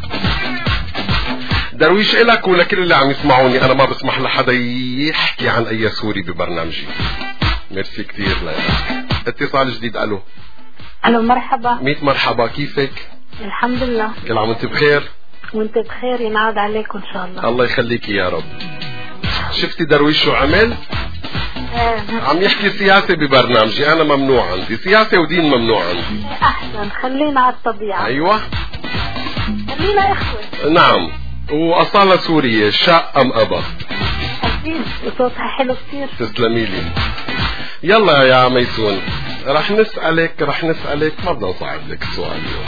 درويش إلك ولكل اللي عم يسمعوني أنا ما بسمح لحدا يحكي عن أي سوري ببرنامجي. ميرسي كتير لك. اتصال جديد. ألو. ألو مرحبا. ميت مرحبا. كيفك؟ الحمد لله. كل عام وانت بخير. وانت بخير ينعاد عليكم إن شاء الله. الله يخليكي يا رب. شفتي درويش شو عمل؟ عم يحكي سياسة ببرنامجي. أنا ممنوع عندي سياسة ودين ممنوع عندي. أحسن خلينا على الطبيعة. أيوة خلينا إخوة. نعم. وأصالة سورية شاء أم أبا. أكيد صوتها حلو كتير. تسلمي لي. يلا يا ميسون رح نسألك رح نسألك ما بدنا نصعب لك السؤال اليوم.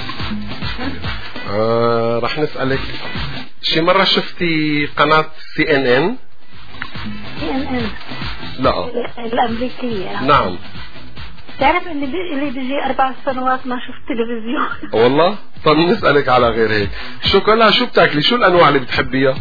آه رح نسألك شي مرة شفتي قناة سي ان ان؟ سي ان ان لا الأمريكية. نعم. تعرف اللي بي... اللي بيجي أربع سنوات ما شفت تلفزيون. والله؟ طب نسألك على غير هيك. شوكولا شو بتاكلي؟ شو الأنواع اللي بتحبيها؟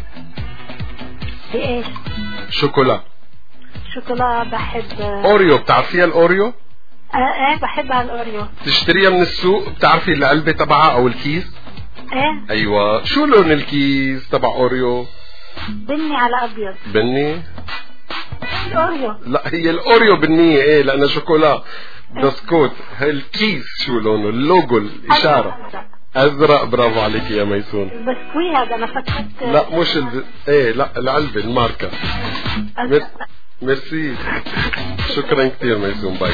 بإيش؟ شوكولا. شوكولا بحب. أوريو. بتعرفيها الأوريو؟ ايه بحبها الاوريو. تشتريها من السوق؟ بتعرفي العلبة تبعها او الكيس؟ ايه. ايوه. شو لون الكيس تبع اوريو؟ بني على ابيض. بني؟ الاوريو. لا هي الاوريو بنية ايه لانها شوكولا بسكوت. الكيس شو لونه؟ اللوجو الاشارة ازرق. برافو عليك يا ميسون. البسكوي هذا انا فكرت. لا مش ال... ايه لا العلبة الماركة. مير... ميرسي. شكرا كثير ميسون. باي.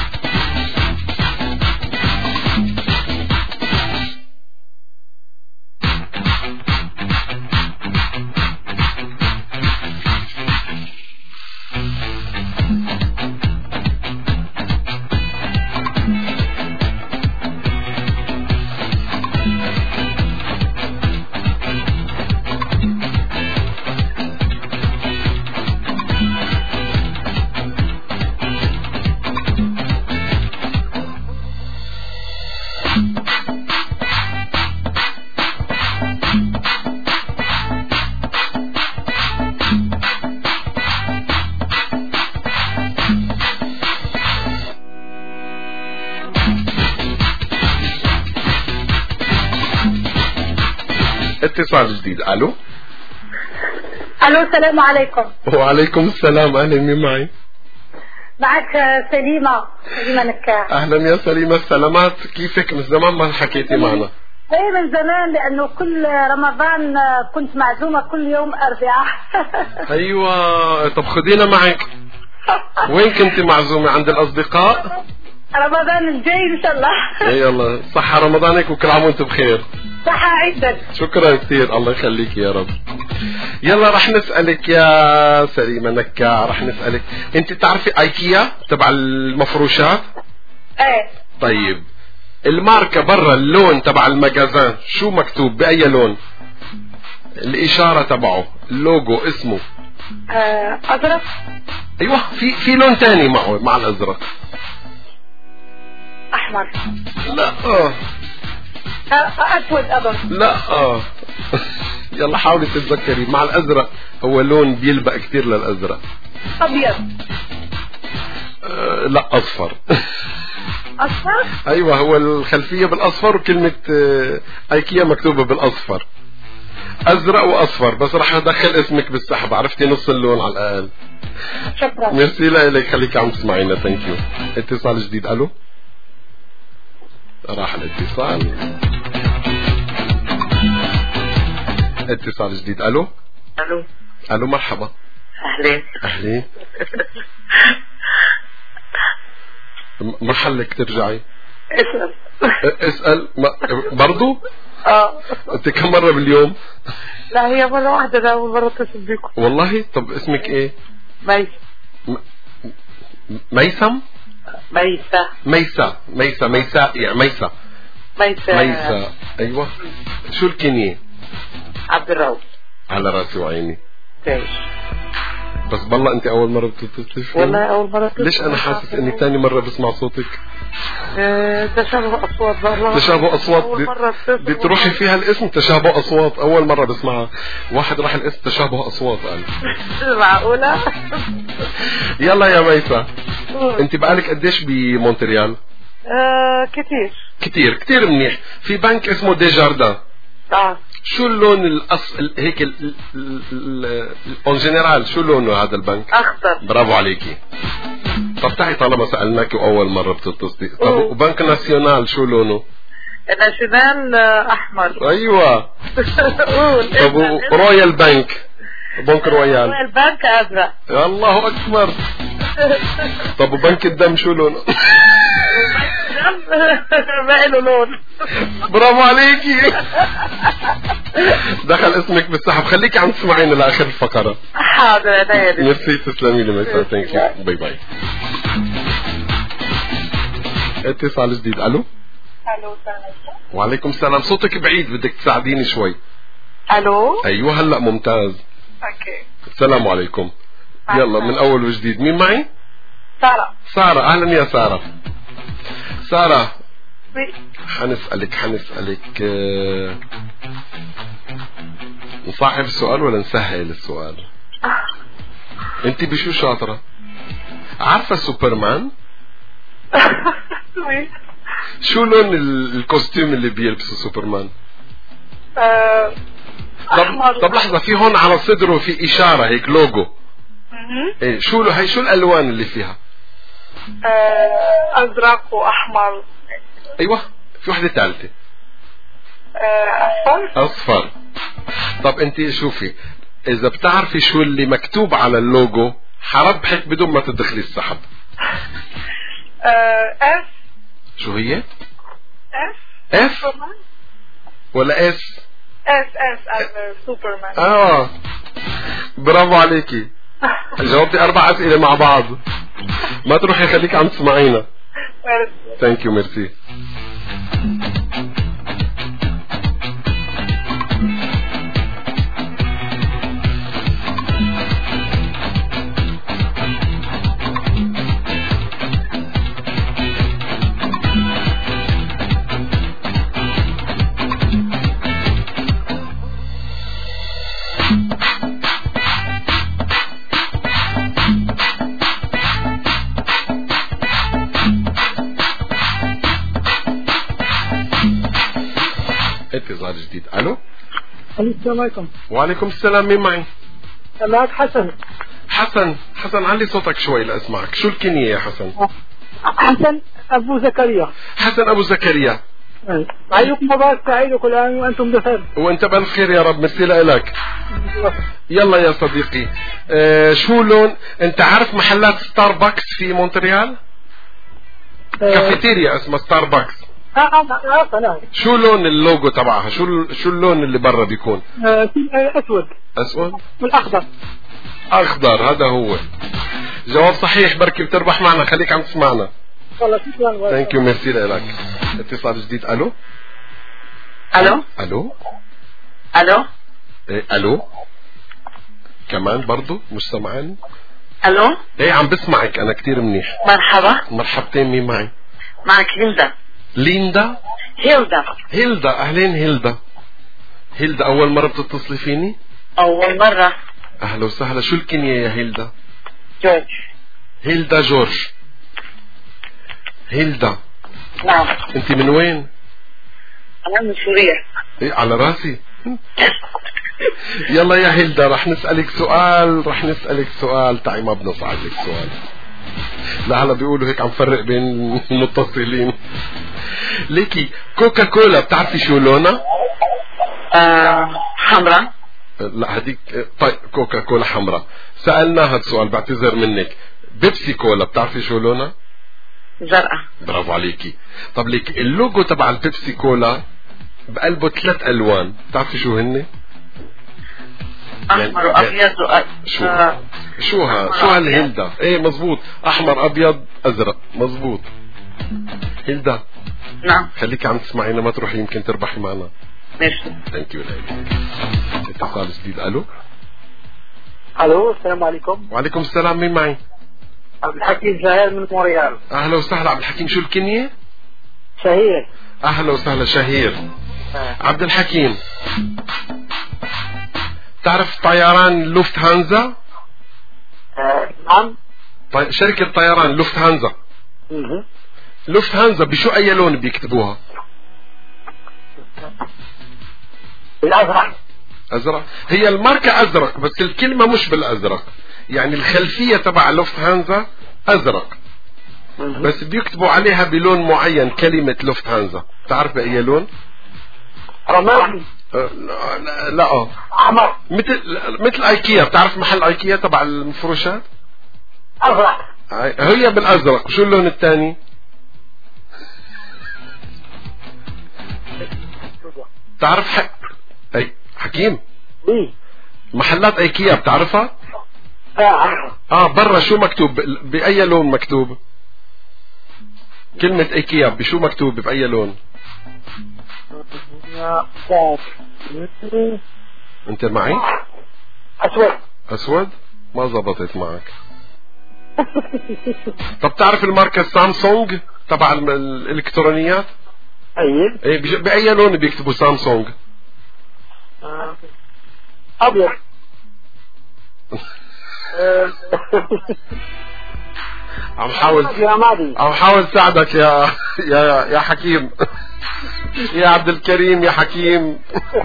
اتصال جديد. الو الو السلام عليكم. وعليكم السلام. اهلا. مين معي؟ معك سليمة. سليمة نكاح. اهلا يا سليمة. السلامات. كيفك؟ من زمان ما حكيتي معنا. ايه من زمان لانه كل رمضان كنت معزومة كل يوم اربعاء. ايوه. طب خدينا معك. وين كنت معزومة؟ عند الاصدقاء؟ رمضان الجاي ان شاء الله. اي يلا صحة رمضانك وكل عام وانتم بخير. صحة عيدك. شكرا كثير. الله يخليك يا رب. يلا رح نسألك يا سليمة نكاع. رح نسألك انت تعرفي ايكيا تبع المفروشات؟ ايه. طيب الماركة برا اللون تبع المجازان شو مكتوب؟ بأي لون؟ الإشارة تبعه اللوجو اسمه؟ آه أزرق. ايوه. في في لون تاني معه مع الازرق. احمر. لا اه اسود ابيض. لا اه يلا حاولي تتذكري. مع الازرق هو لون بيلبق كتير للازرق. ابيض. آه لا اصفر. اصفر. ايوه هو الخلفية بالاصفر وكلمة آه ايكيا مكتوبة بالاصفر. ازرق واصفر. بس راح ادخل اسمك بالسحب. عرفتي نص اللون على الاقل. شكرا. ميرسي لك. خليك عم تسمعينا. ثانك يو. اتصال جديد. الو. راح الاتصال. اتصال جديد. الو. الو. الو مرحبا. اهلين. اهلين. محلك ترجعي؟ اسأل. اسأل. برضو؟ اه. انت كم مرة باليوم؟ لا هي مرة واحدة. لا أول مرة اتصل بكم. والله. طب اسمك ايه؟ ميس. م... ميسم؟ ميسة. ميسة. ميسة. ميسة يعني ميسة. ميسة. ميسة. ايوه. شو الكنية؟ عبد الرؤوف. على راسي وعيني. تعيش. بس بالله انت اول مرة بتتصلي فيه؟ والله اول مرة بتتصل. ليش انا حاسس اني تاني مرة بسمع صوتك؟ اه تشابه اصوات. والله تشابه اصوات. اول مرة بدي تروحي فيها الاسم تشابه اصوات. اول مرة بسمعها. واحد راح الاسم تشابه اصوات قال. معقولة. يلا يا ميسة. انت بقالك قديش بمونتريال؟ آه كتير كتير كتير منيح. في بنك اسمه ديجاردان. اه. شو اللون الاصل هيك اون جنرال شو لونه هذا البنك؟ اخضر. برافو عليكي. طب تعي طالما سألناك واول مرة بتتصلي. طب وبنك ناسيونال شو لونه؟ ناسيونال احمر. ايوه. طب رويال بنك؟ بنك رويال. رويال بنك ازرق. الله اكبر. طب وبنك الدم شو لونه؟ ما له لون. برافو عليكي. دخل اسمك بالسحب. خليكي عم تسمعينا لاخر الفقره. حاضر عيني. ميرسي. تسلمي لي ميسا. ثانك يو. باي باي. اتصال جديد. الو. الو السلام عليكم. وعليكم السلام. صوتك بعيد بدك تساعديني شوي. الو. ايوه هلا ممتاز. اوكي. السلام عليكم. يلا من اول وجديد. مين معي؟ سارة. سارة. اهلا يا سارة. سارة حنسألك حنسألك أه... نصعب السؤال ولا نسهل السؤال؟ انت بشو شاطرة؟ عارفة سوبرمان؟ شو لون الكوستيم اللي بيلبسه سوبرمان؟ آه طب, طب لحظة، في هون على صدره في إشارة هيك لوجو. ايه شو له هي؟ شو الألوان اللي فيها؟ آه أزرق وأحمر. أيوة، في وحدة ثالثة. آه أصفر. أصفر. طب أنت شوفي، إذا بتعرفي شو اللي مكتوب على اللوجو حربحك بدون ما تدخلي السحب. آه اف. شو هي؟ اف. اف ولا اس؟ اس اس اس سوبرمان. اه برافو عليكي. جاوبتي اربع اسئله مع بعض. ما تروحي، خليك عم تسمعينا. ثانك يو، ميرسي. اتصال جديد. الو. السلام عليكم. وعليكم السلام، مين معي؟ معك حسن. حسن. حسن علي صوتك شوي لاسمعك. شو الكنية يا حسن؟ حسن ابو زكريا. حسن ابو زكريا. عليكم مبارك سعيد وكل عام وانتم بخير. وانت بالف خير يا رب. ميرسي لك. يلا يا صديقي، اه شو لون؟ انت عارف محلات ستاربكس في مونتريال؟ اه كافيتيريا اسمها ستاربكس. اه اه نعم. شو لون اللوجو تبعها؟ شو شو اللون اللي برا بيكون؟ آه اسود. اسود والاخضر. اخضر، هذا هو. جواب صحيح، بركي بتربح معنا. خليك عم تسمعنا. والله شكرا. ثانك يو، ميرسي لك. اتصال جديد. الو. الو. الو. الو. ايه الو. كمان برضو مش سمعاني؟ الو. ايه عم بسمعك انا كتير منيح. مرحبا. مرحبتين، مين معي؟ معك ليندا. ليندا. هيلدا. هيلدا، اهلين هيلدا. هيلدا اول مرة بتتصلي فيني؟ اول مرة. اهلا وسهلا. شو الكنية يا هيلدا؟ جورج. هيلدا جورج. هيلدا. نعم. انت من وين؟ انا من سوريا. ايه على راسي. يلا يا هيلدا، رح نسألك سؤال رح نسألك سؤال تعي ما بنصعد لك سؤال. لا هلا بيقولوا هيك عم فرق بين المتصلين. ليكي كوكا كولا بتعرفي شو لونها؟ آه حمراء. لا هديك. طيب كوكا كولا حمراء. سألناها السؤال، بعتذر منك. بيبسي كولا بتعرفي شو لونها؟ زرقاء. برافو عليكي. طب ليك اللوجو تبع البيبسي كولا بقلبه ثلاث الوان، بتعرفي شو هن؟ احمر وابيض وأ... شو آه. شو ها شو هالهيلدا؟ ايه مزبوط، احمر ابيض ازرق، مزبوط. هيلدا. نعم. خليك عم تسمعينا، ما تروحي يمكن تربحي معنا. ميرسي. ثانك يو لك. اتصال جديد. الو. الو. السلام عليكم. وعليكم السلام، مين معي؟ عبد الحكيم شهير من مونريال. اهلا وسهلا عبد الحكيم. شو الكنية؟ شهير. اهلا وسهلا شهير. آه. عبد الحكيم، تعرف طيران لوفت هانزا؟ آه. نعم. طي... شركة طيران لوفت هانزا. اها. لوفت هانزا بشو اي لون بيكتبوها؟ بالازرق. ازرق. هي الماركة ازرق بس الكلمة مش بالازرق، يعني الخلفية تبع لوفت هانزا ازرق بس بيكتبوا عليها بلون معين كلمة لوفت هانزا. تعرف بأي لون؟ رمادي. أه لا لا اه احمر. مثل مثل ايكيا. بتعرف محل ايكيا تبع المفروشات؟ ازرق. هي بالازرق. شو اللون الثاني؟ تعرف حق اي حكيم؟ ايه محلات ايكيا بتعرفها؟ اه عارفها. اه برا شو مكتوب؟ باي لون مكتوب؟ كلمة ايكيا بشو مكتوب؟ باي لون؟ انت معي؟ اسود. اسود؟ ما زبطت معك. طب تعرف الماركة سامسونج تبع الالكترونيات؟ ايه ايه باي لون بيكتبوا سامسونج؟ ابيض. عم حاول يا ماضي عم حاول ساعدك يا يا يا حكيم يا عبد الكريم يا حكيم.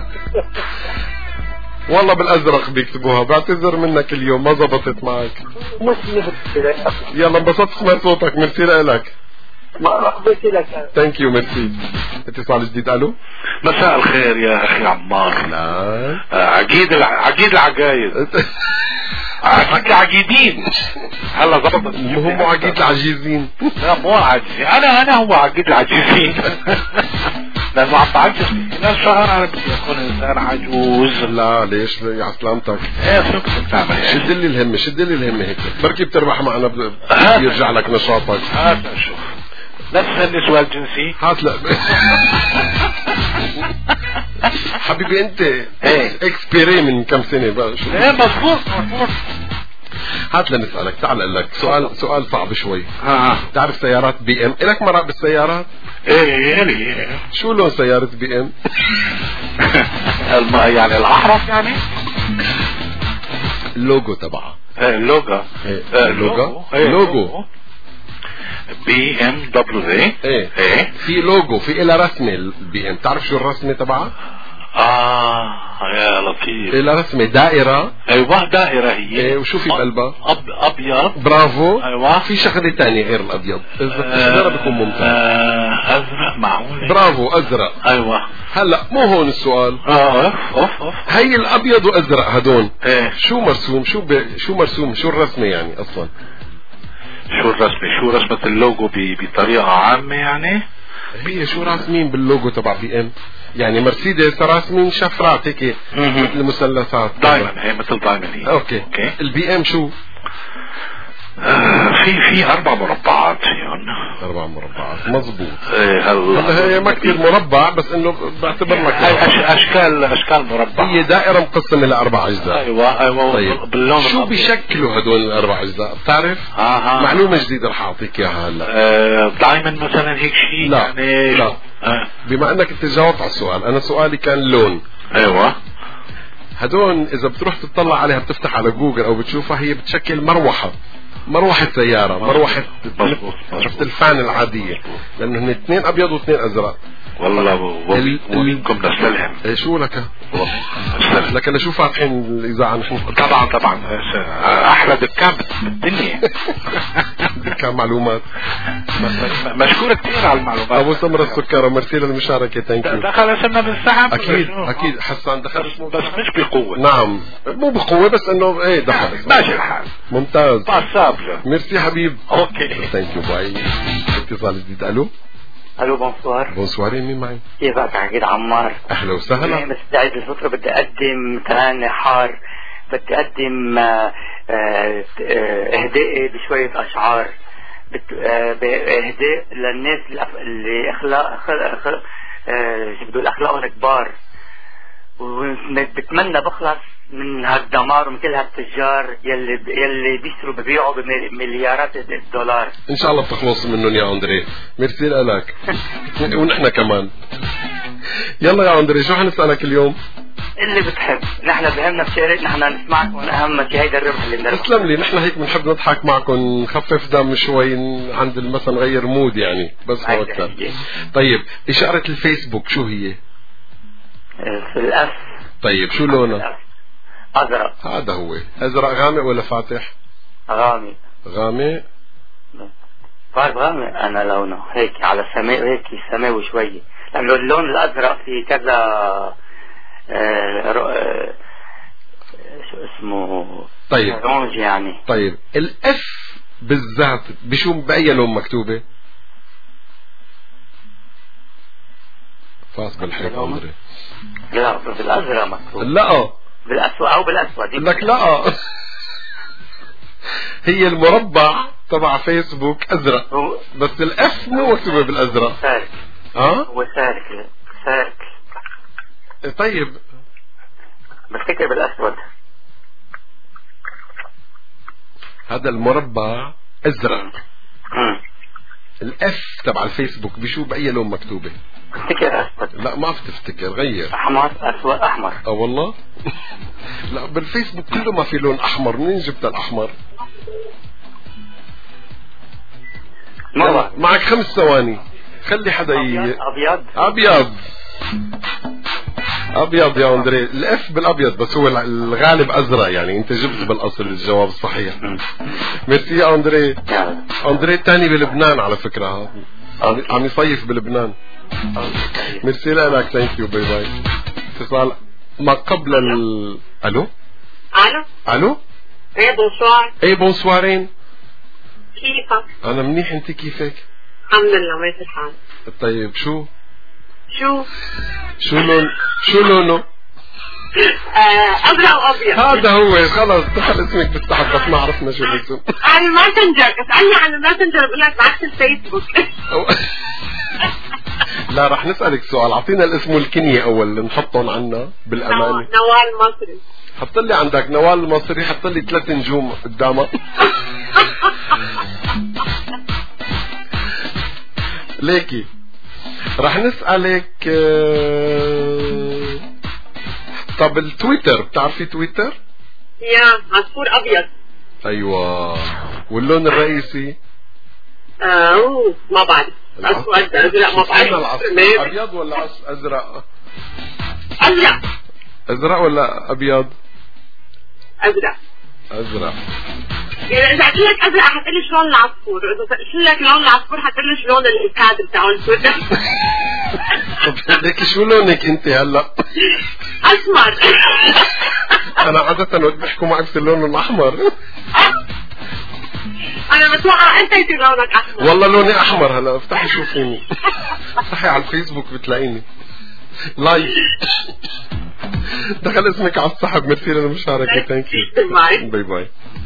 والله بالازرق بيكتبوها، بعتذر منك اليوم ما زبطت معك. مش نفس يلا انبسطت سمعت صوتك، ميرسي لك. ما قبلت لك. ثانك يو ميرسي. اتصال جديد. الو مساء الخير يا اخي عمار. لا آه عقيد الع... عقيد العقايد. عقيد عقيدين. هلا ضبط. هم عقيد العجيزين. لا مو عاجزين، انا انا هو عقيد العجيزين. لانه عم بعجز خلال شهر انا بدي اكون انسان عجوز. لا ليش يا سلامتك؟ ايه شو كنت بتعمل يعني؟ شد لي الهمه شد لي الهمه هيك بركي بتربح معنا ب... يرجع لك نشاطك. هات شوف لا تسألني سؤال جنسي. هات لا حبيبي انت ايه اكسبيري من كم سنه بقى شو ايه مظبوط مظبوط. هات لنسألك تعال اقول لك سؤال سؤال صعب شوي. اه تعرف سيارات بي ام؟ الك مرة بالسيارات؟ ايه ايه شو لون سيارة بي ام؟ يعني الاحرف يعني؟ اللوجو تبعها. ايه اللوجو. ايه اللوجو اللوجو بي ام دبليو ايه ايه في لوجو في إلها رسمة البي ام. تعرف شو الرسمة تبعها؟ اه يا لطيف. إلها رسمة دائرة. ايوه دائرة هي. ايه وشو في بقلبها؟ أب ابيض. برافو. ايوه في شغلة تانية غير الابيض اذا بتحضرها بيكون ممتاز. آه ازرق معقول. برافو ازرق. ايوه هلا مو هون السؤال. اه اوف اوف هي الابيض وازرق هدول ايه شو مرسوم شو ب... شو مرسوم شو الرسمة يعني اصلا؟ شو الرسمة شو رسمة اللوجو بطريقة عامة يعني؟ هي شو راسمين باللوجو تبع بي ام؟ يعني مرسيدس راسمين شفرات هيك مثل المثلثات. دايما هي مثل دايما هي. اوكي, أوكي. البي ام شو؟ آه في في اربع مربعات فيهم. اربع مربعات مظبوط. ايه هلا هي ما كثير مربع بس انه بعتبر لك أش اشكال اشكال مربع. هي دائره مقسمه لاربع اجزاء. ايوه ايوه طيب. باللون شو بيشكلوا هدول الاربع اجزاء بتعرف؟ اه اه معلومه جديده رح اعطيك اياها هلا. آه دائما مثلا هيك شيء لا يعني لا آه. بما انك انت جاوبت على السؤال انا سؤالي كان لون. ايوه هدول اذا بتروح تطلع عليها بتفتح على جوجل او بتشوفها هي بتشكل مروحه مروحة سيارة مروحة شفت الفان العادية لأنه هن اثنين أبيض واثنين أزرق. والله ومنكم نستلهم. ايه شو لك؟ لك أنا شو فاتحين الإذاعة نحن؟ طبعا طبعا أحلى دكان بالدنيا. دكان معلومات. مشكور كثير على المعلومات. أبو سمرة السكرة ميرسي للمشاركة. ثانك يو. دخل اسمنا بالسحب. أكيد أكيد حسان دخل بس مش بقوة. نعم مو بقوة بس إنه إيه دخل. ماشي الحال. ممتاز. باسابلة. ميرسي حبيب. اوكي ثانك يو باي. اتصال جديد. الو الو بونسوار. بونسوار مين معي؟ كيفك عقيد عمار؟ اهلا وسهلا. انا مستعد الفترة بدي اقدم تراني حار بدي اقدم اهداء بشوية اشعار اهداء للناس اللي اخلاق اخلاق شو بدو الاخلاق الكبار وبتمنى بخلص من هالدمار ومن كل هالتجار يلي يلي بيشتروا ببيعوا بمليارات الدولار. ان شاء الله بتخلص منهم يا اندري. ميرسي لك. ونحن كمان. يلا يا اندري شو حنسألك اليوم؟ اللي بتحب نحن بهمنا بشارك نحن نسمعك واهم شيء هيدا الربح اللي بنربحه. تسلم لي نحن هيك بنحب نضحك معكم نخفف دم شوي عند المسا نغير مود يعني بس هو اكثر. طيب اشارة الفيسبوك شو هي؟ في الاس. طيب شو لونها؟ ازرق. هذا هو ازرق غامق ولا فاتح؟ غامق. غامق؟ بعرف غامق انا لونه هيك على سماء هيك سماوي شوي لانه اللون الازرق في كذا آه آه شو اسمه طيب رونج يعني. طيب الاف بالذات بشو باي لون مكتوبه؟ فاس بالحيط اندري. لا بالازرق مكتوب. لا بالاسود او بالاسود لك لا. هي المربع تبع فيسبوك ازرق بس الاف مو مكتوبه بالازرق. سارك. اه هو سارك سارك. طيب بفتكر بالاسود. هذا المربع ازرق. امم الاف تبع الفيسبوك بشو باي لون مكتوبه؟ بفتكر اسود. لا ما بتفتكر غير. احمر اسود احمر. اه والله. لا بالفيسبوك كله ما في لون احمر. منين جبت الاحمر؟ يلا معك خمس ثواني. خلي حدا ي... ابيض ابيض ابيض يا اندري. الاف بالابيض بس هو الغالب ازرق، يعني انت جبت بالاصل الجواب الصحيح. ميرسي يا اندري. اندري الثاني بلبنان على فكره، عم يصيف بلبنان. ميرسي لك. ثانك يو. باي باي. اتصال ما قبل ال الو الو الو. ايه بونسوار. ايه بونسوارين. كيفك؟ انا منيح، انت كيفك؟ الحمد لله ماشي الحال. طيب شو شو شو لون شو لونه؟ ازرق وابيض. هذا هو. خلص دخل اسمك بالسحب بس ما عرفنا شو الاسم. على الماسنجر. اسألني عن الماسنجر بقول لك بعت الفيسبوك. لا رح نسألك سؤال. اعطينا الاسم والكنية اول نحطهم عنا بالامانة. نوال المصري. حط لي عندك نوال المصري، حط لي ثلاث نجوم قدامها. ليكي رح نسألك. طب التويتر، بتعرفي تويتر؟ يا عصفور ابيض. ايوه. واللون الرئيسي؟ اه ما بعرف. اسود ازرق ما بعرف. ابيض ولا ازرق؟ ازرق. ازرق ولا ابيض؟ ازرق. ازرق. يعني اذا قلت لك ازرق حتقول لي شلون العصفور، واذا قلت لك لون العصفور حتقول لي شلون الكاد بتاعه السود. طب ليكي شو لونك انت هلا؟ اسمر. انا عادة وقت بيحكوا معي بصير لونه احمر. انا بتوقع انت يصير لونك احمر. والله لوني احمر. هلا افتحي شوفيني. افتحي على الفيسبوك بتلاقيني لايف. دخل اسمك على السحب. ميرسي للمشاركة. ثانك يو. باي باي.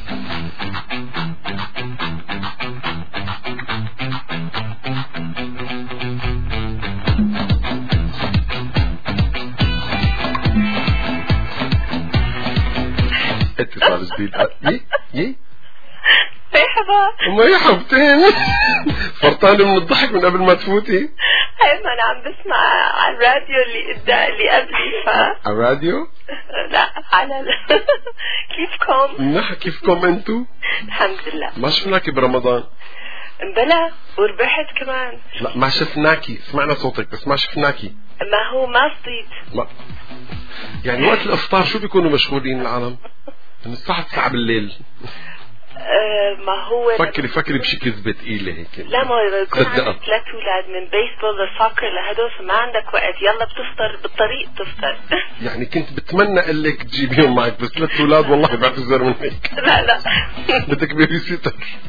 اتصال جديد. يي يي مرحبا. مرحبتين. فرطانة من الضحك من قبل ما تفوتي. هاي ما انا عم بسمع على الراديو اللي قدام اللي قبلي. ف على الراديو؟ لا على ال... كيفكم؟ منح. كيفكم انتو؟ الحمد لله. ما شفناكي برمضان. بلا وربحت كمان. لا ما شفناكي، سمعنا صوتك بس ما شفناكي. ما هو ما صديت. ما يعني وقت الافطار شو بيكونوا مشغولين العالم؟ من الساعة تسعة بالليل. أه ما هو فكري فكري بشي كذبة ثقيلة هيك. لا ما يكون عندك ثلاث اولاد من بيسبول للسوكر لهدول، فما عندك وقت. يلا بتفطر بالطريق تفطر. يعني كنت بتمنى اقول لك تجيبيهم معك بس ثلاث اولاد والله بعتذر منك. لا لا. بدك بيبي سيتر.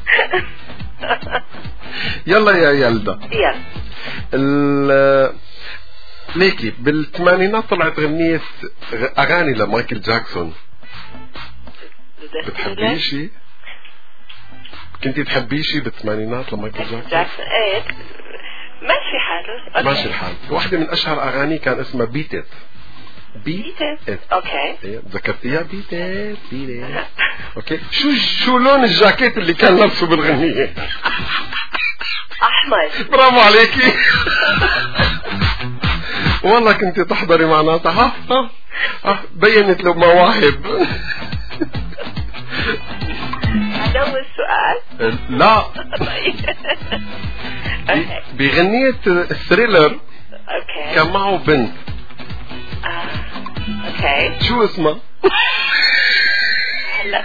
يلا يا يلدا. يلا. ال ليكي بالثمانينات طلعت غنية اغاني لمايكل جاكسون. بتحبيه شي؟ كنتي تحبيه شي بالثمانينات لمايكل جاكسون؟ جاكسون ايه ماشي حاله. ماشي الحال. واحدة من اشهر اغاني كان اسمها بيت ات. بيت ات. اوكي. ايه تذكرتيها؟ بيت ات بيت ات. اوكي. شو شو لون الجاكيت اللي كان لابسه بالغنية؟ احمر. برافو عليكي. والله كنتي تحضري معناتها. ها ها ها بينت له مواهب. هذا هو السؤال؟ لا. بغنية الثريلر اوكي كان معه بنت. آه. اوكي. شو اسمها؟ هلا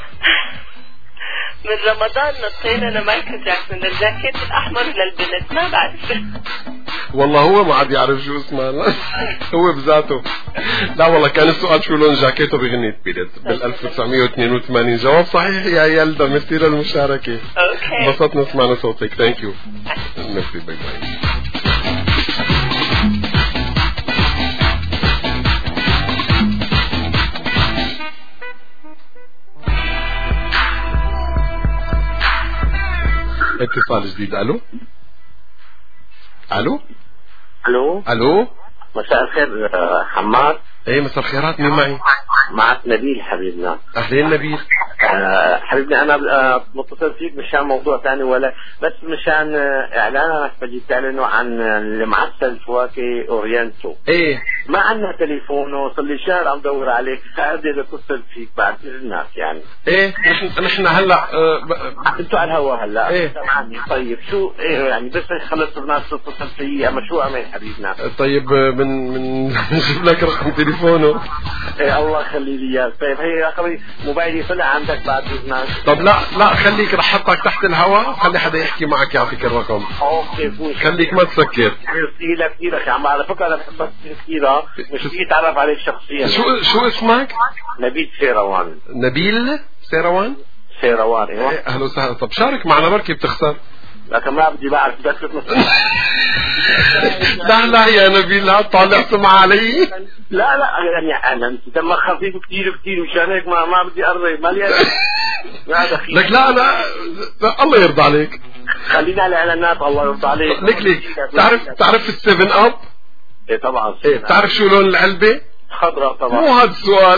من رمضان نطينا لمايكل جاكسون للجاكيت الاحمر للبنت ما بعرف. والله هو ما عاد يعرف شو اسمها. هو بذاته. لا والله كان السؤال شو لون جاكيته بغنية بيدت بال ألف وتسعمية واثنين وثمانين. جواب صحيح يا يلدا. ميرسي للمشاركة. اوكي. انبسطنا سمعنا صوتك. ثانك يو. ميرسي. باي باي. اتصال جديد. الو الو الو الو. مساء الخير حماد. ايه مساء الخيرات. مين معي؟ معك نبيل حبيبنا. اهلين نبيل. آه حبيبنا انا آه متصل فيك مشان موضوع ثاني ولا بس مشان آه اعلانك بدي تعلنوا عن المعسل فواكه اورينتو. ايه ما عندنا تليفونه صار لي شهر عم دور عليك فقدر اتصل فيك بعد الناس يعني. ايه نحن نحن هلا آه انتوا على الهوا هلا. ايه طيب شو ايه يعني بس خلص الناس تتصل فيي اما شو اعمل حبيبنا؟ طيب من من نجيب لك رقم تليفونه. ايه الله يخلي لي اياه. طيب هي رقمي موبايلي طلع عندك بعد اذنك. طب لا لا خليك رح احطك تحت الهواء خلي حدا يحكي معك يعطيك الرقم. اوكي فوش. خليك ما تسكر. كثير كثير يا عم على فكره انا بحبك كثير مش بدي اتعرف عليك شخصيا. شو شو اسمك؟ نبيل سيروان. نبيل سيروان؟ سيروان ايوه. ايه اهلا وسهلا. طب شارك معنا بركي بتخسر. لكن ما بدي بعرف بس لا لا يا نبيل لا طالع سمع علي. لا لا يعني انا انت دمك خفيف كثير كثير مشان هيك ما ما بدي اقرب مالي لك. لا انا الله يرضى عليك. خلينا على الاعلانات الله يرضى عليك. لك لك تعرف تعرف السيفن اب؟ ايه طبعا. ايه بتعرف شو لون العلبه؟ خضراء طبعا. مو هذا السؤال.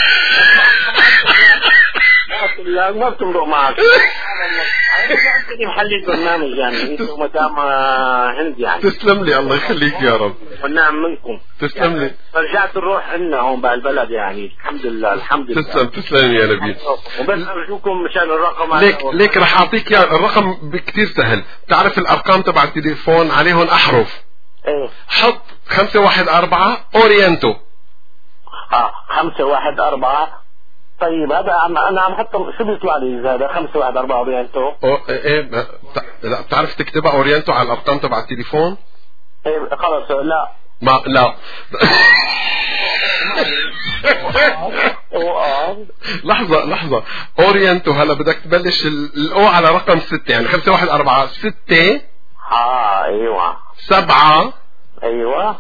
لا ما بتمرق معك. انا محلي البرنامج يعني انتم مدام هند يعني. تسلم لي الله يخليك يا رب. والنعم منكم. تسلم لي. فرجعت الروح عنا هون بالبلد يعني الحمد لله الحمد لله. تسلم تسلم يا نبيل. وبس ارجوكم مشان الرقم. ليك ليك رح اعطيك يا الرقم كثير سهل. بتعرف الارقام تبع التليفون عليهم احرف. ايه. حط خمسة واحد أربعة أورينتو. اه خمسة واحد أربعة. طيب هذا عم انا عم حط شو بيطلع لي هذا خمسة واحد أربعة أورينتو. ايه لا بتعرف تكتبها أورينتو على الأرقام تبع التليفون؟ ايه خلص لا ما لا لحظة لحظة أورينتو هلا بدك تبلش الأو على رقم ستة يعني خمسة واحد أربعة ستة. اه ايوه. سبعة. ايوه.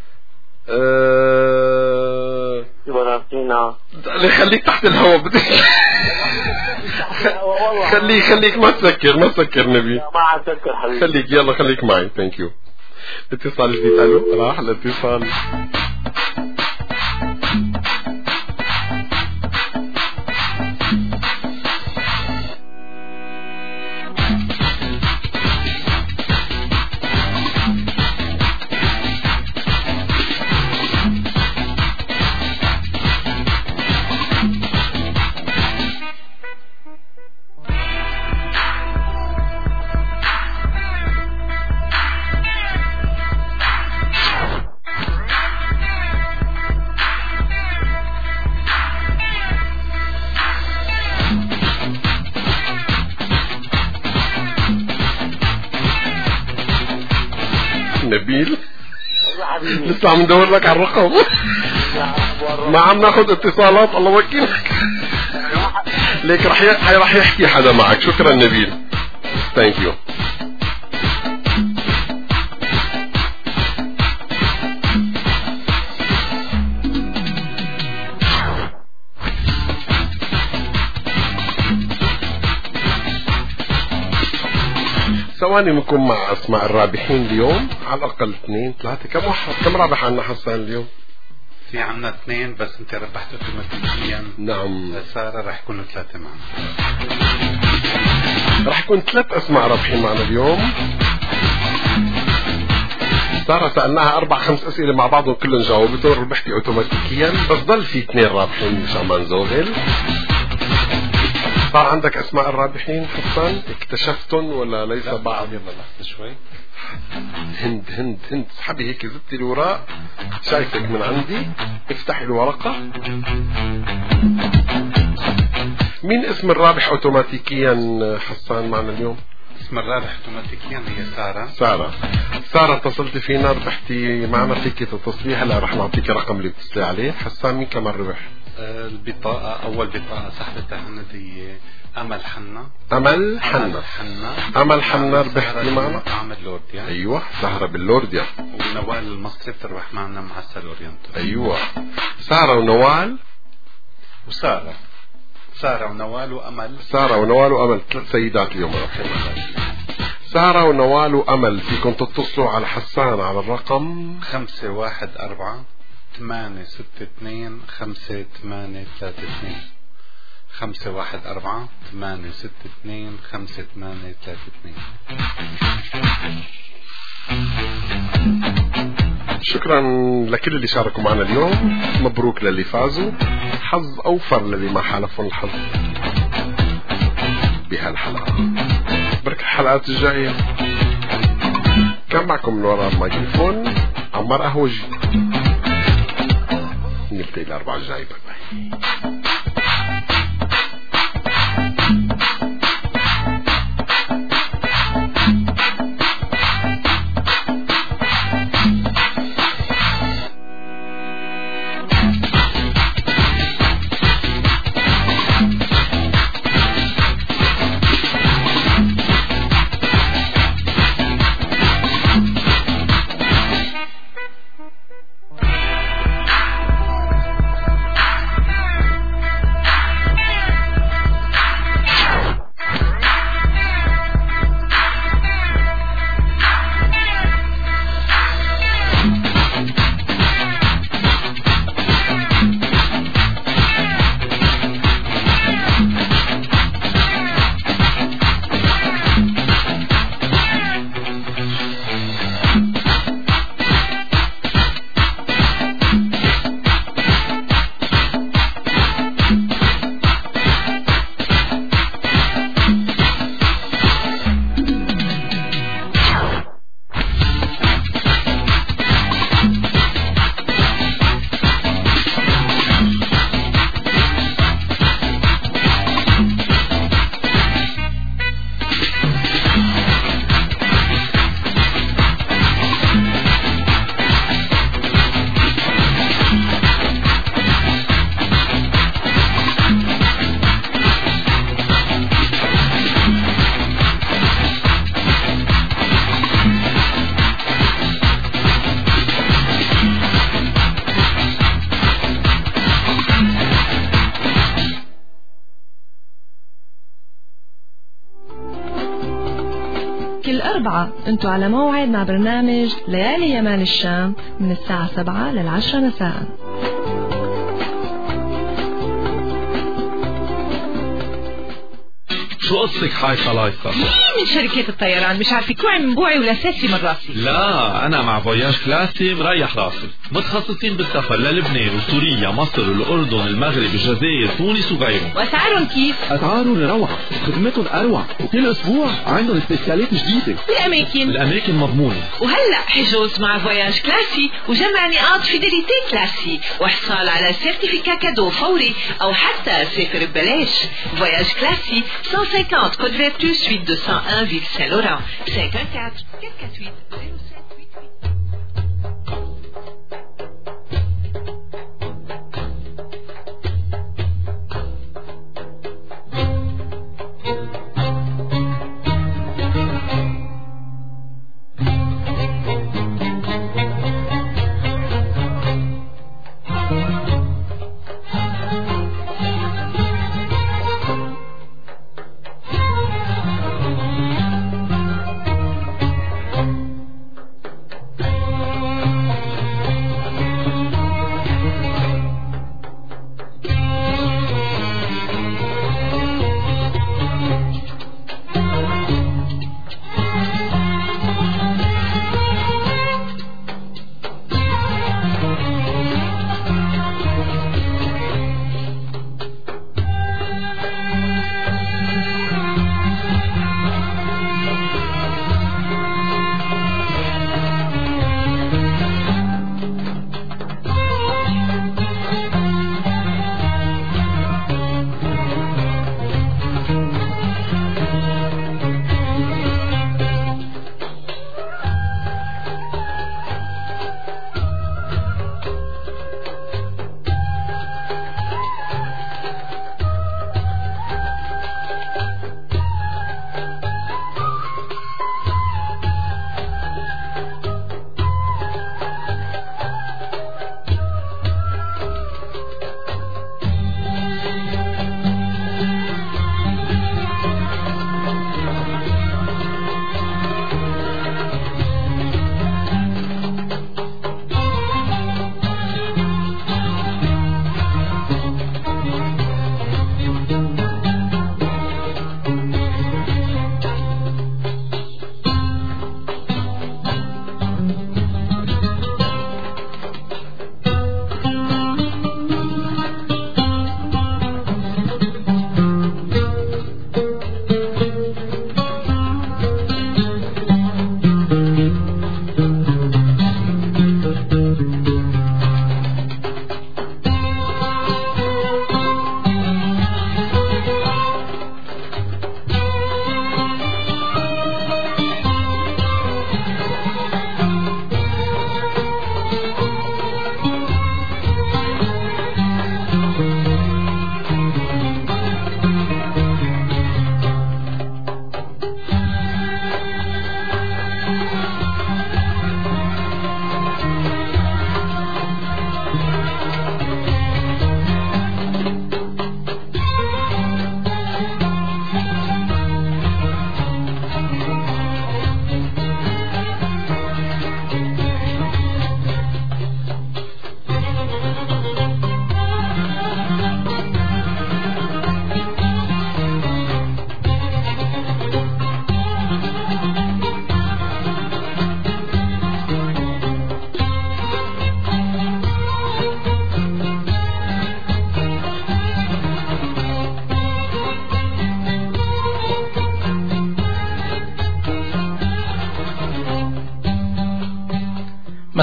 ااا ورطينا. خليك تحت الهواء بدي. خليك خليك ما تسكر ما تسكر نبي. ما اسكر حبيبي. خليك يلا خليك معي. ثانك يو. اتصال جديد. الو راح الاتصال. نبيل لسه عم ندور لك على الرقم. ما عم ناخذ اتصالات الله وكيلك. ليك رح رح يحكي حدا معك. شكرا نبيل. ثانك يو. ثواني بنكون مع اسماء الرابحين اليوم على الاقل اثنين ثلاثة. كم واحد كم رابح عنا حسان اليوم؟ في عنا اثنين بس انت ربحت اوتوماتيكيا. نعم. سارة رح يكونوا ثلاثة معنا. رح يكون ثلاث اسماء رابحين معنا اليوم. سارة سألناها أربع خمس أسئلة مع بعضهم كلهم جاوبتهم ربحتي أوتوماتيكيا بس ضل في اثنين رابحين مشان ما نزوغل. صار عندك اسماء الرابحين حسان اكتشفتن ولا ليس بعد؟ يلا لحظة شوي. هند هند هند اسحبي هيك زبتي الوراق. شايفك من عندي. افتحي الورقة. مين اسم الرابح اوتوماتيكيا حسان معنا اليوم؟ اسم الرابح اوتوماتيكيا هي سارة. سارة سارة اتصلتي فينا ربحتي معنا. فيك تتصلي هلا رح نعطيك رقم اللي بتتصلي عليه. حسان مين كمان ربح؟ البطاقة أول بطاقة صاحبتها هندية أمل حنا. أمل حنا. أمل حنا ربحتي معنا. أمل لورديا. أيوة سهرة باللورديا. ونوال المصري بتربح معنا معسل أورينتو. أيوة سارة ونوال وسارة. سارة ونوال وأمل. سارة ونوال وأمل ثلاث سيدات اليوم رابحين معنا. سارة ونوال وأمل فيكم تتصلوا على حسان على الرقم خمسة واحد أربعة ثمانية ستة اثنين خمسة ثمانية ثلاثة اثنين. خمسة واحد أربعة ثمانية ستة اثنين خمسة ثمانية ثلاثة اثنين. شكرا لكل اللي شاركوا معنا اليوم، مبروك للي فازوا، حظ أوفر للي ما حالفهم الحظ بهالحلقة. برك الحلقات الجاية. كان معكم من وراء الميكروفون عمار قهوجي. نبدأ الأربعة الجاي. باي باي. انتوا على موعد مع برنامج ليالي يمال الشام من الساعة سبعة للعشرة مساء. شو قصتك حايصة لايصة؟ مين من شركات الطيران مش عارفة كوعي من بوعي ولا ساسي من راسي؟ لا أنا مع فواياج كلاسي مريح راسي، متخصصين بالسفر للبنان وسوريا مصر الأردن المغرب الجزائر تونس وغيرهم. وأسعارهم كيف؟ أسعارهم روعة وخدمتهم أروع، وكل أسبوع عندهم سبيشالات جديدة. الأماكن؟ الأماكن مضمونة. وهلأ حجوز مع فواياج كلاسي وجمع نقاط فيديليتي كلاسي وحصال على سيرتيفيكا كادو فوري أو حتى سافر ببلاش. فواياج كلاسي cent cinquante Côte Vertu, suite deux cent un, Ville Saint-Laurent. cinq un quatre, quatre quatre huit, zéro sept huit huit.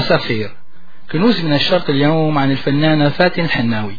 مساء خير. كنوز من الشرق اليوم عن الفنانة فاتن الحناوي.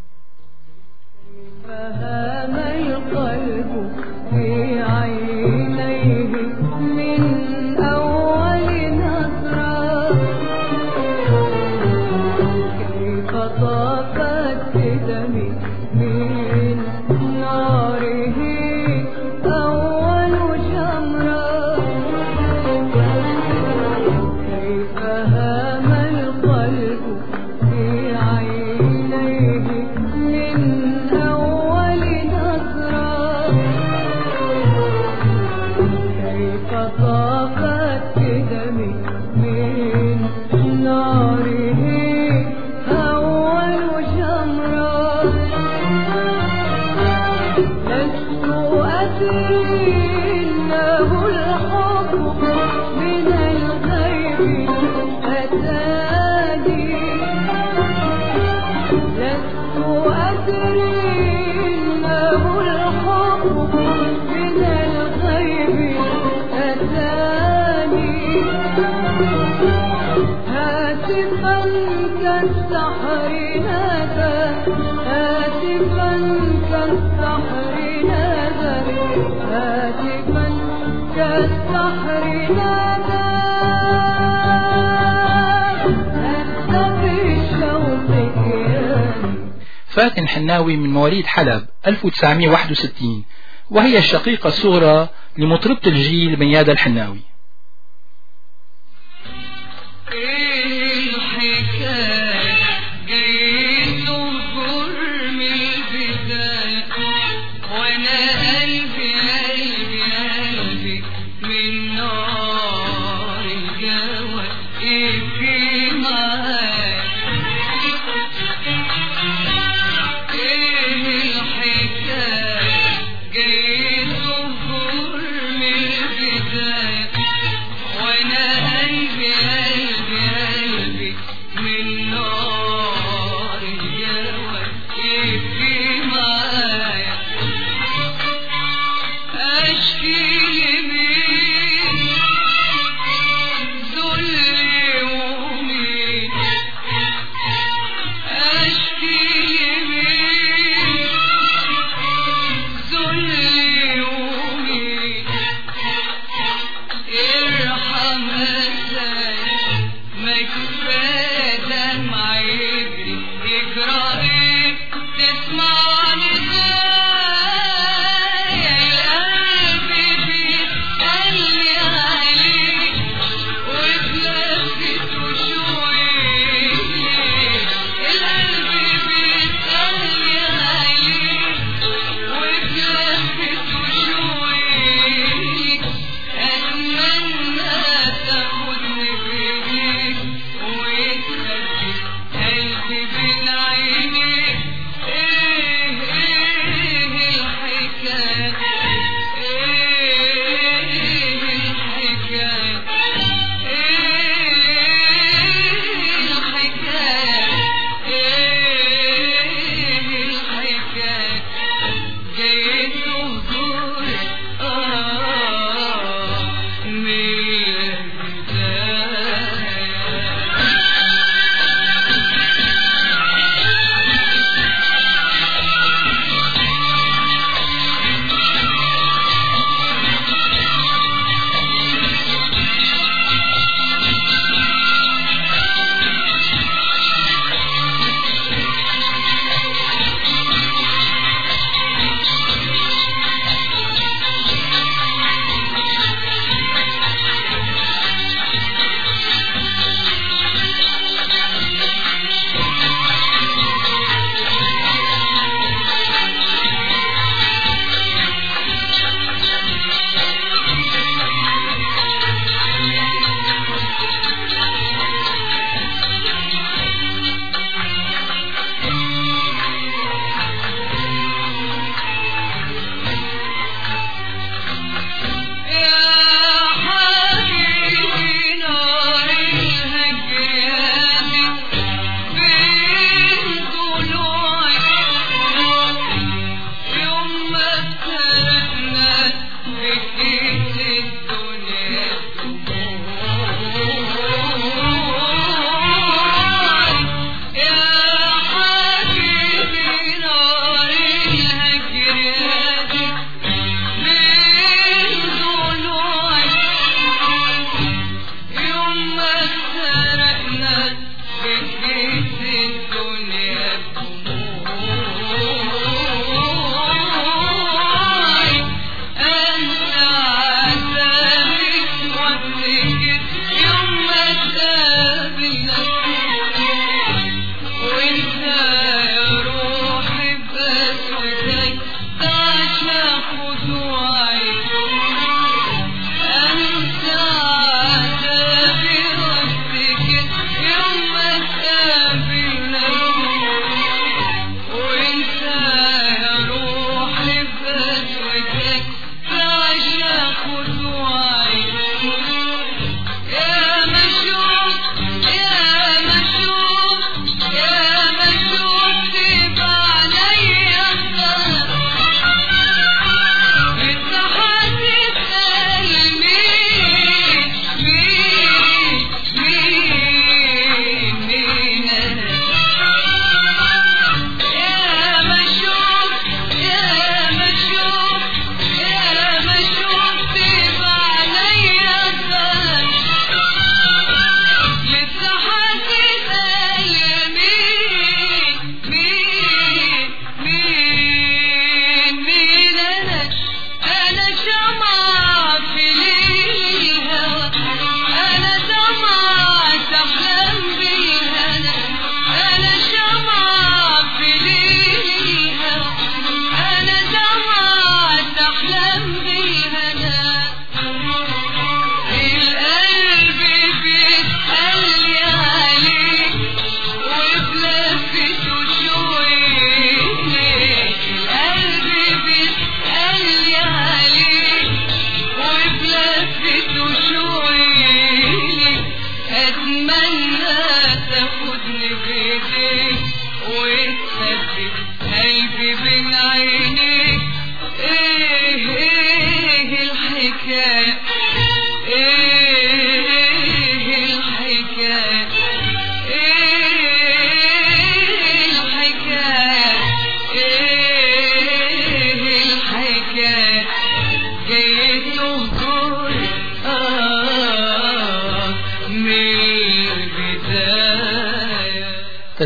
فاتن حناوي من مواليد حلب ألف وتسعمائة وواحد وستين، وهي الشقيقة الصغرى لمطربة الجيل ميادة الحناوي.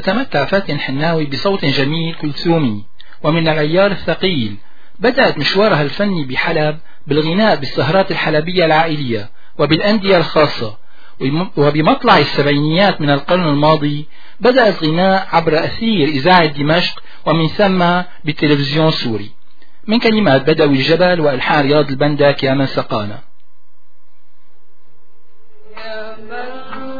تتمتع فاتن حناوي بصوت جميل كلثومي ومن العيار الثقيل. بدأت مشوارها الفني بحلب بالغناء بالسهرات الحلبية العائلية وبالأندية الخاصة، وبمطلع السبعينيات من القرن الماضي بدأت غناء عبر أثير إذاعة دمشق ومن ثم بالتلفزيون السوري. من كلمات بدوي الجبل وإلحان رياض البندك يا من سقانا. يا من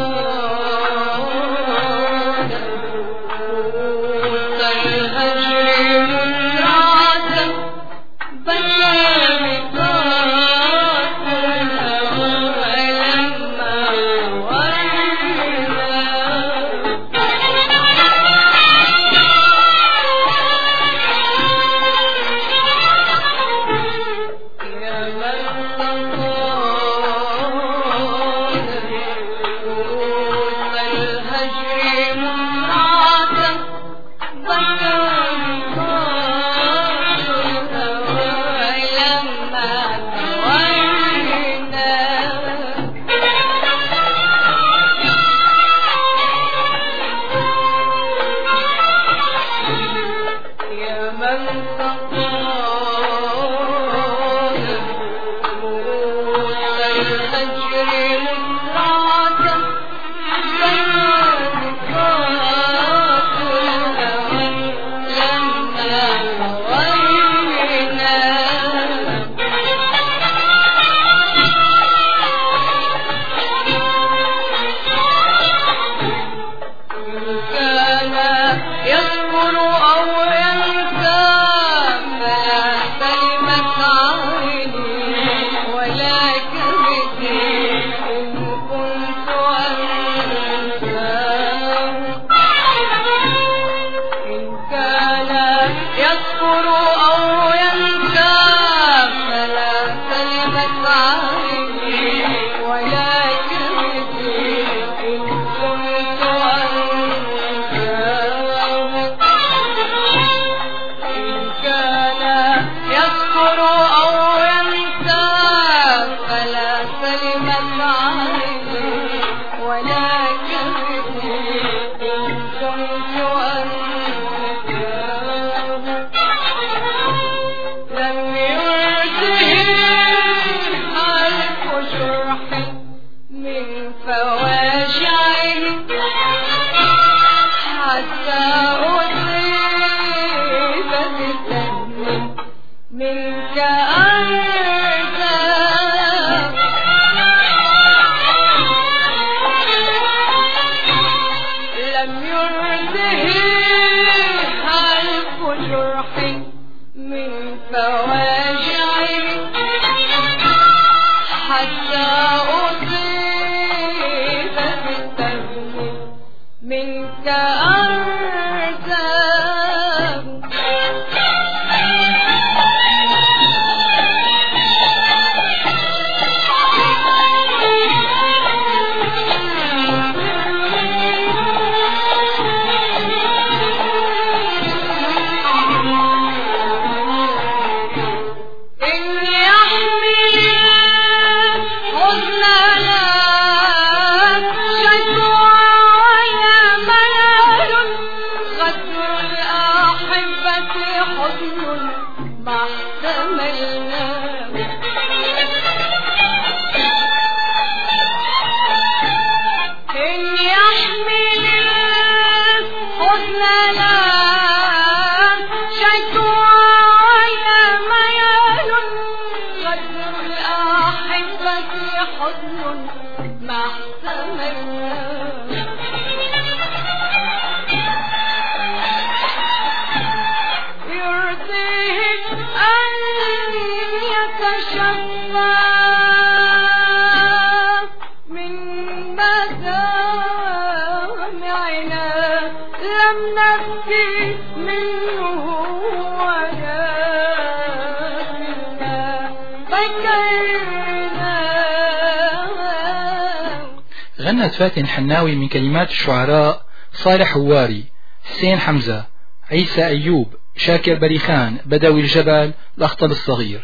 غنت فاتن حناوي من كلمات الشعراء صالح هواري، حسين حمزة، عيسى أيوب، شاكر بريخان، بدوي الجبل، الأخطل الصغير.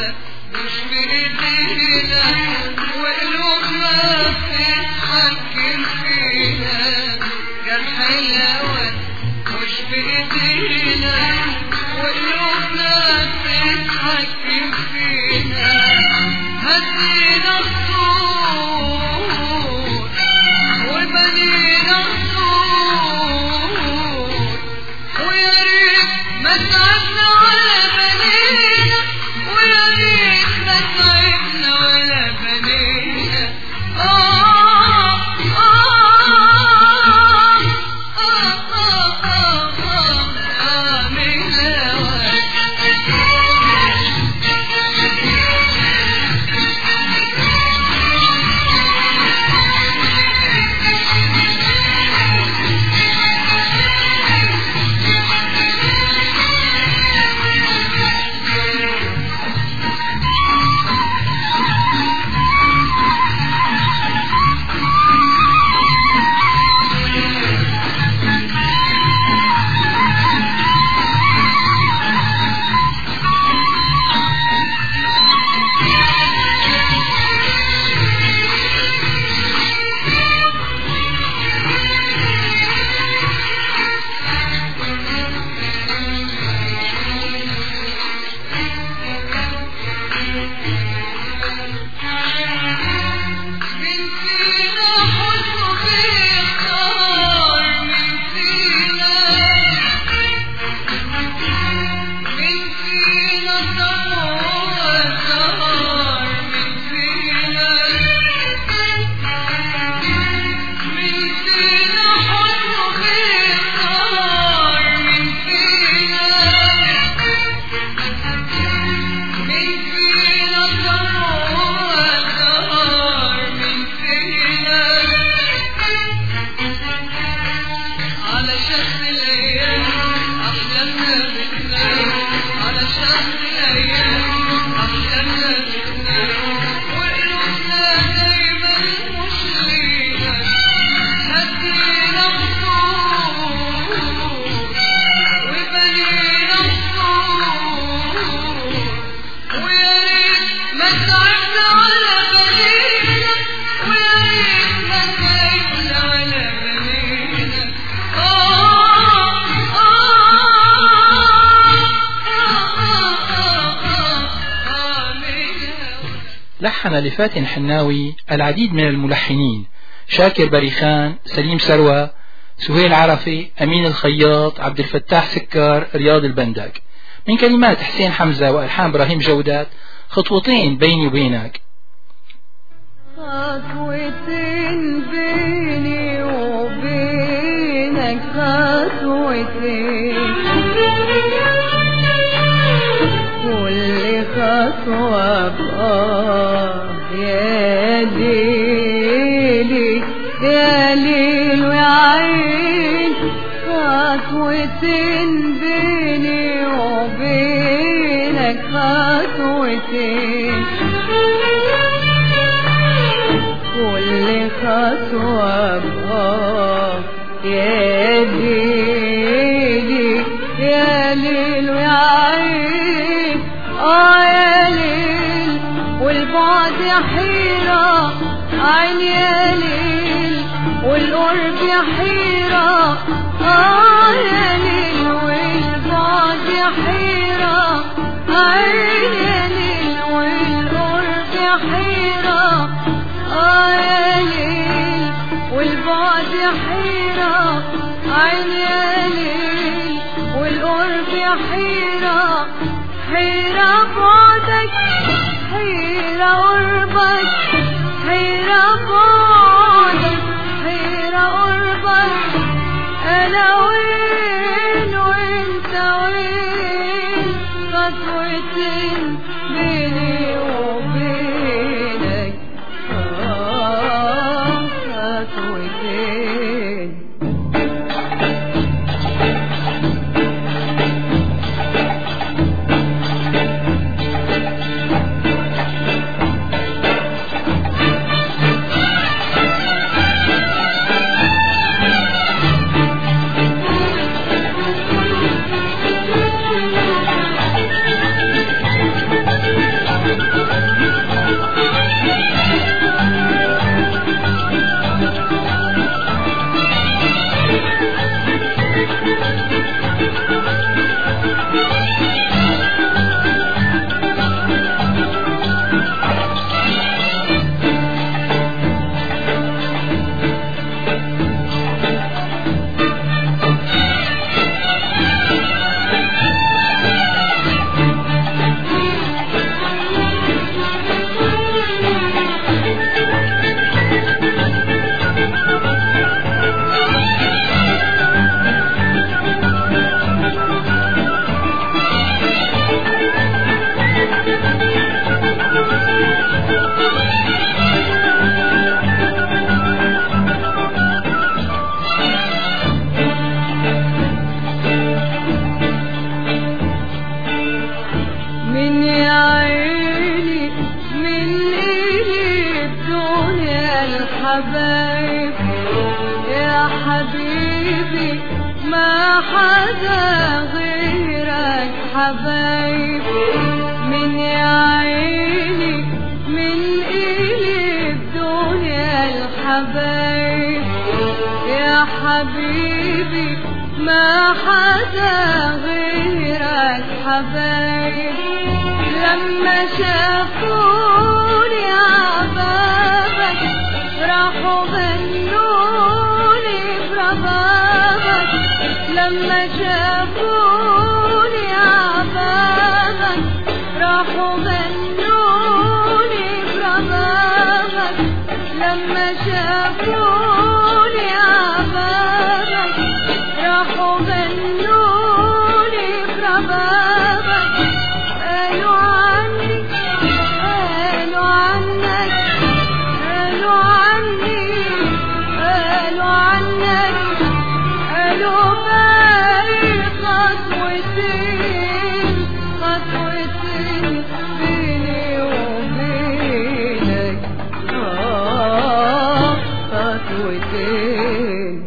وقلوب ما بتتحكم الهوى مش بإيدينا وقلوبنا بتتحكم فينا هدينا الصوت وبنينا الصوت ويا ريت ما تعبنا ولا بنينا ويا ريت ما تعبنا ولا بنينا آه آه آه آه آه من هواك لحن لفاتن حناوي العديد من الملحنين شاكر بريخان، سليم سروى، سهيل عرفي، أمين الخياط، عبد الفتاح سكر، رياض البندق، من كلمات حسين حمزة وألحان إبراهيم جودات. خطوتين بيني وبينك. خطوتين بيني وبينك خطوتين كل خطوة بآه يا ليلي يا ليل ويا عين خطوتين بيني وبينك خطوتين كل خطوة بآه يا ليلي يا ليل ويا عين آه يا ليل والبعد حيرة عين يا ليل والقرب حيرة آه يا ليل والبعد حيرة عين يا ليل والقرب حيرة آه يا ليل والبعد حيرة عين يا ليل والقرب حيرة حيرة بعدك حيرة قربك حيرة بعدك حيرة قربك أنا وين وانت وين خطوتين بيني وبينك آه خطوتين حبيبي ما حدا غيرك حبايب من يا عيني من إلي بدنيا الحبايب يا حبيبي ما حدا غيرك حبايب لما شافوني عبابك راحوا غنوني بربابك لما شافوني عبابك راحوا غنوني بربابك لما شافوني عبابك راحوا غنوني بربابك قالوا عني قالوا عنك قالوا عني قالوا عنك قالوا باقي خطوتين خطوتين بيني وبينك آه خطوتين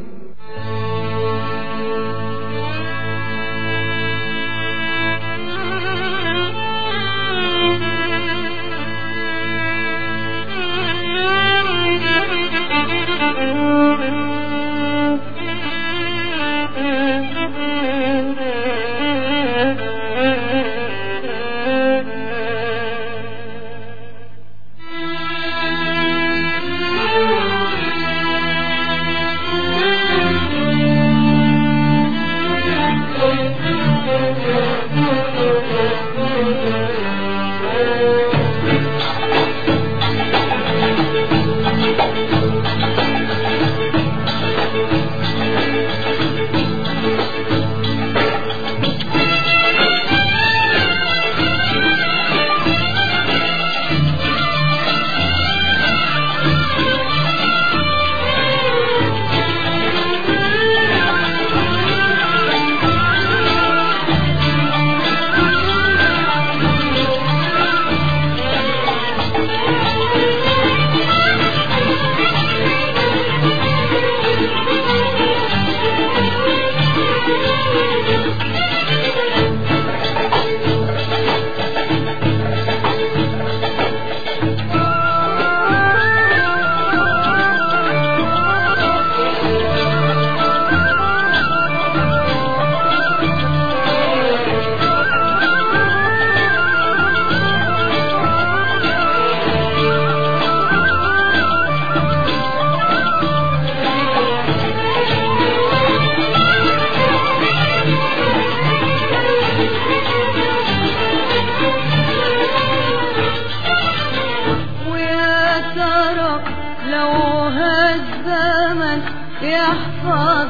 يحفظ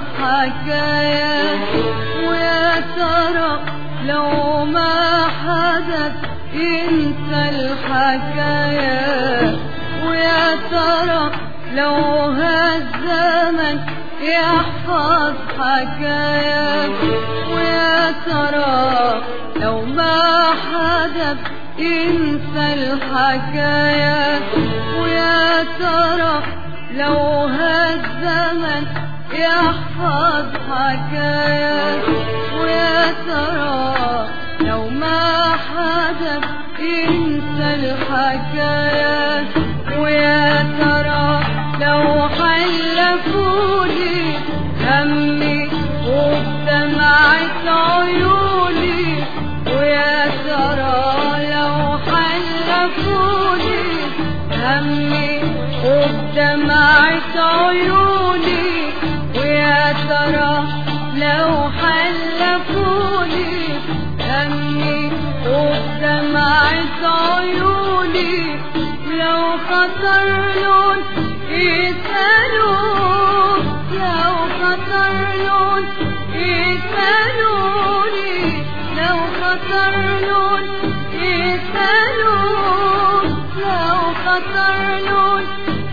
حكايات ويا ترى لو ما حدث ينسى الحكايات ويا ترى لو هالزمن يحفظ حكايات ويا ترى لو ما حدث ينسى الحكايات ويا ترى لو هالزمن يحفظ حكايات ويا ترى لو ما حدث ينسى الحكايات ويا ترى لو حلفولي همي وبدمعة عيوني ويا ترى لو حلفولي همي وبدمعة عيوني ويا ترى لو حلفوني همي وبدمعة عيوني لو خطر لون يسألون لو خطر لون يسألوني لو خطر لون يسألون لو خطر لون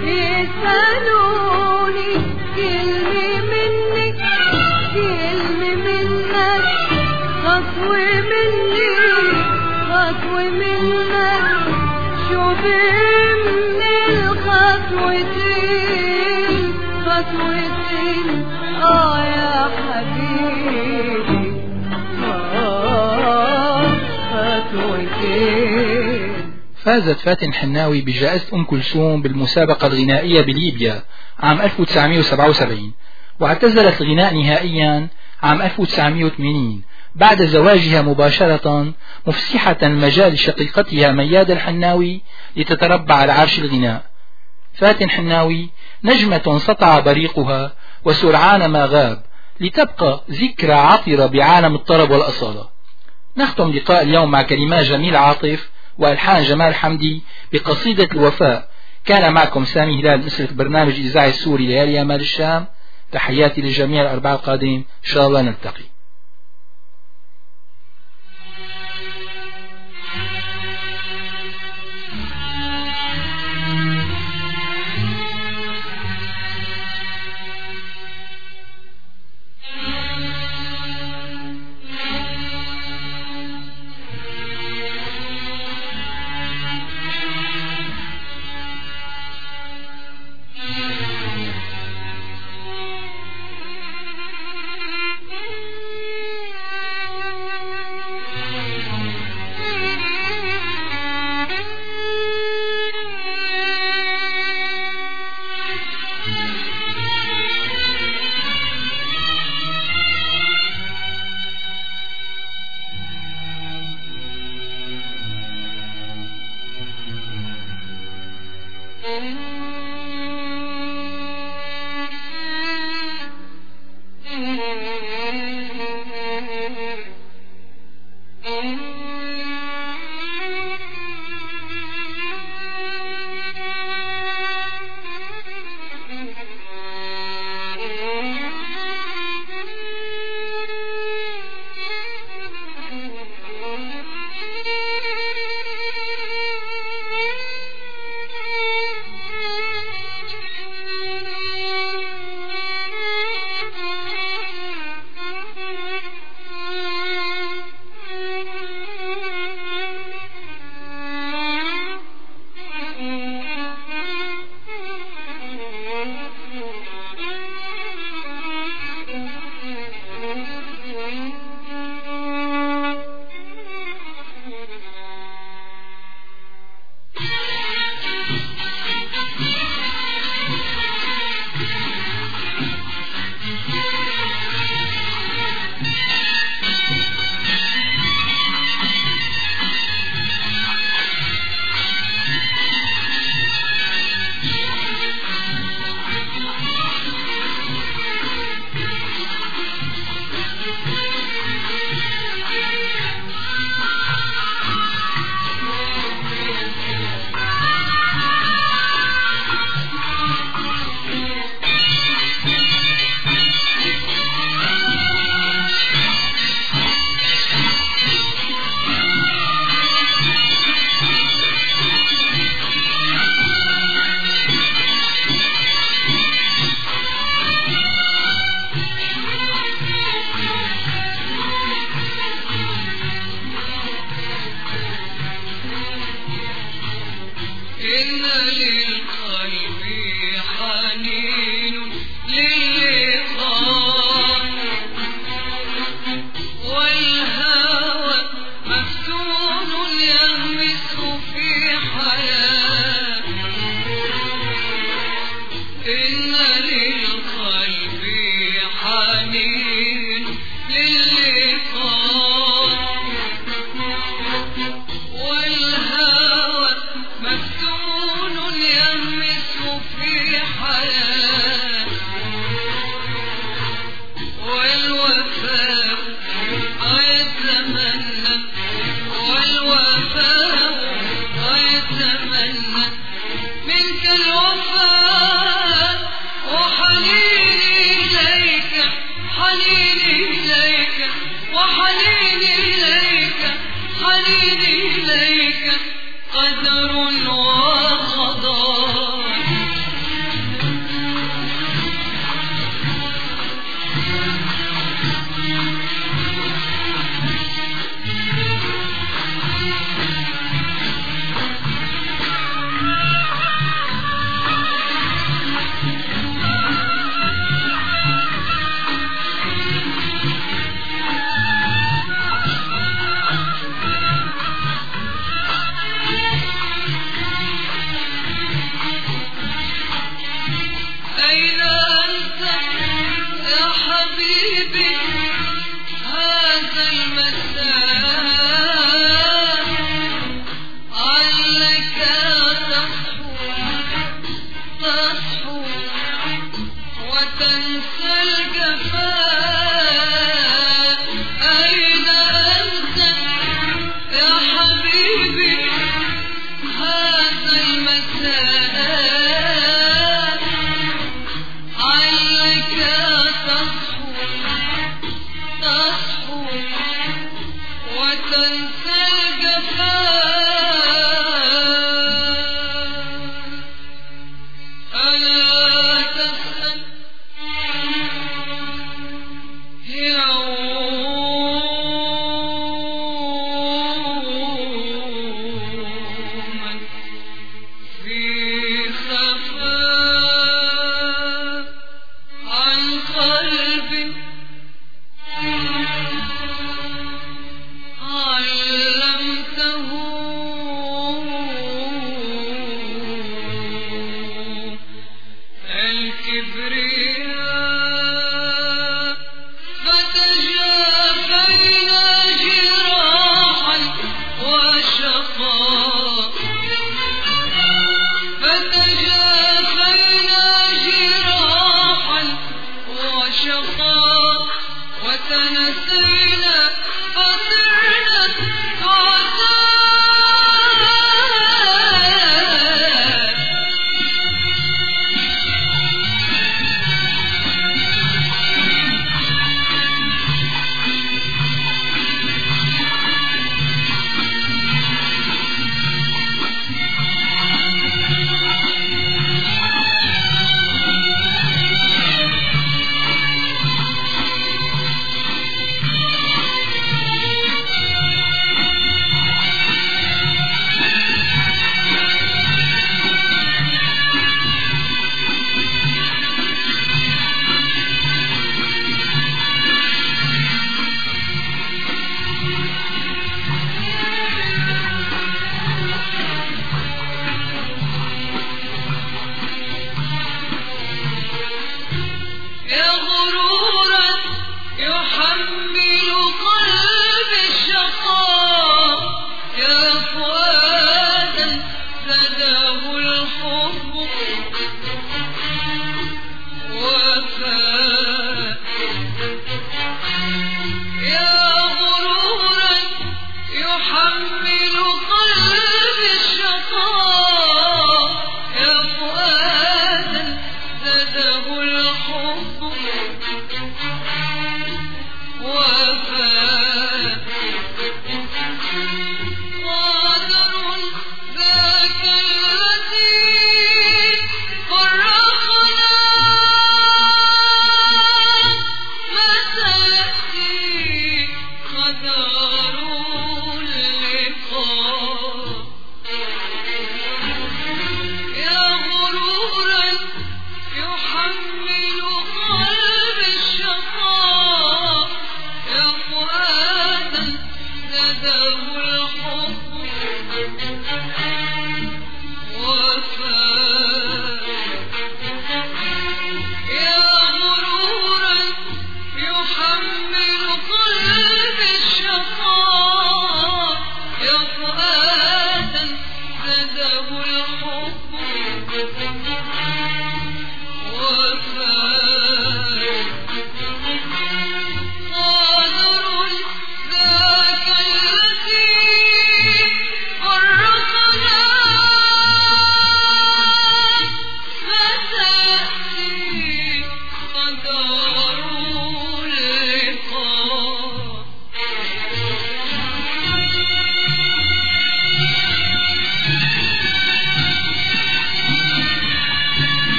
يسألوني كلمة منك كلمة منك خطوة مني خطوة منك شو بيمني الخطوتين خطوتين آه يا فازت فاتن حناوي بجائزة أم كلثوم بالمسابقة الغنائية بليبيا عام ألف وتسعمئة وسبعة وسبعين، واعتزلت الغناء نهائيا عام ألف وتسعمئة وثمانين بعد زواجها مباشرة، مفسحة المجال لشقيقتها مياد الحناوي لتتربع على عرش الغناء. فاتن حناوي نجمة سطع بريقها وسرعان ما غاب، لتبقى ذكرى عطرة بعالم الطرب والأصالة. نختم لقاء اليوم مع كلمات جميل عاطف وألحان جمال حمدي بقصيدة الوفاء. كان معكم سامي هلال مسرة برنامج الإذاعي السوري ليالي مال الشام. تحياتي للجميع الأربعاء القادم إن شاء الله نلتقي. قلبي علمته الكبرياء فتجافينا جراحا وشقاء فتجافينا جراحا وشقاء وتنسينا فصرنا عذاب يا غرورا يحمل